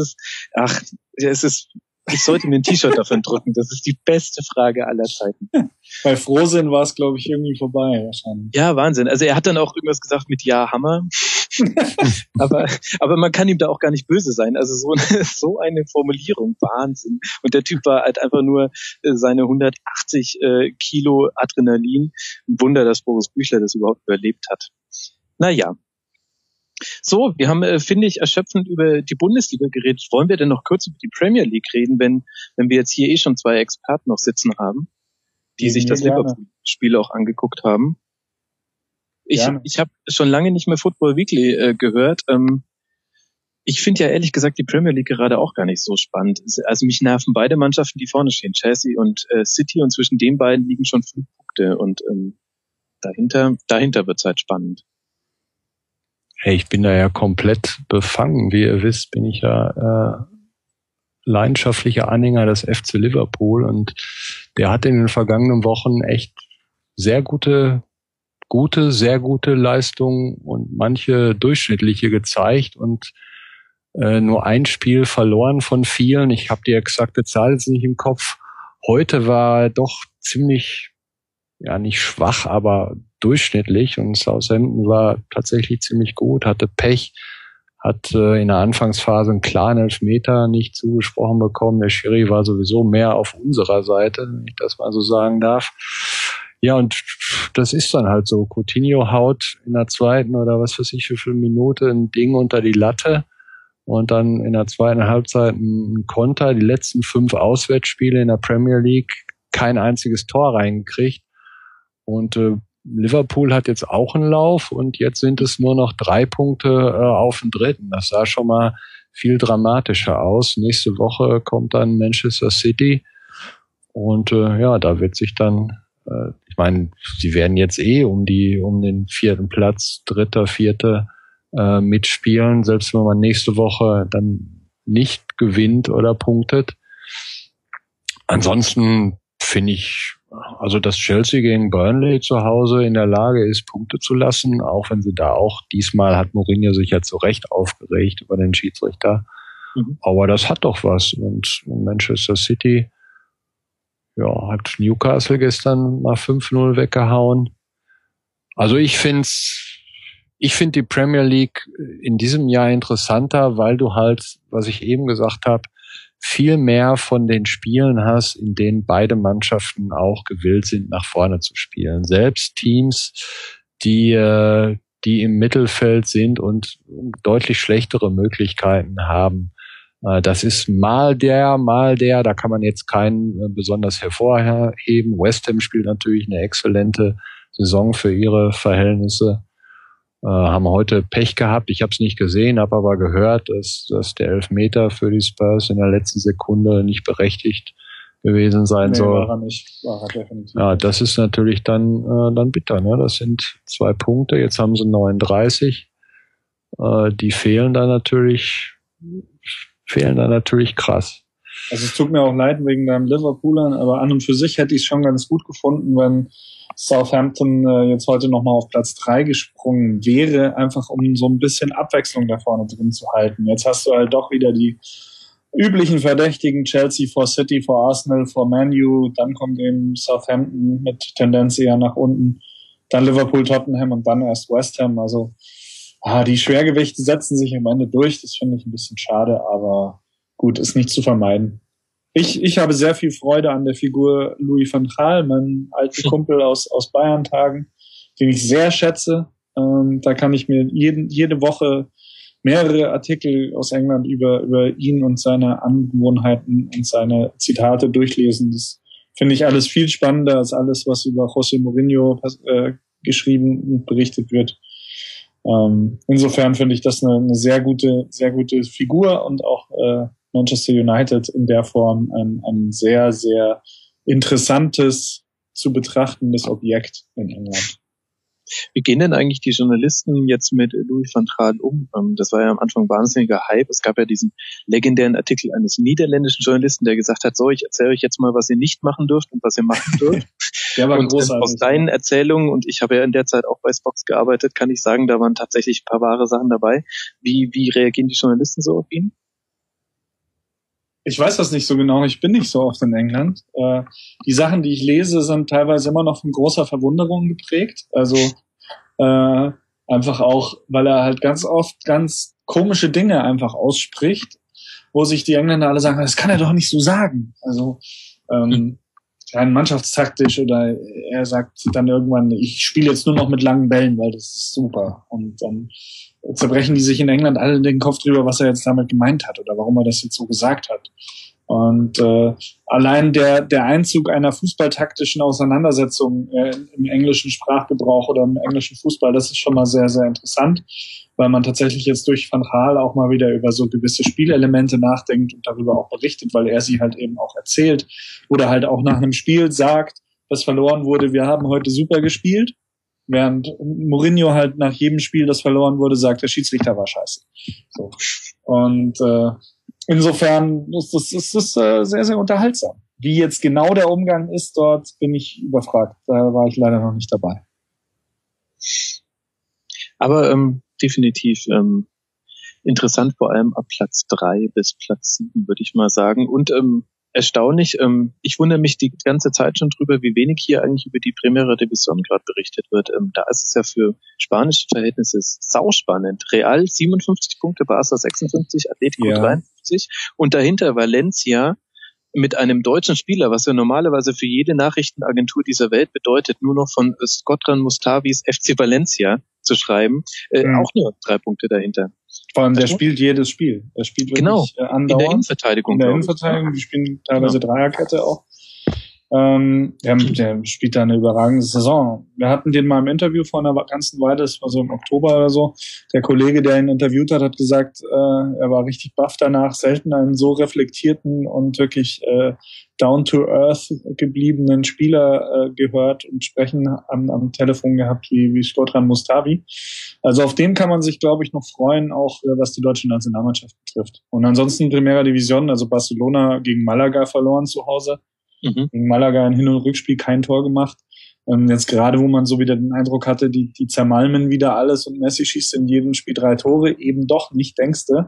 Ich sollte mir ein T-Shirt davon drucken. Das ist die beste Frage aller Zeiten. Bei Frohsinn war es, glaube ich, irgendwie vorbei wahrscheinlich. Ja, Wahnsinn. Also er hat dann auch irgendwas gesagt mit Ja, Hammer. aber man kann ihm da auch gar nicht böse sein. Also so eine Formulierung, Wahnsinn. Und der Typ war halt einfach nur seine 180 Kilo Adrenalin. Ein Wunder, dass Boris Büchler das überhaupt überlebt hat. Naja. So, wir haben, finde ich, erschöpfend über die Bundesliga geredet. Wollen wir denn noch kurz über die Premier League reden, wenn wir jetzt hier schon 2 Experten noch sitzen haben, die sich das Liverpool-Spiel auch angeguckt haben? Ich habe schon lange nicht mehr Football Weekly gehört. Ich finde ja ehrlich gesagt die Premier League gerade auch gar nicht so spannend. Also mich nerven beide Mannschaften, die vorne stehen, Chelsea und City, und zwischen den beiden liegen schon 5 Punkte und dahinter wird's halt spannend. Hey, ich bin da ja komplett befangen. Wie ihr wisst, bin ich ja leidenschaftlicher Anhänger des FC Liverpool, und der hat in den vergangenen Wochen echt sehr gute Leistungen und manche durchschnittliche gezeigt und nur ein Spiel verloren von vielen. Ich habe die exakte Zahl jetzt nicht im Kopf. Heute war doch ziemlich, ja nicht schwach, aber durchschnittlich, und Southampton war tatsächlich ziemlich gut, hatte Pech, hat in der Anfangsphase einen klaren Elfmeter nicht zugesprochen bekommen. Der Schiri war sowieso mehr auf unserer Seite, wenn ich das mal so sagen darf. Ja, und das ist dann halt so. Coutinho haut in der zweiten oder was weiß ich wie viel Minute ein Ding unter die Latte und dann in der zweiten Halbzeit ein Konter. Die letzten 5 Auswärtsspiele in der Premier League kein einziges Tor reingekriegt. Und Liverpool hat jetzt auch einen Lauf und jetzt sind es nur noch 3 Punkte auf den dritten. Das sah schon mal viel dramatischer aus. Nächste Woche kommt dann Manchester City und da wird sich dann, ich meine, sie werden jetzt um den 4. Platz, 3., 4. Mitspielen, selbst wenn man nächste Woche dann nicht gewinnt oder punktet. Ansonsten finde ich, also dass Chelsea gegen Burnley zu Hause in der Lage ist, Punkte zu lassen, auch wenn sie da auch, diesmal hat Mourinho sich ja zu Recht aufgeregt über den Schiedsrichter. Aber das hat doch was. Und Manchester City, hat Newcastle gestern mal 5-0 weggehauen. Also ich finde die Premier League in diesem Jahr interessanter, weil du halt, was ich eben gesagt habe, viel mehr von den Spielen hast, in denen beide Mannschaften auch gewillt sind, nach vorne zu spielen. Selbst Teams, die im Mittelfeld sind und deutlich schlechtere Möglichkeiten haben. Das ist mal der, da kann man jetzt keinen besonders hervorheben. West Ham spielt natürlich eine exzellente Saison für ihre Verhältnisse. Haben heute Pech gehabt. Ich habe es nicht gesehen, habe aber gehört, dass der Elfmeter für die Spurs in der letzten Sekunde nicht berechtigt gewesen sein soll. War er nicht. War er definitiv. Ja, das ist natürlich dann bitter. Ne? Das sind 2 Punkte. Jetzt haben sie 39. Die fehlen da natürlich krass. Also es tut mir auch leid wegen deinem Liverpoolern, aber an und für sich hätte ich es schon ganz gut gefunden, wenn Southampton jetzt heute nochmal auf Platz 3 gesprungen wäre, einfach um so ein bisschen Abwechslung da vorne drin zu halten. Jetzt hast du halt doch wieder die üblichen Verdächtigen, Chelsea vor City, vor Arsenal, vor Man U, dann kommt eben Southampton mit Tendenz eher nach unten, dann Liverpool, Tottenham und dann erst West Ham. Also die Schwergewichte setzen sich am Ende durch, das finde ich ein bisschen schade, aber gut, ist nicht zu vermeiden. Ich habe sehr viel Freude an der Figur Louis van Gaal, mein alter Kumpel aus Bayern-Tagen, den ich sehr schätze. Da kann ich mir jede Woche mehrere Artikel aus England über ihn und seine Angewohnheiten und seine Zitate durchlesen. Das finde ich alles viel spannender als alles, was über José Mourinho geschrieben und berichtet wird. Insofern finde ich das eine sehr gute Figur und auch Manchester United in der Form ein sehr, sehr interessantes zu betrachtendes Objekt in England. Wie gehen denn eigentlich die Journalisten jetzt mit Louis van Gaal um? Das war ja am Anfang wahnsinniger Hype. Es gab ja diesen legendären Artikel eines niederländischen Journalisten, der gesagt hat, so, ich erzähle euch jetzt mal, was ihr nicht machen dürft und was ihr machen dürft. Der war und großartig. Aus deinen Erzählungen, und ich habe ja in der Zeit auch bei Spox gearbeitet, kann ich sagen, da waren tatsächlich ein paar wahre Sachen dabei. Wie reagieren die Journalisten so auf ihn? Ich weiß das nicht so genau, ich bin nicht so oft in England. Die Sachen, die ich lese, sind teilweise immer noch von großer Verwunderung geprägt. Also einfach auch, weil er halt ganz oft ganz komische Dinge einfach ausspricht, wo sich die Engländer alle sagen, das kann er doch nicht so sagen. Also rein mannschaftstaktisch, oder er sagt dann irgendwann, ich spiele jetzt nur noch mit langen Bällen, weil das ist super. Und dann zerbrechen die sich in England alle den Kopf drüber, was er jetzt damit gemeint hat oder warum er das jetzt so gesagt hat. Und allein der Einzug einer fußballtaktischen Auseinandersetzung im englischen Sprachgebrauch oder im englischen Fußball, das ist schon mal sehr, sehr interessant, weil man tatsächlich jetzt durch Van Gaal auch mal wieder über so gewisse Spielelemente nachdenkt und darüber auch berichtet, weil er sie halt eben auch erzählt oder halt auch nach einem Spiel sagt, das verloren wurde, wir haben heute super gespielt, während Mourinho halt nach jedem Spiel, das verloren wurde, sagt, der Schiedsrichter war scheiße. So. Und insofern ist das sehr, sehr unterhaltsam. Wie jetzt genau der Umgang ist dort, bin ich überfragt. Da war ich leider noch nicht dabei. Aber definitiv interessant, vor allem ab Platz 3 bis Platz 7, würde ich mal sagen. Und erstaunlich, ich wundere mich die ganze Zeit schon drüber, wie wenig hier eigentlich über die Primera División gerade berichtet wird. Da ist es ja für spanische Verhältnisse sauspannend. Real 57 Punkte, Barca 56, Atletico 53 und dahinter Valencia mit einem deutschen Spieler, was ja normalerweise für jede Nachrichtenagentur dieser Welt bedeutet, nur noch von Shkodran Mustavis FC Valencia zu schreiben, auch nur 3 Punkte dahinter. Vor allem, der spielt jedes Spiel. Er spielt wirklich andauernd. In der Innenverteidigung. In der Innenverteidigung, die spielen teilweise Dreierkette auch. Der spielt da eine überragende Saison. Wir hatten den mal im Interview vor einer ganzen Weile, das war so im Oktober oder so. Der Kollege, der ihn interviewt hat, hat gesagt, er war richtig baff danach, selten einen so reflektierten und wirklich down-to-earth gebliebenen Spieler gehört und sprechen am Telefon gehabt wie Shkodran Mustavi. Also auf den kann man sich, glaube ich, noch freuen, auch was die deutsche Nationalmannschaft betrifft. Und ansonsten Primera División, also Barcelona gegen Malaga verloren zu Hause. Gegen Malaga in Hin- und Rückspiel kein Tor gemacht. Jetzt gerade, wo man so wieder den Eindruck hatte, die zermalmen wieder alles und Messi schießt in jedem Spiel 3 Tore, eben doch nicht, denkste.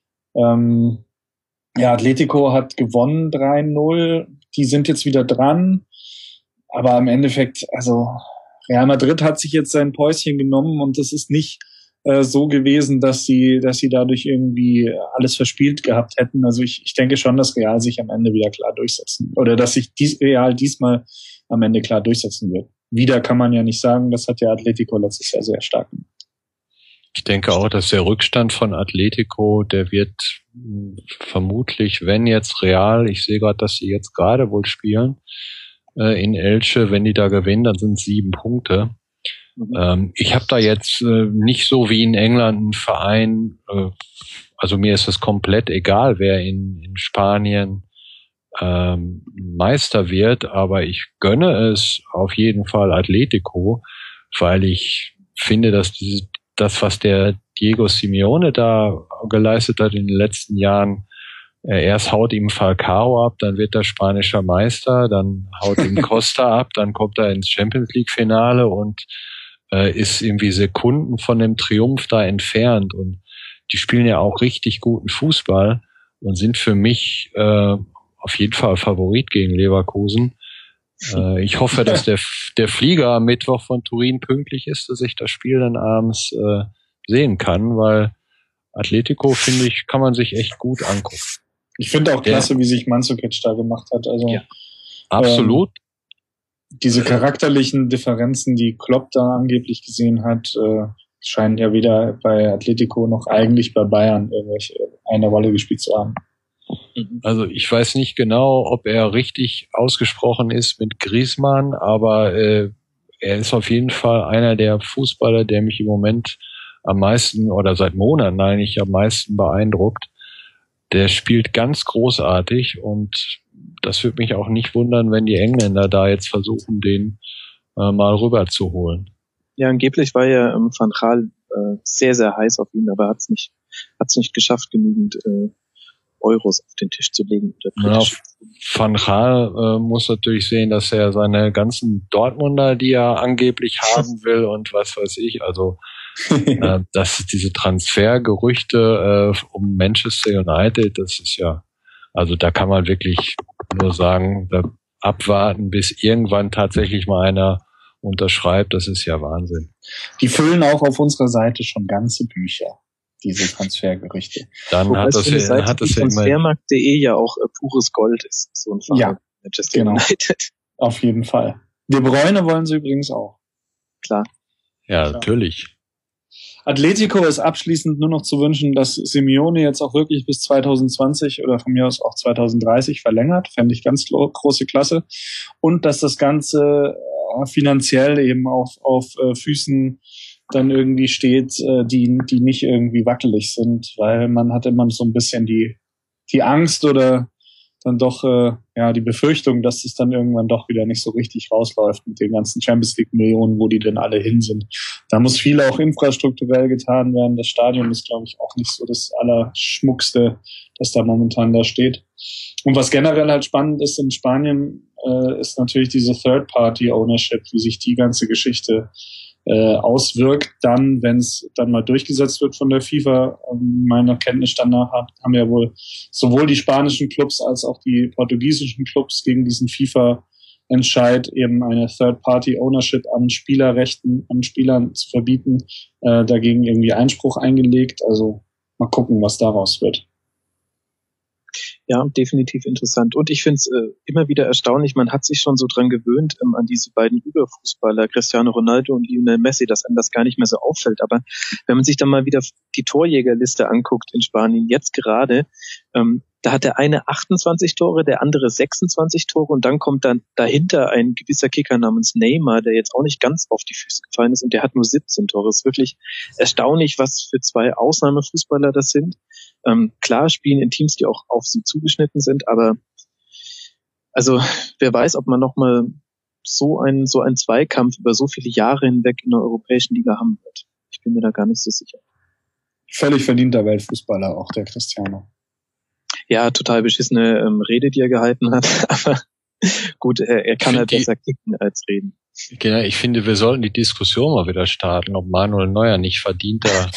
Atletico hat gewonnen 3-0. Die sind jetzt wieder dran. Aber im Endeffekt, also Real Madrid hat sich jetzt sein Päuschen genommen und das ist nicht so gewesen, dass sie dadurch irgendwie alles verspielt gehabt hätten. Also ich denke schon, dass Real sich am Ende wieder klar durchsetzen, oder dass sich Real diesmal am Ende klar durchsetzen wird. Wieder kann man ja nicht sagen, das hat ja Atletico letztes Jahr sehr stark gemacht. Ich denke auch, dass der Rückstand von Atletico, der wird vermutlich, wenn jetzt Real, ich sehe gerade, dass sie jetzt gerade wohl spielen, in Elche, wenn die da gewinnen, dann sind es 7 Punkte. Ich habe da jetzt nicht so wie in England einen Verein, also mir ist es komplett egal, wer in Spanien Meister wird, aber ich gönne es auf jeden Fall Atletico, weil ich finde, dass das, was der Diego Simeone da geleistet hat in den letzten Jahren, erst haut ihm Falcao ab, dann wird er spanischer Meister, dann haut ihm Costa ab, dann kommt er ins Champions League Finale und ist irgendwie Sekunden von dem Triumph da entfernt, und die spielen ja auch richtig guten Fußball und sind für mich auf jeden Fall Favorit gegen Leverkusen. Ich hoffe, dass der Flieger am Mittwoch von Turin pünktlich ist, dass ich das Spiel dann abends sehen kann, weil Atletico, finde ich, kann man sich echt gut angucken. Ich finde auch klasse, wie sich Mandzukic da gemacht hat. Also absolut. Diese charakterlichen Differenzen, die Klopp da angeblich gesehen hat, scheinen ja weder bei Atletico noch eigentlich bei Bayern eine Rolle gespielt zu haben. Also ich weiß nicht genau, ob er richtig ausgesprochen ist mit Griezmann, aber er ist auf jeden Fall einer der Fußballer, der mich im Moment am meisten oder seit Monaten eigentlich am meisten beeindruckt. Der spielt ganz großartig und das würde mich auch nicht wundern, wenn die Engländer da jetzt versuchen, den mal rüber zu holen. Ja, angeblich war ja Van Gaal sehr, sehr heiß auf ihn, aber hat's nicht geschafft, genügend Euros auf den Tisch zu legen. Ja, Van Gaal muss natürlich sehen, dass er seine ganzen Dortmunder, die er angeblich haben will und was weiß ich, also dass diese Transfergerüchte um Manchester United, das ist ja, also da kann man wirklich nur sagen, abwarten, bis irgendwann tatsächlich mal einer unterschreibt, das ist ja Wahnsinn. Die füllen auch auf unserer Seite schon ganze Bücher, diese Transfergerüchte. Dann hat das ja Transfermarkt.de ja auch pures Gold ist, so ein Verein. Ja, Manchester genau. United. Auf jeden Fall. De Bruyne wollen sie übrigens auch. Klar. Ja, natürlich. Atletico ist abschließend nur noch zu wünschen, dass Simeone jetzt auch wirklich bis 2020 oder von mir aus auch 2030 verlängert. Fände ich ganz große Klasse. Und dass das Ganze finanziell eben auf Füßen dann irgendwie steht, die nicht irgendwie wackelig sind, weil man hat immer so ein bisschen die Angst oder dann doch die Befürchtung, dass es dann irgendwann doch wieder nicht so richtig rausläuft mit den ganzen Champions League Millionen, wo die denn alle hin sind. Da muss viel auch infrastrukturell getan werden. Das Stadion ist, glaube ich, auch nicht so das Allerschmuckste, das da momentan da steht. Und was generell halt spannend ist in Spanien, ist natürlich diese Third-Party-Ownership, wie sich die ganze Geschichte auswirkt, dann, wenn es dann mal durchgesetzt wird von der FIFA. Meiner Kenntnisstand nach haben ja wohl sowohl die spanischen Clubs als auch die portugiesischen Clubs gegen diesen FIFA-Entscheid eben eine Third-Party-Ownership an Spielerrechten, an Spielern zu verbieten, dagegen irgendwie Einspruch eingelegt. Also mal gucken, was daraus wird. Ja, definitiv interessant. Und ich finde es immer wieder erstaunlich, man hat sich schon so dran gewöhnt an diese beiden Überfußballer, Cristiano Ronaldo und Lionel Messi, dass einem das gar nicht mehr so auffällt. Aber wenn man sich dann mal wieder die Torjägerliste anguckt in Spanien, jetzt gerade, da hat der eine 28 Tore, der andere 26 Tore und dann kommt dann dahinter ein gewisser Kicker namens Neymar, der jetzt auch nicht ganz auf die Füße gefallen ist und der hat nur 17 Tore. Es ist wirklich erstaunlich, was für zwei Ausnahmefußballer das sind. Klar spielen in Teams, die auch auf sie zugeschnitten sind, aber also wer weiß, ob man nochmal so einen Zweikampf über so viele Jahre hinweg in der europäischen Liga haben wird. Ich bin mir da gar nicht so sicher. Völlig verdienter Weltfußballer auch, der Cristiano. Ja, total beschissene Rede, die er gehalten hat, aber gut, er kann halt besser kicken als reden. Genau, ich finde, wir sollten die Diskussion mal wieder starten, ob Manuel Neuer nicht verdienter.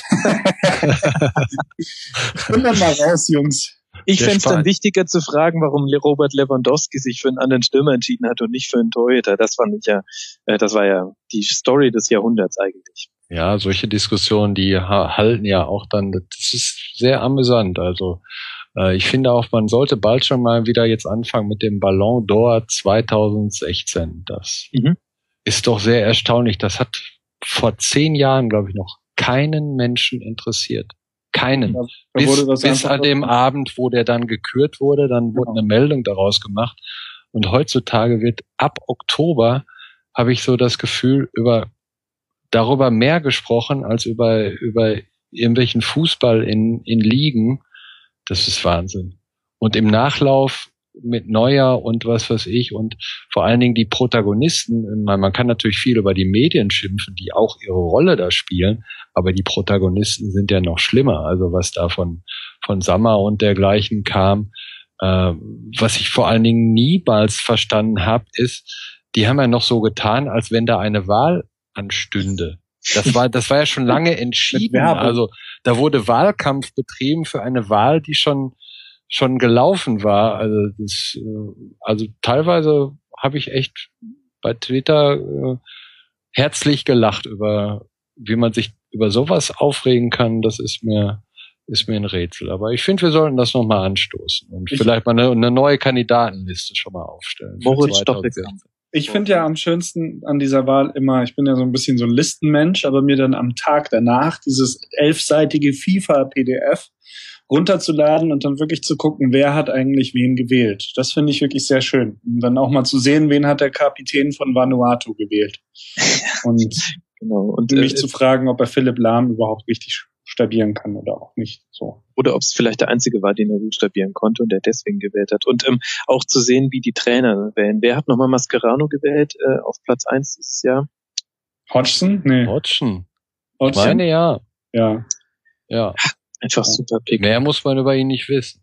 Kommt dann mal raus, Jungs. Ich fände es dann wichtiger zu fragen, warum Robert Lewandowski sich für einen anderen Stürmer entschieden hat und nicht für einen Torhüter. Das war ja die Story des Jahrhunderts eigentlich. Ja, solche Diskussionen, die halten ja auch dann, das ist sehr amüsant. Also ich finde auch, man sollte bald schon mal wieder jetzt anfangen mit dem Ballon d'Or 2016. Das ist doch sehr erstaunlich. Das hat vor 10 Jahren, glaube ich, noch keinen Menschen interessiert. Keinen. Bis an dem Abend, wo der dann gekürt wurde, dann wurde eine Meldung daraus gemacht. Und heutzutage wird ab Oktober, habe ich so das Gefühl, darüber mehr gesprochen als über irgendwelchen Fußball in Ligen. Das ist Wahnsinn. Und im Nachlauf mit Neuer und was weiß ich und vor allen Dingen die Protagonisten, man kann natürlich viel über die Medien schimpfen, die auch ihre Rolle da spielen, aber die Protagonisten sind ja noch schlimmer. Also was da von Sammer und dergleichen kam, was ich vor allen Dingen niemals verstanden habe, ist, die haben ja noch so getan, als wenn da eine Wahl anstünde. Das war ja schon lange entschieden. Also da wurde Wahlkampf betrieben für eine Wahl, die schon gelaufen war. Also teilweise habe ich echt bei Twitter herzlich gelacht über, wie man sich über sowas aufregen kann. Das ist mir ein Rätsel. Aber ich finde, wir sollten das nochmal anstoßen und vielleicht mal eine neue Kandidatenliste schon mal aufstellen. Moritz Stoppelkamp. Ich finde ja am schönsten an dieser Wahl immer, ich bin ja so ein bisschen so ein Listenmensch, aber mir dann am Tag danach dieses 11-seitige FIFA-PDF runterzuladen und dann wirklich zu gucken, wer hat eigentlich wen gewählt. Das finde ich wirklich sehr schön. Und dann auch mal zu sehen, wen hat der Kapitän von Vanuatu gewählt. Und, genau. Und mich zu fragen, ob er Philipp Lahm überhaupt richtig stabieren kann oder auch nicht. So. Oder ob es vielleicht der Einzige war, den er buchstabieren konnte und der deswegen gewählt hat. Und auch zu sehen, wie die Trainer wählen. Wer hat nochmal Mascherano gewählt auf Platz 1 dieses Jahr? Hodgson? Nee. Hodgson. Ich meine, ja. Ja. Ja. Einfach super Pick. Mehr muss man über ihn nicht wissen.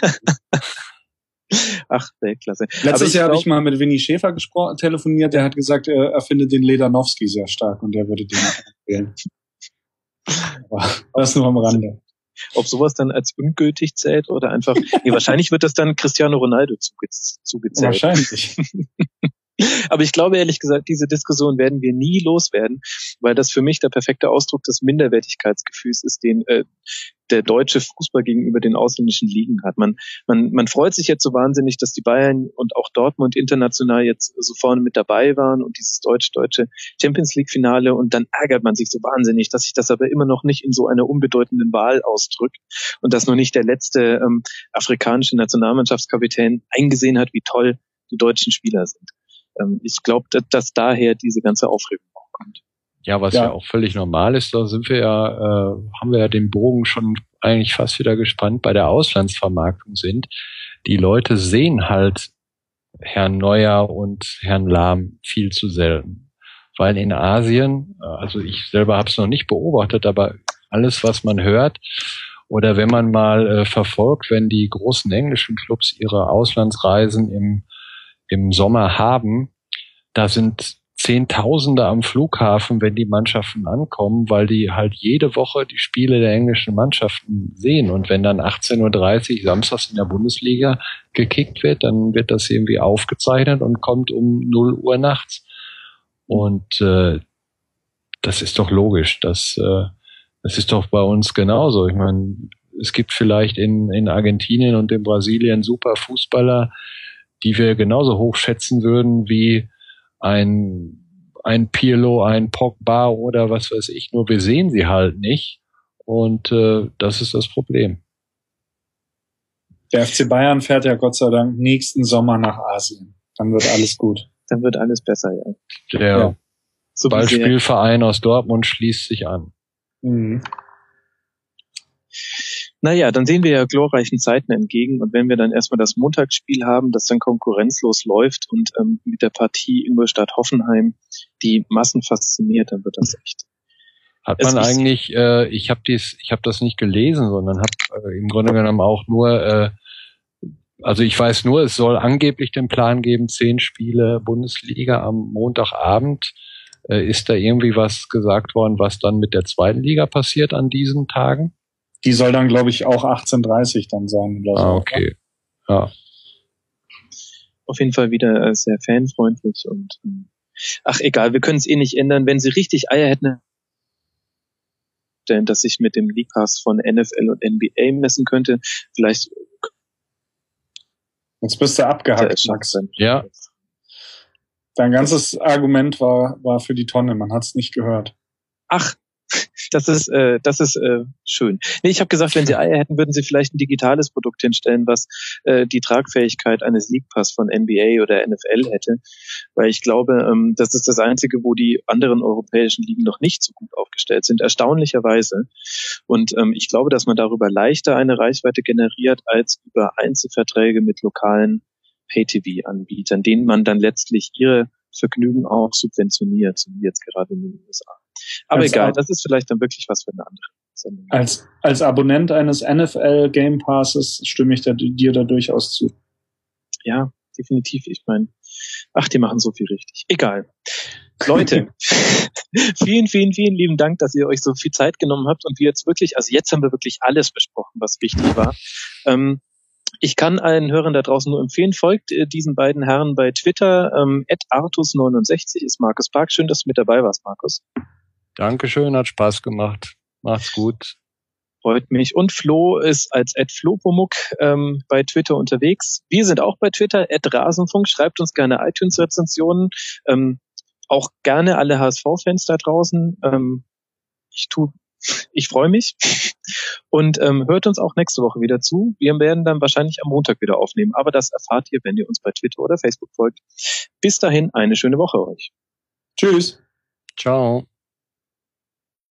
Ach, Weltklasse. Letztes Jahr habe ich mal mit Winnie Schäfer telefoniert. Der hat gesagt, er findet den Ledanowski sehr stark und er würde den wählen. Aber das nur am Rande. Ob sowas dann als ungültig zählt oder einfach... Nee, wahrscheinlich wird das dann Cristiano Ronaldo zugezählt. Wahrscheinlich. Aber ich glaube ehrlich gesagt, diese Diskussion werden wir nie loswerden, weil das für mich der perfekte Ausdruck des Minderwertigkeitsgefühls ist, den der deutsche Fußball gegenüber den ausländischen Ligen hat. Man freut sich jetzt so wahnsinnig, dass die Bayern und auch Dortmund international jetzt so vorne mit dabei waren und dieses deutsche Champions League Finale, und dann ärgert man sich so wahnsinnig, dass sich das aber immer noch nicht in so einer unbedeutenden Wahl ausdrückt und dass noch nicht der letzte afrikanische Nationalmannschaftskapitän eingesehen hat, wie toll die deutschen Spieler sind. Ich glaube, dass daher diese ganze Aufregung auch kommt. Ja, was ja auch völlig normal ist, da sind wir ja, haben wir ja den Bogen schon eigentlich fast wieder gespannt, bei der Auslandsvermarktung sind. Die Leute sehen halt Herrn Neuer und Herrn Lahm viel zu selten. Weil in Asien, also ich selber habe es noch nicht beobachtet, aber alles, was man hört, oder wenn man mal verfolgt, wenn die großen englischen Clubs ihre Auslandsreisen im Sommer haben, da sind Zehntausende am Flughafen, wenn die Mannschaften ankommen, weil die halt jede Woche die Spiele der englischen Mannschaften sehen. Und wenn dann 18:30 Uhr samstags in der Bundesliga gekickt wird, dann wird das irgendwie aufgezeichnet und kommt um 0 Uhr nachts. Und das ist doch logisch. Das ist doch bei uns genauso. Ich meine, es gibt vielleicht in Argentinien und in Brasilien super Fußballer, die wir genauso hoch schätzen würden wie ein Pirlo, ein Pogba oder was weiß ich. Nur wir sehen sie halt nicht. Und das ist das Problem. Der FC Bayern fährt ja Gott sei Dank nächsten Sommer nach Asien. Dann wird alles gut. Dann wird alles besser, ja. Der Ballspielverein aus Dortmund schließt sich an. Mhm. Naja, dann sehen wir ja glorreichen Zeiten entgegen, und wenn wir dann erstmal das Montagsspiel haben, das dann konkurrenzlos läuft und mit der Partie Ingolstadt-Hoffenheim die Massen fasziniert, dann wird das echt. Hat man eigentlich, ich habe das nicht gelesen, sondern habe im Grunde genommen auch nur, also ich weiß nur, es soll angeblich den Plan geben, 10 Spiele Bundesliga am Montagabend. Ist da irgendwie was gesagt worden, was dann mit der zweiten Liga passiert an diesen Tagen? Die soll dann, glaube ich, auch 18:30 dann sein. Oder so. Okay. Ja. Auf jeden Fall wieder sehr fanfreundlich und ach egal, wir können es eh nicht ändern. Wenn sie richtig Eier hätten, dass sich mit dem League Pass von NFL und NBA messen könnte, vielleicht. Jetzt bist du abgehackt, Max. Ja. Dein ganzes Argument war für die Tonne, man hat es nicht gehört. Ach, das ist schön. Nee, ich habe gesagt, wenn sie Eier hätten, würden sie vielleicht ein digitales Produkt hinstellen, was die Tragfähigkeit eines League Pass von NBA oder NFL hätte. Weil ich glaube, das ist das Einzige, wo die anderen europäischen Ligen noch nicht so gut aufgestellt sind, erstaunlicherweise. Und ich glaube, dass man darüber leichter eine Reichweite generiert, als über Einzelverträge mit lokalen Pay-TV-Anbietern, denen man dann letztlich ihre Vergnügen auch subventioniert, so wie jetzt gerade in den USA. Aber egal, das ist vielleicht dann wirklich was für eine andere Sendung. Als Abonnent eines NFL Game Passes stimme ich dir da durchaus zu. Ja, definitiv. Ich meine, die machen so viel richtig. Egal. Leute, vielen, vielen, vielen lieben Dank, dass ihr euch so viel Zeit genommen habt und wir jetzt wirklich, also jetzt haben wir wirklich alles besprochen, was wichtig war. Ich kann allen Hörern da draußen nur empfehlen, folgt diesen beiden Herren bei Twitter, @artus69 ist Markus Park. Schön, dass du mit dabei warst, Markus. Dankeschön, hat Spaß gemacht. Macht's gut. Freut mich. Und Flo ist als @flopomuk bei Twitter unterwegs. Wir sind auch bei Twitter, @Rasenfunk. Schreibt uns gerne iTunes-Rezensionen. Auch gerne alle HSV-Fans da draußen. Ich freue mich. Und hört uns auch nächste Woche wieder zu. Wir werden dann wahrscheinlich am Montag wieder aufnehmen. Aber das erfahrt ihr, wenn ihr uns bei Twitter oder Facebook folgt. Bis dahin, eine schöne Woche euch. Tschüss. Ciao.